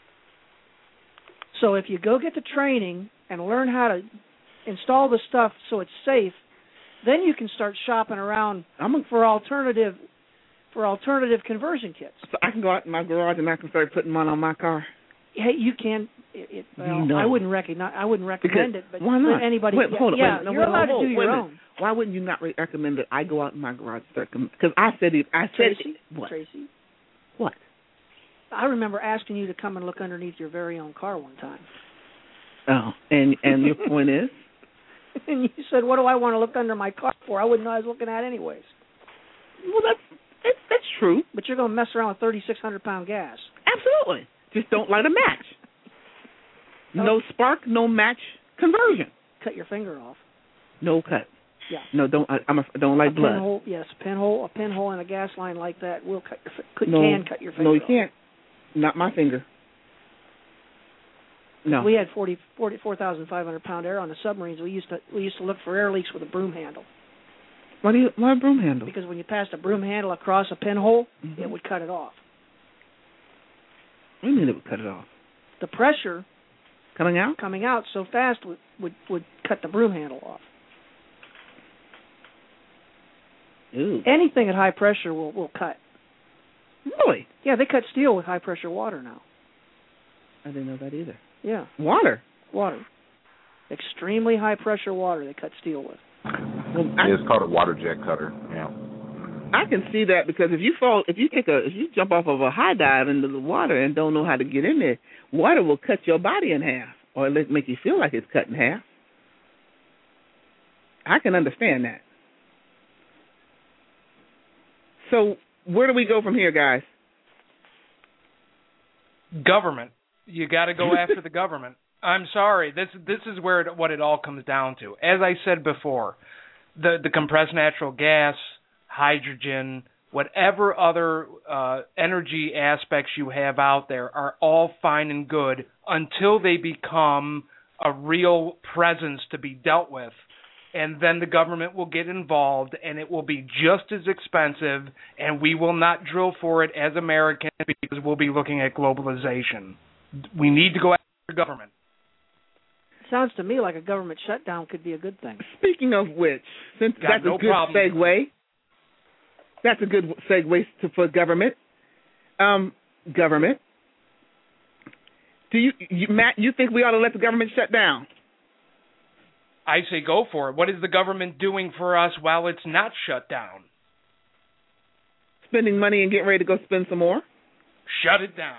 So if you go get the training and learn how to install the stuff so it's safe, then you can start shopping around for alternative for alternative conversion kits. So I can go out in my garage and I can start putting one on my car. Hey, you can. It, it, well, no. I wouldn't recognize. I wouldn't recommend because, it. But why not? Anybody? Wait, hold on, yeah, wait, no, you're wait, allowed hold, to do wait your a own. Why wouldn't you not re- recommend that I go out in my garage and start? Because I said it. I said Tracy. It, what? Tracy. What? I remember asking you to come and look underneath your very own car one time. Oh, and and your point is? And you said, "What do I want to look under my car for? I wouldn't know what I was looking at anyways." Well, that's that's, that's true. But you're going to mess around with thirty-six hundred pound gas. Absolutely. Just don't light a match. No. No spark, no match conversion. Cut your finger off. No cut. Yeah. No, don't. I, I'm a, don't like a blood. Pinhole, yes, a pinhole, a pinhole in a gas line like that will cut your. Could, no, can cut your finger. No, you off. can't. Not my finger. No. We had forty, forty-four thousand five hundred pound air on the submarines. We used to we used to look for air leaks with a broom handle. Why do you why a broom handle? Because when you passed a broom handle across a pinhole, mm-hmm. it would cut it off. What do you mean it would cut it off? The pressure coming out coming out so fast would would, would cut the broom handle off. Ooh. Anything at high pressure will will cut. Really? Yeah, they cut steel with high pressure water now. I didn't know that either. Yeah. Water. Water. Extremely high pressure water they cut steel with. Well, I, it's called a water jet cutter. Yeah. I can see that because if you fall, if you take a, if you jump off of a high dive into the water and don't know how to get in there, water will cut your body in half, or it'll make you feel like it's cut in half. I can understand that. So where do we go from here, guys? Government. You got to go after the government. I'm sorry. This this is where it, what it all comes down to. As I said before, the the compressed natural gas, hydrogen, whatever other uh, energy aspects you have out there are all fine and good until they become a real presence to be dealt with. And then the government will get involved, and it will be just as expensive, and we will not drill for it as Americans because we'll be looking at globalization. We need to go after the government. Sounds to me like a government shutdown could be a good thing. Speaking of which, since Got that's no a good problem. segue, that's a good segue to, for government. Um, government. Do you, you, Matt? You think we ought to let the government shut down? I say go for it. What is the government doing for us while it's not shut down? Spending money and getting ready to go spend some more? Shut it down.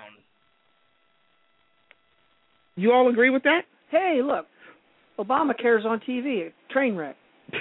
You all agree with that? Hey, look, Obamacare's on T V, a train wreck.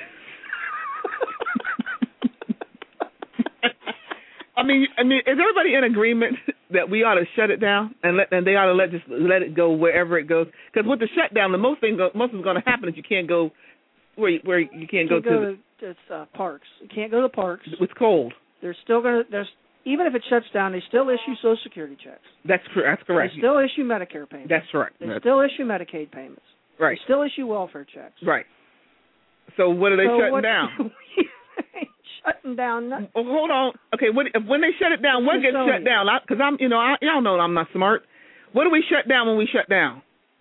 I mean, I mean, is everybody in agreement that we ought to shut it down and let and they ought to let just let it go wherever it goes? Because with the shutdown, the most thing most is going to happen is you can't go where you, where you can't you go, go to, to, to uh, parks. You can't go to the parks. It's cold. They're still going to. There's even if it shuts down, they still issue Social Security checks. That's correct. That's correct. They still issue Medicare payments. That's correct. They That's still issue Medicaid payments. Right. They still issue welfare checks. Right. So what are they so shutting what, down? shutting down. Nothing. Well, hold on. Okay, what, if, when they shut it down, what gets shut down? Because I'm, you know, I, y'all know I'm not smart. What do we shut down when we shut down?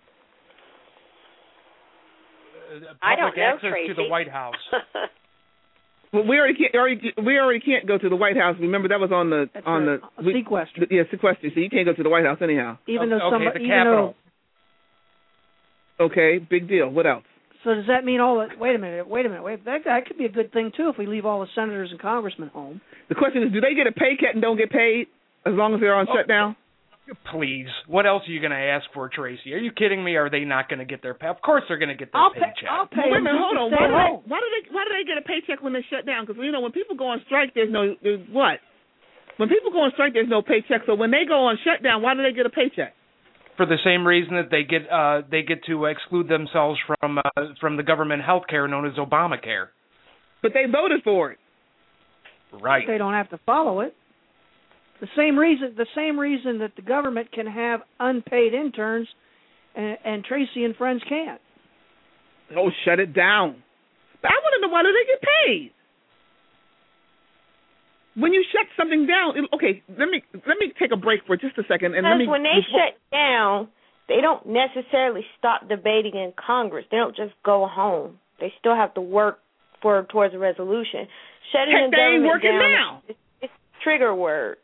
Uh, I don't know, access Tracy. to the White House. Well, we already can't. Already, we already can't go to the White House. Remember that was on the That's on a, the a sequester. Yeah, sequester. So you can't go to the White House anyhow. Even okay, though somebody, the even Capitol. though. Okay, big deal. What else? So does that mean all the? Wait a minute. Wait a minute. Wait. That that could be a good thing too if we leave all the senators and congressmen home. The question is, do they get a pay cut and don't get paid as long as they're on Oh. shutdown? Please. What else are you going to ask for, Tracy? Are you kidding me? Are they not going to get their pay? Of course they're going to get their I'll pay. paycheck. I'll pay. Wait a minute, them hold on. just to Why stay do, home. they, why do they why do they get a paycheck when they shut down? Because you know when people go on strike, there's no there's what? When people go on strike, there's no paycheck. So when they go on shutdown, why do they get a paycheck? For the same reason that they get uh, they get to exclude themselves from uh, from the government health care known as Obamacare. But they voted for it. Right. They don't have to follow it. The same reason, the same reason that the government can have unpaid interns, and, and Tracy and friends can't. Oh, shut it down. But I want to know, why do they get paid? When you shut something down, it, okay, let me let me take a break for just a second. And let me, Because when they before, shut down, they don't necessarily stop debating in Congress. They don't just go home. They still have to work for towards a resolution. Shutting Heck, the they ain't government working down now. is it's a trigger word.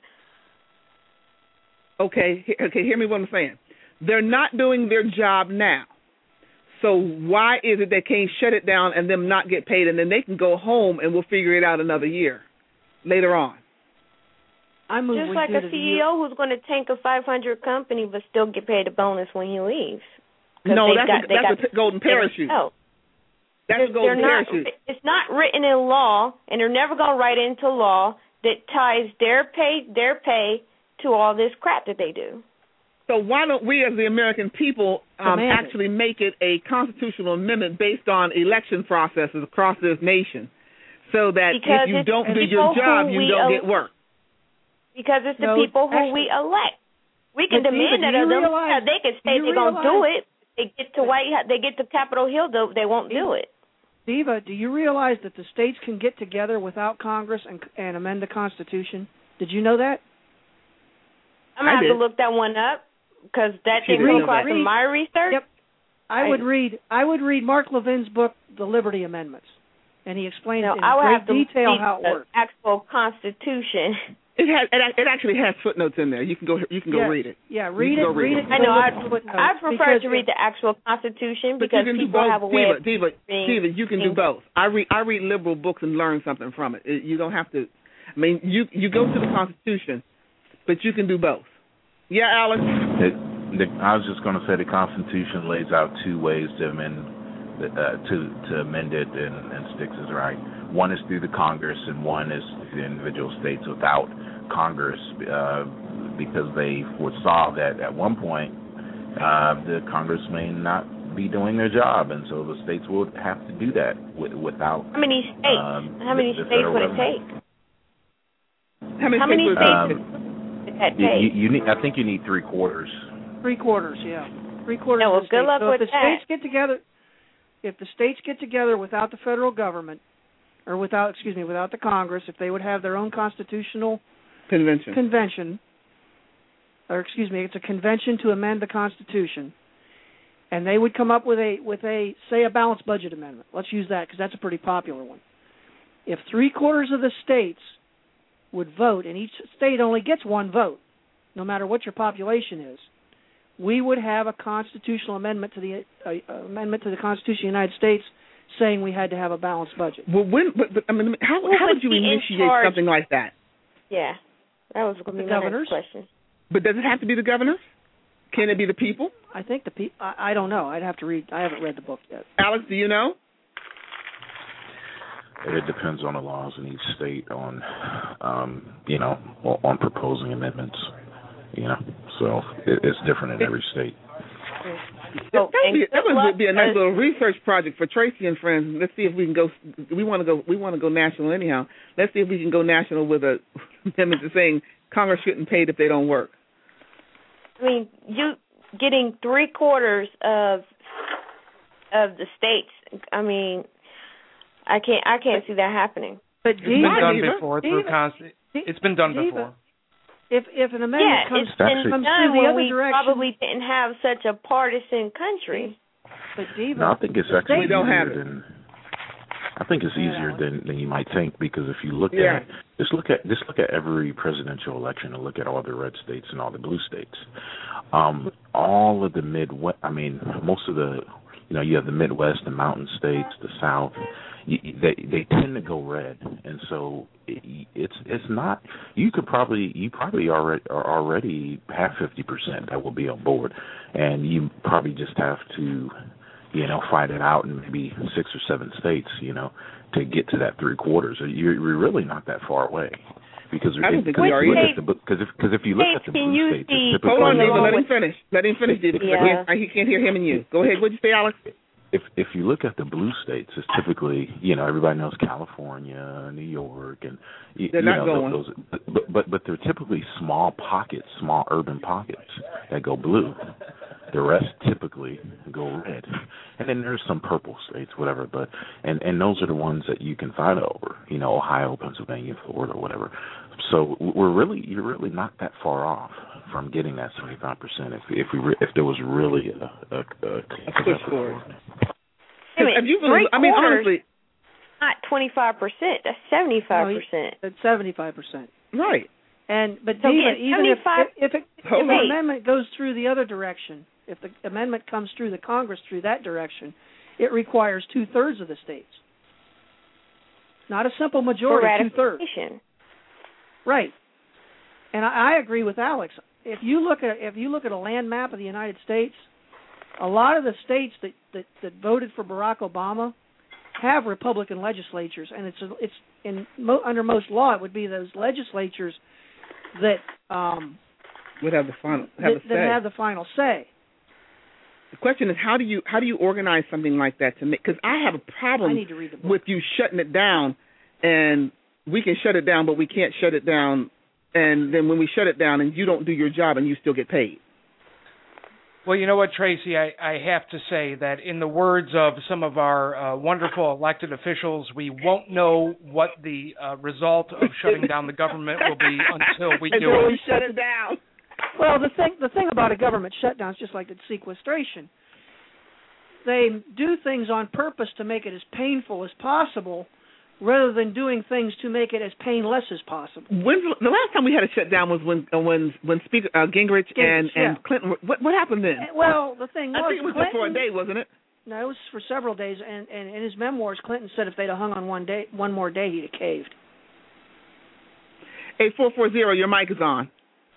Okay, he- okay, hear me what I'm saying. They're not doing their job now. So why is it they can't shut it down and them not get paid, and then they can go home and we'll figure it out another year later on? I move Just we like do a the C E O who's going to tank a five hundred company but still get paid a bonus when he leaves. 'Cause No, they've that's got, a, they that's got a p- golden parachute. No. That's They're, a golden they're not, parachute. It's not written in law, and they're never going to write it into law that ties their pay their pay to all this crap that they do. So why don't we as the American people um, Demand it. actually make it a constitutional amendment based on election processes across this nation so that Because if you it's don't do people your job, who you we don't el- get work? Because it's the No, people who actually- we elect. We can But do you- demand but it do you of them. realize- They can do say you they're going to do realize- it. They get to White House, they get to Capitol Hill, though they won't do it. Diva, do you realize that the states can get together without Congress and, and amend the Constitution? Did you know that? I'm going to have to look that one up because that didn't come across in my research. Yep. I, I would read I would read Mark Levin's book, The Liberty Amendments, and he explains no, in I would great have to detail how it the works. Actual Constitution. It has it, it actually has footnotes in there. You can go you can go yes. read it. Yeah, read it. Read it. I know. I I prefer because to read the actual Constitution but because you can people do both. have a way Diva, of Diva, Diva, you can do both. I read I read liberal books and learn something from it. it. You don't have to. I mean, you you go to the Constitution, but you can do both. Yeah, Alex. It, the, I was just going to say the Constitution lays out two ways to amend uh, to to amend it, and, and Sticks is right. One is through the Congress, and one is through the individual states without Congress, uh, because they foresaw that at one point uh, the Congress may not be doing their job, and so the states would have to do that with, without. How many states? Um, How many the, the states would it government. take? How many, How many states? states Um, would that you, take? you, you need. I think you need three quarters. Three quarters, yeah, three quarters. Yeah, well, of the good states. luck so with if the that. states get together, if the states get together without the federal government, or without, excuse me, without the Congress, if they would have their own constitutional convention, convention, or excuse me, it's a convention to amend the Constitution, and they would come up with a with a say a balanced budget amendment. Let's use that because that's a pretty popular one. If three quarters of the states would vote, and each state only gets one vote, no matter what your population is, we would have a constitutional amendment to the uh, amendment to the Constitution of the United States saying we had to have a balanced budget. Well, when, but, but I mean, how, Who how would would you be in initiate charge? something like that? Yeah, that was going to The be my governors? next question. But does it have to be the governor? Can it be the people? I think the people. I, I don't know. I'd have to read. I haven't read the book yet. Alex, do you know? It depends on the laws in each state on, um, you know, on proposing amendments. You know, so it, it's different in every state. So, that would be, that would luck, be a nice uh, little research project for Tracy and friends. Let's see if we can go. We want to go. We want to go national anyhow. Let's see if we can go national with a amendment to saying Congress shouldn't pay it if they don't work. I mean, you getting three quarters of of the states. I mean, I can't. I can't see that happening. But It's been Diva, done Diva, before through Diva, const- It's been done Diva, before. If if an amendment Yeah, comes, it's been comes done through the when other we direction, probably didn't have such a partisan country. but Diva, No, I think it's actually We don't easier have it. than. I think it's easier than, than you might think because if you look Yeah. at just look at just look at every presidential election and look at all the red states and all the blue states, um, all of the Midwest. I mean, most of the you know you have the Midwest, the mountain states, the South. You, they they tend to go red, and so it, it's it's not. You could probably you probably already are already have fifty percent that will be on board, and you probably just have to. You know, fight it out in maybe six or seven states, you know, to get to that three quarters. You're, you're really not that far away, because I don't it, think because we are if you look either. at the because if because if you look at the Can blue you states, see- it's typically Hold on, Going Diva. along Let him with- finish. Let him finish, Diva. Yeah. He can't hear him and you. Go ahead. What'd you say, Alex? if if you look at the blue states, it's typically you know everybody knows California, New York, and you, They're you not know going. those, but but but they're typically small pockets, small urban pockets that go blue. The rest typically go red, and then there's some purple states, whatever. But and and those are the ones that you can fight over, you know, Ohio, Pennsylvania, Florida, whatever. So we're really you're really not that far off from getting that seventy-five percent. If if we re, if there was really a a, a, A push for it. I mean, Have you three I mean, quarters, honestly, not twenty-five percent. That's seventy-five percent. It's seventy-five percent. right. And but So Diva, it's even if seventy-five if, if, it, if Hold the on. amendment goes through the other direction, if the amendment comes through the Congress through that direction, it requires two thirds of the states. Not a simple For majority, two thirds. ratification. Right. And I, I agree with Alex. If you look at if you look at a land map of the United States, a lot of the states that, that, that voted for Barack Obama have Republican legislatures, and it's it's in mo, under most law it would be those legislatures that um, Would have the final have that, a say. that have the final say. The question is, how do you how do you organize something like that to make? Because I have a I problem need to read the book. with you shutting it down, and we can shut it down, but we can't shut it down. And then when we shut it down, and you don't do your job, and you still get paid. Well, you know what, Tracy, I, I have to say that in the words of some of our uh, wonderful elected officials, we won't know what the uh, result of shutting down the government will be until we do until it. we shut it down. Well, the thing the thing about a government shutdown is just like the sequestration. They do things on purpose to make it as painful as possible, rather than doing things to make it as painless as possible. When the last time we had a shutdown was when uh, when when Speaker uh, Gingrich, Gingrich and, yeah. and Clinton. What what happened then? Well, the thing was, I think it was Clinton, just for a day, wasn't it? No, it was for several days. And, and in his memoirs, Clinton said if they'd have hung on one day, one more day, he'd have caved. Eight four four zero. Your mic is on.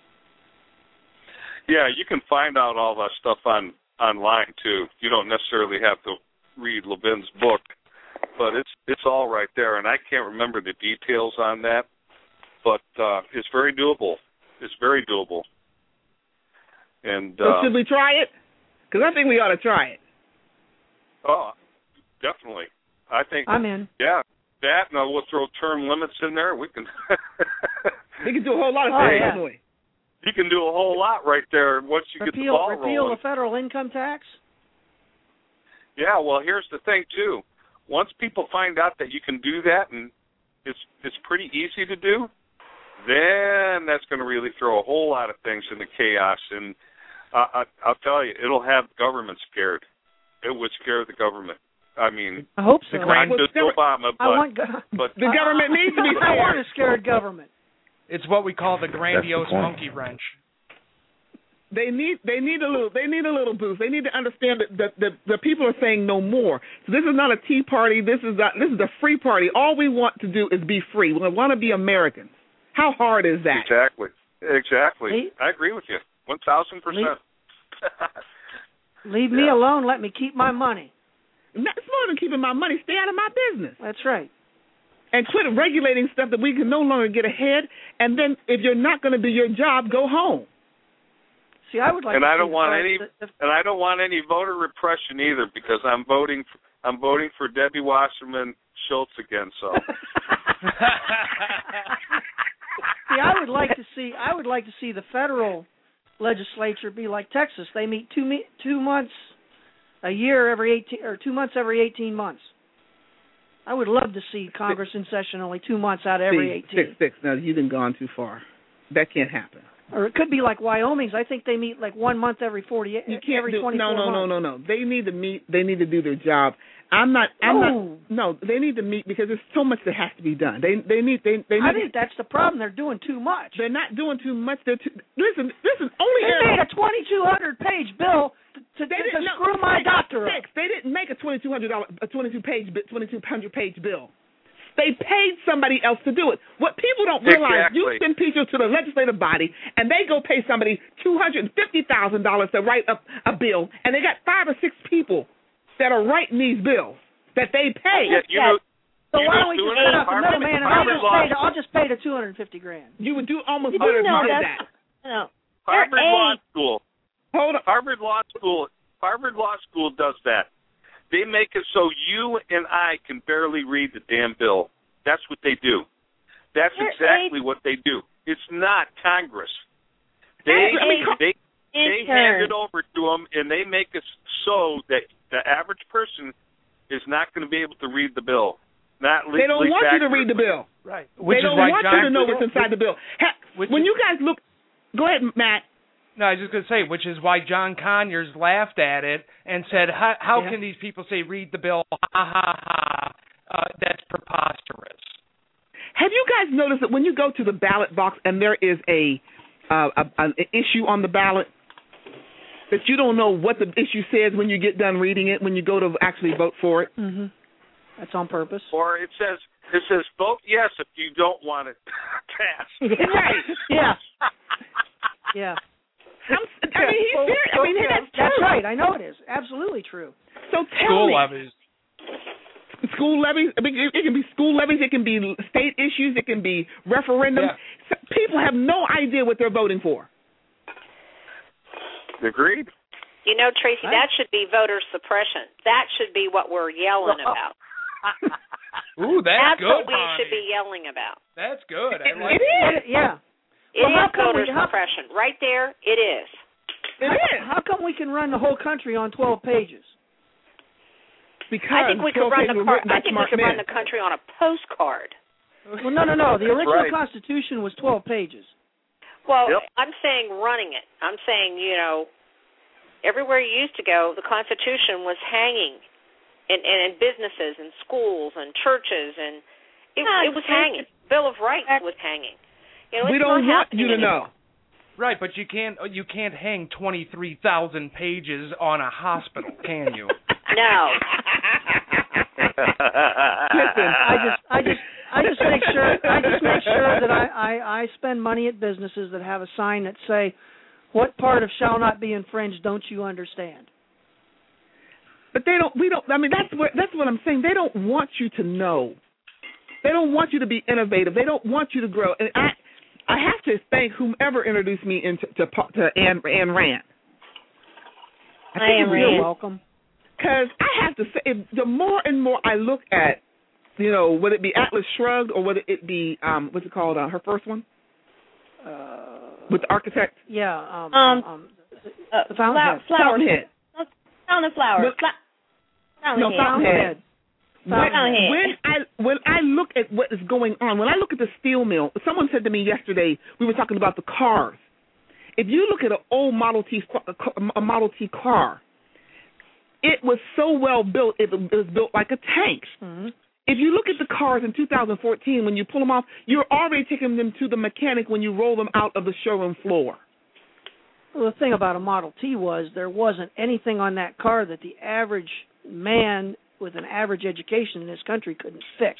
Yeah, you can find out all that stuff on online too. You don't necessarily have to read Levin's book, but it's it's all right there. And I can't remember the details on that, but uh, it's very doable. It's very doable. And So uh, should we try it? Because I think we ought to try it. oh, definitely. I think I'm in. Yeah, that, and we'll throw term limits in there. We can. We can do a whole lot of Oh, things, yeah. can't we? You can do a whole lot right there once you get the Repeal, ball repeal rolling. the federal income tax. Yeah, well, here's the thing too. Once people find out that you can do that, and it's it's pretty easy to do, then that's going to really throw a whole lot of things into chaos. And uh, I, I'll tell you, it'll have the government scared. It would scare the government. I mean, I hope so. not just Obama, but I want, but The government needs to be I want scared. a scared government. It's what we call the grandiose point. monkey wrench. They need they need a little they need a little boost. They need to understand that the, the the people are saying no more. So this is not a tea party. This is not, this is a free party. All we want to do is be free. We want to be Americans. How hard is that? exactly, exactly. Leave- I agree with you, one thousand percent. Leave me Yeah. alone. Let me keep my money. It's more than keeping my money. Stay out of my business. That's right. And quit regulating stuff that we can no longer get ahead. And then if you're not going to do your job, go home. See, I would like. And to I see don't the want fact any, that the- and I don't want any voter repression either, because I'm voting, for, I'm voting for Debbie Wasserman Schultz again. So. See, I would like to see. I would like to see the federal legislature be like Texas. They meet two me- two months a year every eighteen, or two months every eighteen months. I would love to see Congress in session only two months out of every See, eighteen. Six, six. Now, you've been gone too far. That can't happen. Or it could be like Wyoming's. I think they meet like one month every forty-eight. You can't every do twenty-four no, no, months. no, no, no. They need to meet. They need to do their job. I'm not. I'm No. not. No, they need to meet because there's so much that has to be done. They they need. They they need. I think that's the problem. They're doing too much. They're not doing too much. They're too, listen. Listen. Only They made a twenty-two hundred page bill to, to, They to didn't no, screw my six, doctor up. six. They didn't make a twenty-two hundred dollar, a twenty-two page, twenty-two hundred page bill. They paid somebody else to do it. What people don't realize, Exactly. you send people to the legislative body, and they go pay somebody two hundred and fifty thousand dollars to write up a bill, and they got five or six people that are writing these bills that they pay. Yeah, you know, So you why know, don't we doing just it cut at out the Harvard- middleman and I'll Harvard just Law pay the, I'll just pay the two hundred and fifty grand. You would do almost You do better know than that's that. no. Harvard They're Law eight. School. Hold on. Harvard Law School. Harvard Law School does that. They make it so you and I can barely read the damn bill. That's what they do. That's They're exactly eight. what they do. It's not Congress. They They're eight. they they hand Interns. it over to them, and they make it so that the average person is not going to be able to read the bill. Not They don't legally want you to accurate. read the bill. Right. Which they is don't why want John, you to know what's inside the bill. Ha, Which when is- you guys look, go ahead, Matt. No, I was just going to say, which is why John Conyers laughed at it and said, how, how Yeah. can these people say read the bill? Ha, ha, ha. Uh, that's preposterous. Have you guys noticed that when you go to the ballot box and there is a, uh, a an issue on the ballot, that you don't know what the issue says when you get done reading it, when you go to actually vote for it? Mm-hmm. That's on purpose. Or it says it says vote yes if you don't want it passed. Right. Yeah. Yeah. I'm, I mean, he's serious. I mean, that's true. That's right. I know it is. Absolutely true. So tell School me. levies. School levies. I mean, it, it can be school levies. It can be state issues. It can be referendums. Yeah. So people have no idea what they're voting for. Agreed. You know, Tracy, Right. that should be voter suppression. That should be what we're yelling about. Ooh, that's, That's good, what we Bonnie. should be yelling about. That's good. I It, like it is. Yeah. It Well, how is come voter we- how- suppression. Right there, it is. It how, is. How come we can run the whole country on twelve pages? Because I think we could run the car- I think we could run men. the country on a postcard. Well, no, no, no. The That's original right. Constitution was twelve pages. Well, Yep. I'm saying running it. I'm saying, you know, everywhere you used to go, the Constitution was hanging in, in, in businesses and schools and churches, and it, Yeah, it was hanging. Bill of Rights was hanging. You know, We it's don't not want you to happening know. Right, but you can't you can't hang twenty-three thousand pages on a hospital, can you? No. Listen, I just, I just, I just make sure, I just make sure that I, I, I spend money at businesses that have a sign that say, "What part of shall not be infringed don't you understand?" But they don't. We don't. I mean, that's what that's what I'm saying. They don't want you to know. They don't want you to be innovative. They don't want you to grow. And I, I have to thank whomever introduced me into to, to Anne, Anne Rand. I think am you're Rand. welcome. Because I have to say, if, the more and more I look at, you know, whether it be Atlas Shrugged or whether it be, um, what's it called, uh, her first one? Uh, With the architect? Yeah. Um. Um, um Uh, the Fountainhead. flower, Fountainhead. Fountain Flower. Look- Fla- No, Fountainhead. When, Fountainhead. when I when I look at what is going on, when I look at the steel mill, someone said to me yesterday, we were talking about the cars. If you look at an old Model T a Model T car, it was so well built, it was built like a tank. Mm-hmm. If you look at the cars in two thousand fourteen, when you pull them off, you're already taking them to the mechanic when you roll them out of the showroom floor. Well, the thing about a Model T was there wasn't anything on that car that the average man with an average education in this country couldn't fix.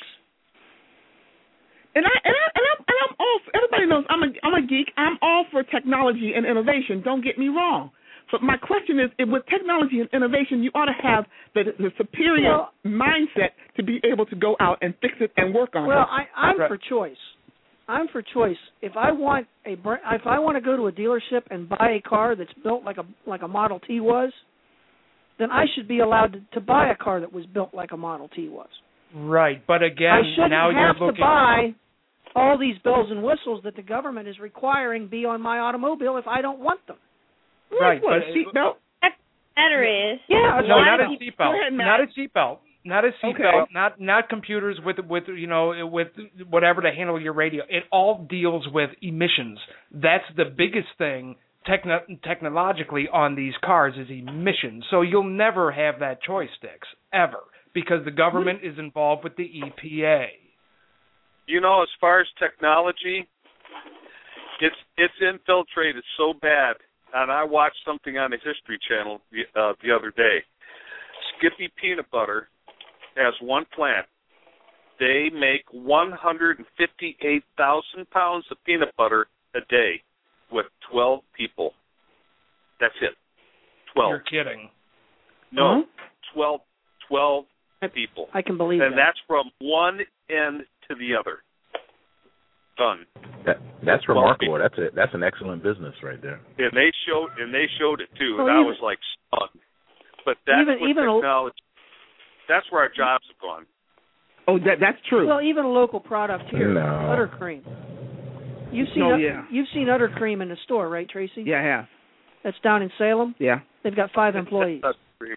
And I and I and I'm, and I'm all. Everybody knows I'm a I'm a geek. I'm all for technology and innovation. Don't get me wrong. But my question is, if with technology and innovation, you ought to have the, the superior Well, mindset to be able to go out and fix it and work on Well, it. I, I'm for choice. I'm for choice. If I want a br- if I want to go to a dealership and buy a car that's built like a like a Model T was, then I should be allowed to, to buy a car that was built like a Model T was. Right, but again, I shouldn't now have you're looking. to buy all these bells and whistles that the government is requiring be on my automobile if I don't want them. Right, what, but a seatbelt? Better is. Yeah, no, why not a not? seatbelt. Go ahead, Matt. Not a seatbelt. Not a seatbelt. Okay. Not not computers with with you know with whatever to handle your radio. It all deals with emissions. That's the biggest thing techno- technologically on these cars is emissions. So you'll never have that choice, Sticks, ever, because the government is involved with the E P A. You know, as far as technology, it's it's infiltrated so bad. And I watched something on the History Channel the, uh, the other day. Skippy Peanut Butter has one plant. They make one hundred fifty-eight thousand pounds of peanut butter a day with twelve people. That's it. twelve. You're kidding. No, Huh? twelve, twelve people. I can believe and that. that's from one end to the other. Done. That, that's remarkable. That's a, that's an excellent business right there. And they showed and they showed it too, Well, and I even- was like stunned. But that's Even- what even a- technology. That's where our jobs have gone. Oh, that that's true. Well, even a local product here, No. Buttercream. You've seen Oh, ut- yeah. you've seen Uttercream in the store, right, Tracy? Yeah, I have. That's down in Salem. Yeah. They've got five employees. That's pretty-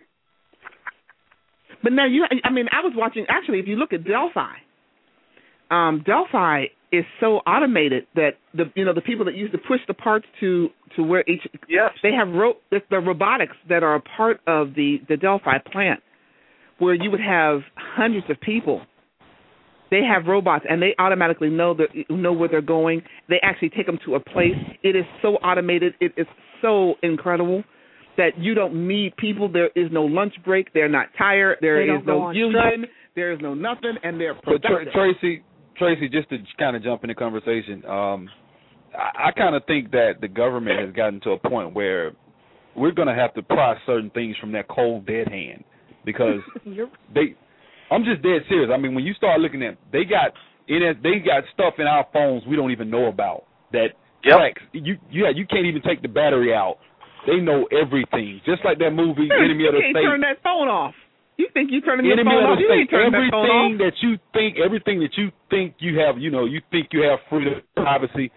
But now you, I mean, I was watching. Actually, if you look at Delphi, um, Delphi is so automated that the you know the people that used to push the parts to to where each Yes. they have ro- it's the robotics that are a part of the the Delphi plant, where you would have hundreds of people. They have robots, and they automatically know that know where they're going. They actually take them to a place. It is so automated. It is so incredible that you don't need people. There is no lunch break. They're not tired. There They don't is go no on union. strike. There is no nothing, and they're But Tra- productive. Tracy, Tracy, just to kind of jump in the conversation, um, I, I kind of think that the government has gotten to a point where we're going to have to pry certain things from that cold, dead hand because You're, they. I'm just dead serious. I mean, when you start looking at, they got in it, they got stuff in our phones we don't even know about that Yep. tracks. You, yeah, you can't even take the battery out. They know everything, just like that movie Enemy of the you can't State. turn that phone off. You think you turning your Enemy phone of off? the You ain't State. turning that phone Everything off. that you think, everything that you think you have, you know, you think you have freedom, privacy.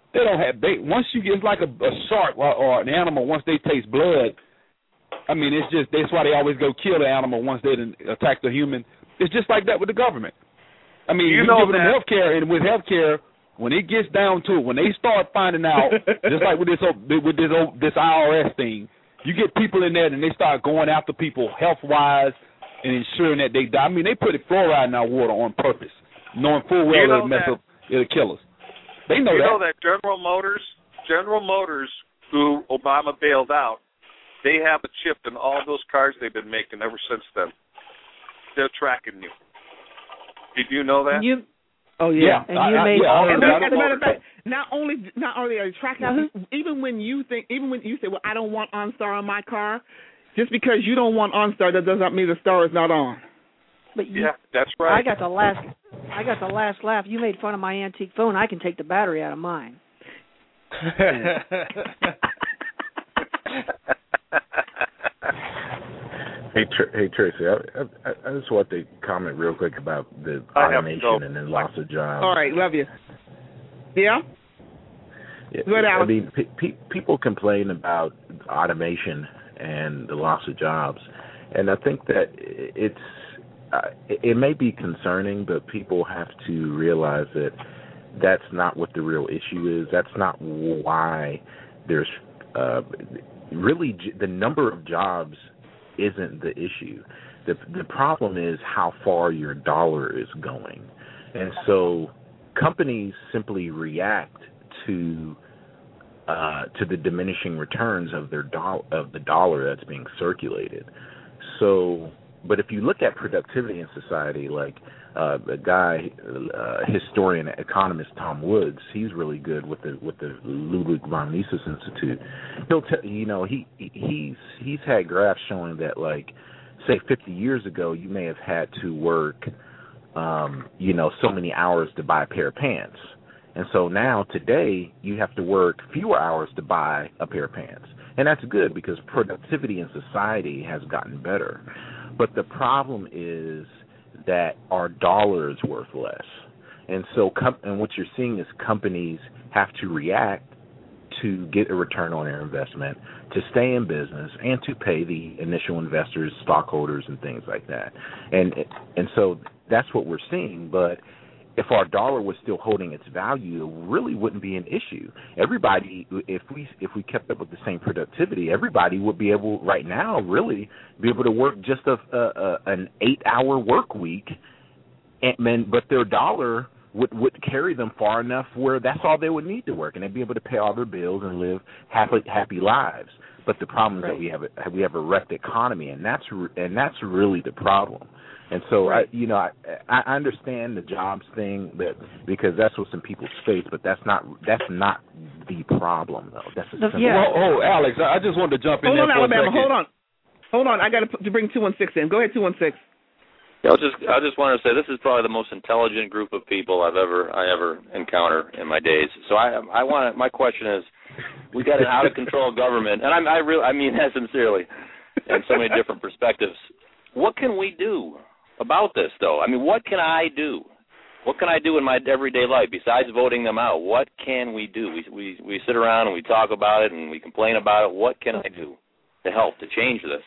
They don't have. They once you get it's like a, a shark or, or an animal. Once they taste blood, I mean, it's just that's why they always go kill the animal once they attack the human. It's just like that with the government. I mean, you, you know give them health care, and with health care, when it gets down to it, when they start finding out, just like with this with this this I R S thing, you get people in there and they start going after people health wise and ensuring that they die. I mean, they put fluoride in our water on purpose, knowing full well you know it'll mess up, it'll kill us. They know you that. know that General Motors, General Motors, who Obama bailed out, they have a chip in all those cars they've been making ever since then. They're tracking you. Did you know that? You, oh yeah, yeah. and you I, made. I, yeah, and as a matter of fact, not only not only are you tracking, now, even when you think, even when you say, "Well, I don't want OnStar on my car," just because you don't want OnStar, that does not mean the star is not on. But you, yeah, that's right. I got the last. I got the last laugh. You made fun of my antique phone. I can take the battery out of mine. Hey, Tr- hey Tracy, I, I, I just want to comment real quick about the automation and then loss of jobs. All right, love you. Yeah? yeah Good, I mean, pe- pe- people complain about automation and the loss of jobs, and I think that it's uh, it may be concerning, but people have to realize that that's not what the real issue is. That's not why there's uh, really j- the number of jobs isn't the issue. The the problem is how far your dollar is going. And so companies simply react to uh, to the diminishing returns of their do- of the dollar that's being circulated. So, but if you look at productivity in society, like uh, a guy, uh, historian, economist Tom Woods, he's really good with the with the Ludwig von Mises Institute. He'll tell you know he he's he's had graphs showing that, like, say fifty years ago, you may have had to work um, you know so many hours to buy a pair of pants, and so now today you have to work fewer hours to buy a pair of pants, and that's good because productivity in society has gotten better. But the problem is that our dollar is worth less. And so com- and what you're seeing is companies have to react to get a return on their investment, to stay in business, and to pay the initial investors, stockholders, and things like that. And and so that's what we're seeing. But if our dollar was still holding its value, it really wouldn't be an issue. Everybody, if we if we kept up with the same productivity, everybody would be able right now really be able to work just a, a, a an eight-hour work week, and but their dollar would would carry them far enough where that's all they would need to work, and they'd be able to pay all their bills and live happy happy lives. But the problem is right. that we have a, we have a wrecked economy, and that's and that's really the problem. And so, right. I, you know, I, I understand the jobs thing, but because that's what some people face, but that's not that's not the problem, though. That's a the, yeah. Oh, oh, Alex, I just wanted to jump in hold there on, for Alabama, a second. Hold on, hold on. I got to, to bring two one six in. Go ahead, two one six. Yeah, I just I just wanted to say this is probably the most intelligent group of people I've ever I ever encountered in my days. So I I want my question is, we got an out of control government, and I I really I mean that sincerely, and so many different perspectives. What can we do about this, though? I mean, what can I do? What can I do in my everyday life besides voting them out? What can we do? We we we sit around and we talk about it and we complain about it. What can I do to help to change this?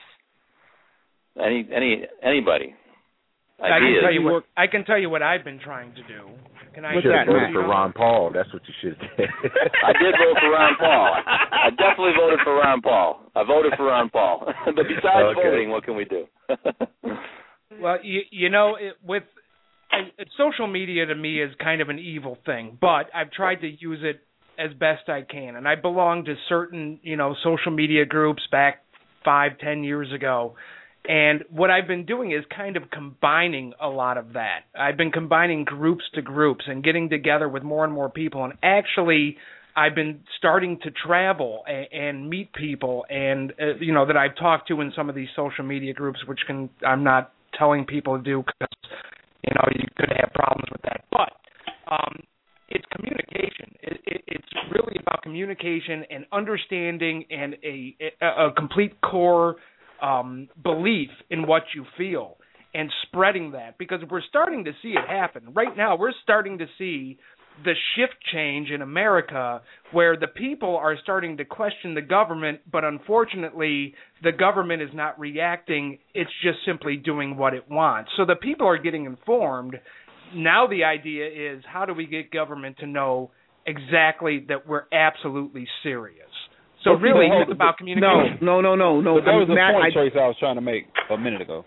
Any any anybody? I can tell you what I can tell you what I've been trying to do. Can I? You should have voted for Ron Paul. That's what you should have did. I did vote for Ron Paul. I definitely voted for Ron Paul. I voted for Ron Paul. But besides okay. voting, what can we do? Well, you, you know, it, with I, it, social media to me is kind of an evil thing, but I've tried to use it as best I can. And I belong to certain, you know, social media groups back five, ten years ago. And what I've been doing is kind of combining a lot of that. I've been combining groups to groups and getting together with more and more people. And actually, I've been starting to travel and, and meet people, and uh, you know, that I've talked to in some of these social media groups, which can I'm not telling people to do because, you know, you could have problems with that. But um, it's communication. It, it, it's really about communication and understanding and a, a, a complete core um, belief in what you feel and spreading that, because we're starting to see it happen. Right now, we're starting to see the shift change in America where the people are starting to question the government, but unfortunately the government is not reacting. It's just simply doing what it wants. So the people are getting informed. Now the idea is, how do we get government to know exactly that we're absolutely serious? So well, really, no, it's about communication. No, no, no, no, no. But that was the Matt, point, I, Trace, I was trying to make a minute ago.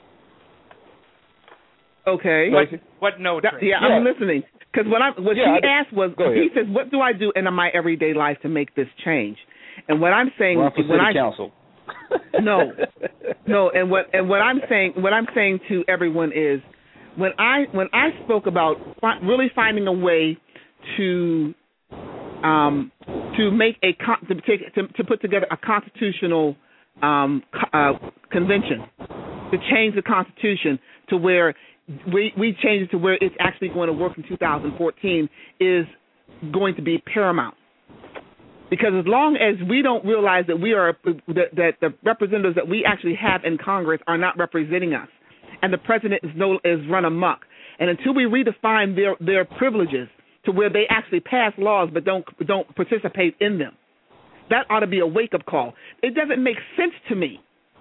Okay. What, what no, that, yeah, yeah, I'm listening. Because what, I, what yeah, she asked was, he says, what do I do in my everyday life to make this change? And what I'm saying, Run for when city I, council. no, no, and what and what I'm saying, what I'm saying to everyone is, when I when I spoke about fi- really finding a way to um, to make a con- to, take, to to put together a constitutional um, uh, convention to change the Constitution to where we we change it to where it's actually going to work in two thousand fourteen is going to be paramount. Because as long as we don't realize that we are that, that the representatives that we actually have in Congress are not representing us, and the president is no is run amok, and until we redefine their their privileges to where they actually pass laws but don't don't participate in them, that ought to be a wake up call. It doesn't make sense to me.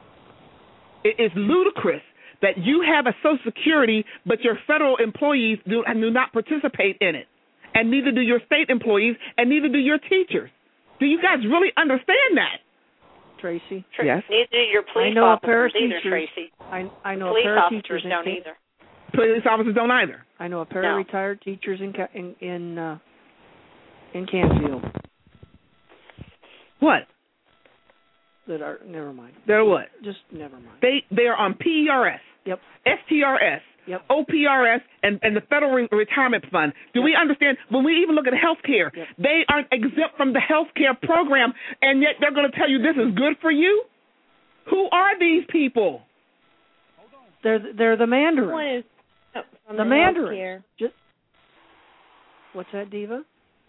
It is ludicrous that you have a Social Security, but your federal employees do, do not participate in it, and neither do your state employees, and neither do your teachers. Do you guys really understand that? Tracy? Tra- yes. Neither do your police I know officers a either, teachers, Tracy. I, I know police a officers in don't Can- either. Police officers don't either. I know a pair of No. retired teachers in Ca- in in, uh, in Canfield. What? That are never mind. They're what? Just never mind. They they are on P E R S. Yep. S T R S. Yep. O P R S and, and the Federal Re- Retirement Fund. Do Yep. we understand? When we even look at health care, yep. they aren't exempt from the health care program, and yet they're going to tell you this is good for you? Who are these people? They're they're the Mandarins. One is from the the Mandarins. healthcare. Just what's that, Diva?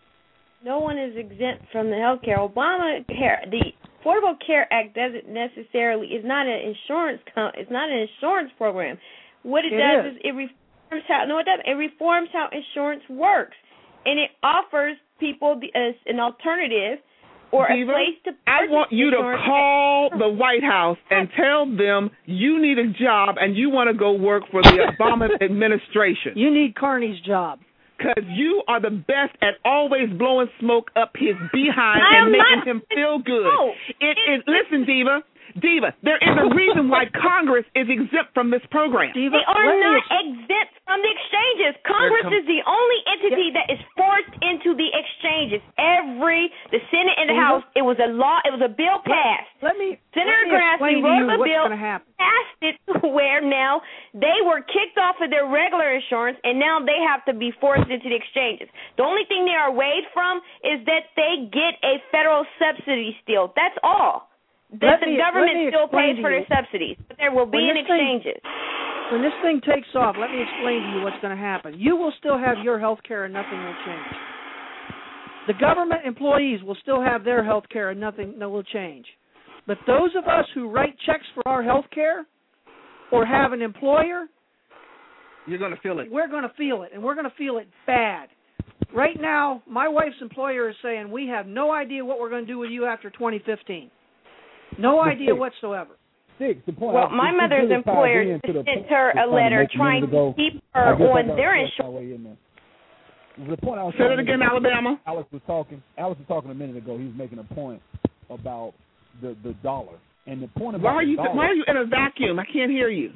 No one is exempt from the health care. Obamacare, the Affordable Care Act doesn't necessarily is not an insurance com- it's not an insurance program. What it, it does is. is it reforms how no it doesn't. It reforms how insurance works, and it offers people the, uh, an alternative or Diva, a place to. I want you to call the White House and tell them you need a job and you want to go work for the Obama administration. You need Carney's job. Because you are the best at always blowing smoke up his behind I and making not, him feel good. No, it, it, listen, Diva, Diva, there is a reason why Congress is exempt from this program. Diva, they are not ex- exempt from the exchanges. Congress com- is the only entity yeah. that is forced into the exchanges. Every the Senate and the Diva? House, it was a law, it was a bill passed. Let me Senator let me Grassley explain to wrote you the what's bill, gonna happen. passed it where now they were kicked off of their regular insurance, and now they have to be forced into the exchanges. The only thing they are waived from is that they get a federal subsidy still. That's all. That let the me, government still pays for you, their subsidies, but there will be an exchanges. Thing, when this thing takes off, let me explain to you what's going to happen. You will still have your health care and nothing will change. The government employees will still have their health care and nothing no will change. But those of us who write checks for our health care or have an employer, you're going to feel it. We're going to feel it, and we're going to feel it bad. Right now, my wife's employer is saying, we have no idea what we're going to do with you after twenty fifteen. No idea whatsoever. Six, the point well, I, my mother's really employer sent her a letter trying to keep her on their insurance. The point I was Say it again, Alabama. Alex was talking. Alex was talking a minute ago. He was making a point about the the dollar and the point about why are you the dollar. why are you in a vacuum? I can't hear you.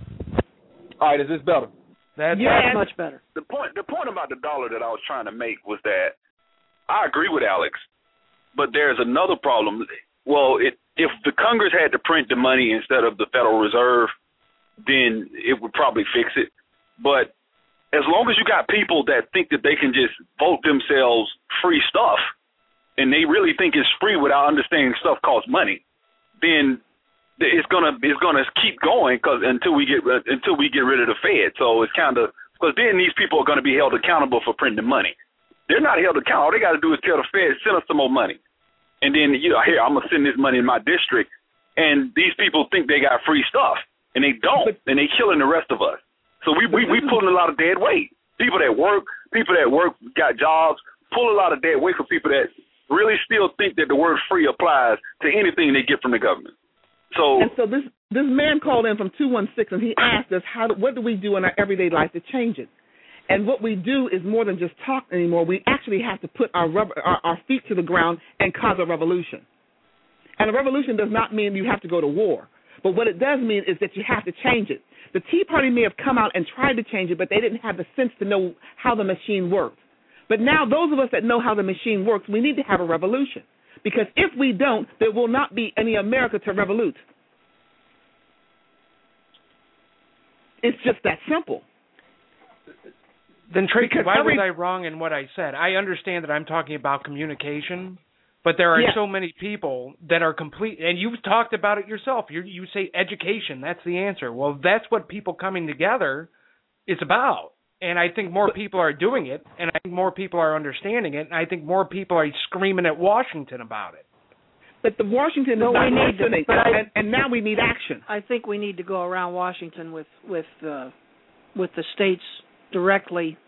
All right, is this better? That's, yes. That's much better. The point the point about the dollar that I was trying to make was that I agree with Alex, but there's another problem. Well, it, if the Congress had to print the money instead of the Federal Reserve, then it would probably fix it. But as long as you got people that think that they can just vote themselves free stuff, and they really think it's free without understanding stuff costs money, then it's gonna it's gonna keep going because until we get until we get rid of the Fed. So it's kind of because then these people are going to be held accountable for printing money. They're not held accountable. All they got to do is tell the Fed, send us some more money. And then, you know, here, I'm going to send this money in my district. And these people think they got free stuff, and they don't, and they killing the rest of us. So we we, we pulling a lot of dead weight. People that work, people that work got jobs, pull a lot of debt away from people that really still think that the word free applies to anything they get from the government. So and so this this man called in from two one six and he asked us how do, what do we do in our everyday life to change it? And what we do is more than just talk anymore. We actually have to put our rubber, our, our feet to the ground and cause a revolution. And a revolution does not mean you have to go to war. But what it does mean is that you have to change it. The Tea Party may have come out and tried to change it, but they didn't have the sense to know how the machine worked. But now those of us that know how the machine works, we need to have a revolution. Because if we don't, there will not be any America to revolute. It's just that simple. Then, Tracy, Because why every- was I wrong in what I said? I understand that I'm talking about communication, but there are Yes. so many people that are complete, and you've talked about it yourself. You you say education, that's the answer. Well, that's what people coming together is about. And I think more people are doing it, and I think more people are understanding it, and I think more people are screaming at Washington about it. But the Washington But is not we need to- listening, but I- and, and now we need action. I think we need to go around Washington with with uh, with the states directly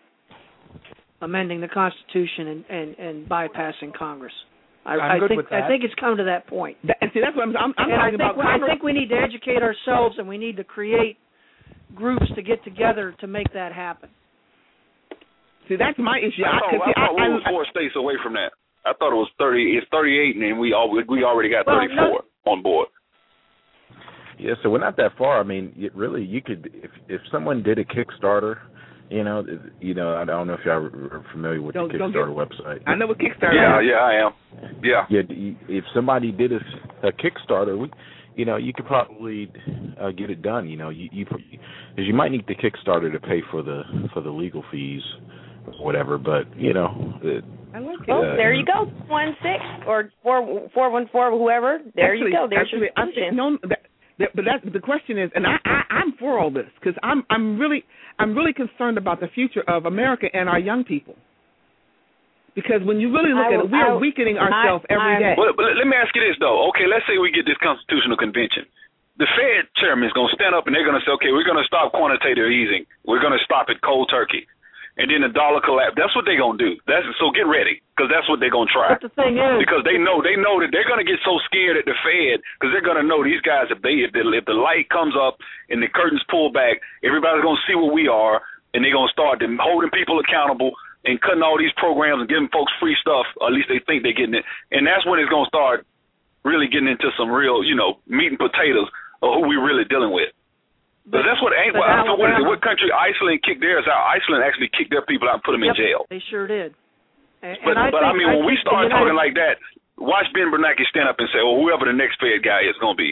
amending the Constitution and, and, and bypassing Congress. I, I'm I good think with that. I think it's come to that point. That, and see, that's what I'm, I'm, I'm and I talking think, about. I Congress. think we need to educate ourselves, and we need to create groups to get together to make that happen. See, that's my issue. I thought, I, I see, thought I, we were I, four states away from that. I thought it was thirty. It's thirty-eight, and we all we already got Well, thirty-four no. on board. Yeah, so we're not that far. I mean, it really, you could if if someone did a Kickstarter, you know, you know, I don't know if y'all are familiar with Don't- the don't Kickstarter get- website. I know what Kickstarter Yeah, is. yeah, I am. Yeah. Yeah, if somebody did a, a Kickstarter, we, you know, you could probably uh, get it done. You know, you you because you might need the Kickstarter to pay for the for the legal fees, or whatever. But you know, it, I like it. Well, Uh, there you go. One six or four four one four, whoever. There actually, you go. There's actually, your I think solution. no. That, that, but that the question is, and I, I I'm for all this because I'm I'm really I'm really concerned about the future of America and our young people. Because when you really look I at will- it, we I are will- weakening ourselves I- every I- day. But, but let me ask you this though. Okay, let's say we get this constitutional convention. The Fed chairman is going to stand up and they're going to say, okay, we're going to stop quantitative easing. We're going to stop it cold turkey. And then the dollar collapse. That's what they're going to do. That's so get ready because that's what they're going to try. But the thing is, Because they know they know that they're going to get so scared at the Fed because they're going to know these guys if they if the, if the light comes up and the curtains pull back, everybody's going to see what we are and they're going to start them holding people accountable and cutting all these programs and giving folks free stuff. Or at least they think they're getting it, and that's when it's going to start really getting into some real, you know, meat and potatoes of who we really dealing with. But that's what ain't. but Well, so what is it? Alabama- What country? Iceland kicked theirs out. Iceland actually kicked their people out and put them Yep, in jail. They sure did. And, But and I but I think, mean, when we think the start United- talking like that, watch Ben Bernanke stand up and say, "Well, whoever the next Fed guy is going to be."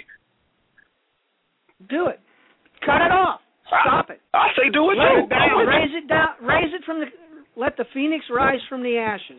do it, cut it off, stop it. I say do it Let too. it down, I'm with you. raise it down, raise it from the. Let the phoenix rise from the ashes.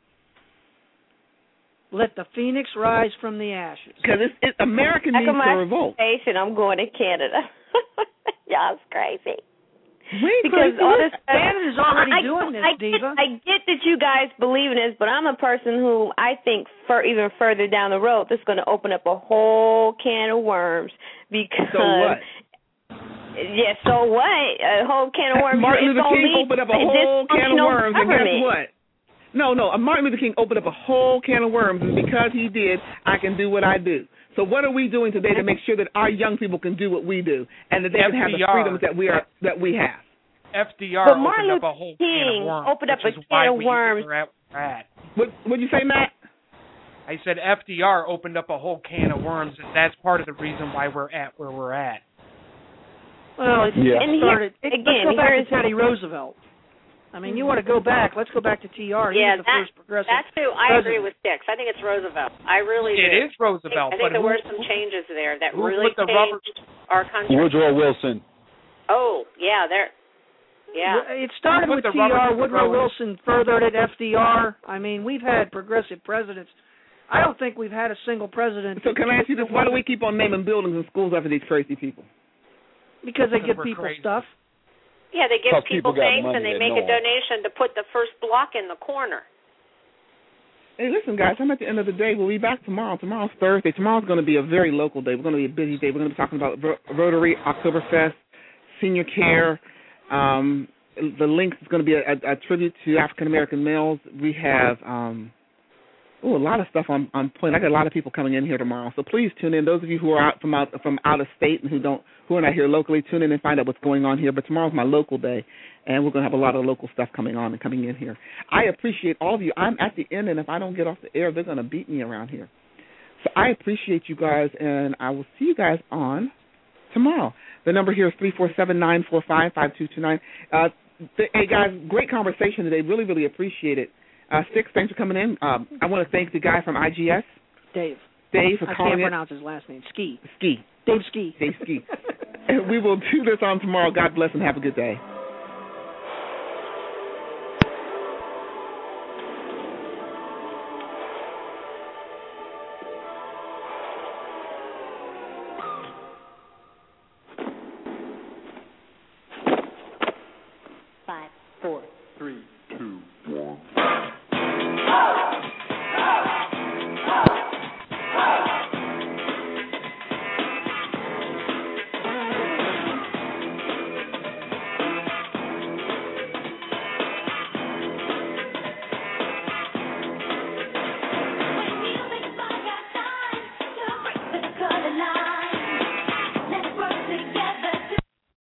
Let the phoenix rise from the ashes. Because it's, it, America Back needs of my to revolt. station, I'm going to Canada. Y'all's crazy. Wait, Because crazy. all this Canada's already I, doing this, I get, Diva. I get that you guys believe in this, but I'm a person who I think for even further down the road, this is going to open up a whole can of worms. Because So what? Yeah, so what? A whole can of worms. Martin It's Luther gonna King lead opened up a to whole can of dysfunctional worms, and guess government. what? No, no, a Martin Luther King opened up a whole can of worms, and because he did, I can do what I do. So what are we doing today to make sure that our young people can do what we do, and that they can have the F D R. freedoms that we are that we have? F D R But Martin opened up a Luther whole King can of worms, opened up which a is why can of we worms. are at where we're at. What would you say, Matt? I said F D R opened up a whole can of worms, and that's part of the reason why we're at where we're at. Well, it Yeah. it started. It, Again, let's go back here's- to Teddy Roosevelt. I mean, you want to go back? Let's go back to T R. He Yeah, was the that, first progressive. that's who I agree president. with Dix. I think it's Roosevelt. I really It do. is Roosevelt, I think, I think but there who, were some changes there that who really put the changed rubber- our country. Woodrow Wilson. Oh, yeah, there. Yeah. Well, It started Put with the T rubber R. to the Woodrow road. Wilson furthered it. F D R. I mean, we've had progressive presidents. I don't think we've had a single president. So can I ask you this? Why do we keep on naming buildings and schools after these crazy people? Because they Because give we're people crazy. stuff. Yeah, they give Because people, people got things money and they that make know a 'em. donation to put the first block in the corner. Hey, listen, guys, I'm at the end of the day. We'll be back tomorrow. Tomorrow's Thursday. Tomorrow's going to be a very local day. We're going to be a busy day. We're going to be talking about Ro- Rotary, Oktoberfest, senior care, um, the links is going to be a, a, a tribute to African American males. We have um, oh a lot of stuff on on point. I got a lot of people coming in here tomorrow, so please tune in. Those of you who are out from out from out of state and who don't who are not here locally, tune in and find out what's going on here. But tomorrow's my local day, and we're going to have a lot of local stuff coming on and coming in here. I appreciate all of you. I'm at the end, and if I don't get off the air, they're going to beat me around here. So I appreciate you guys, and I will see you guys on tomorrow. The number here is three four seven, nine four five, five two two nine. Uh, th- hey, guys, great conversation today. Really, really appreciate it. Uh, Six, thanks for coming in. Um, I want to thank the guy from I G S. Dave. Dave for I calling can't in. pronounce his last name. Ski. Ski. Dave Ski. Dave Ski. And we will do this on tomorrow. God bless and have a good day.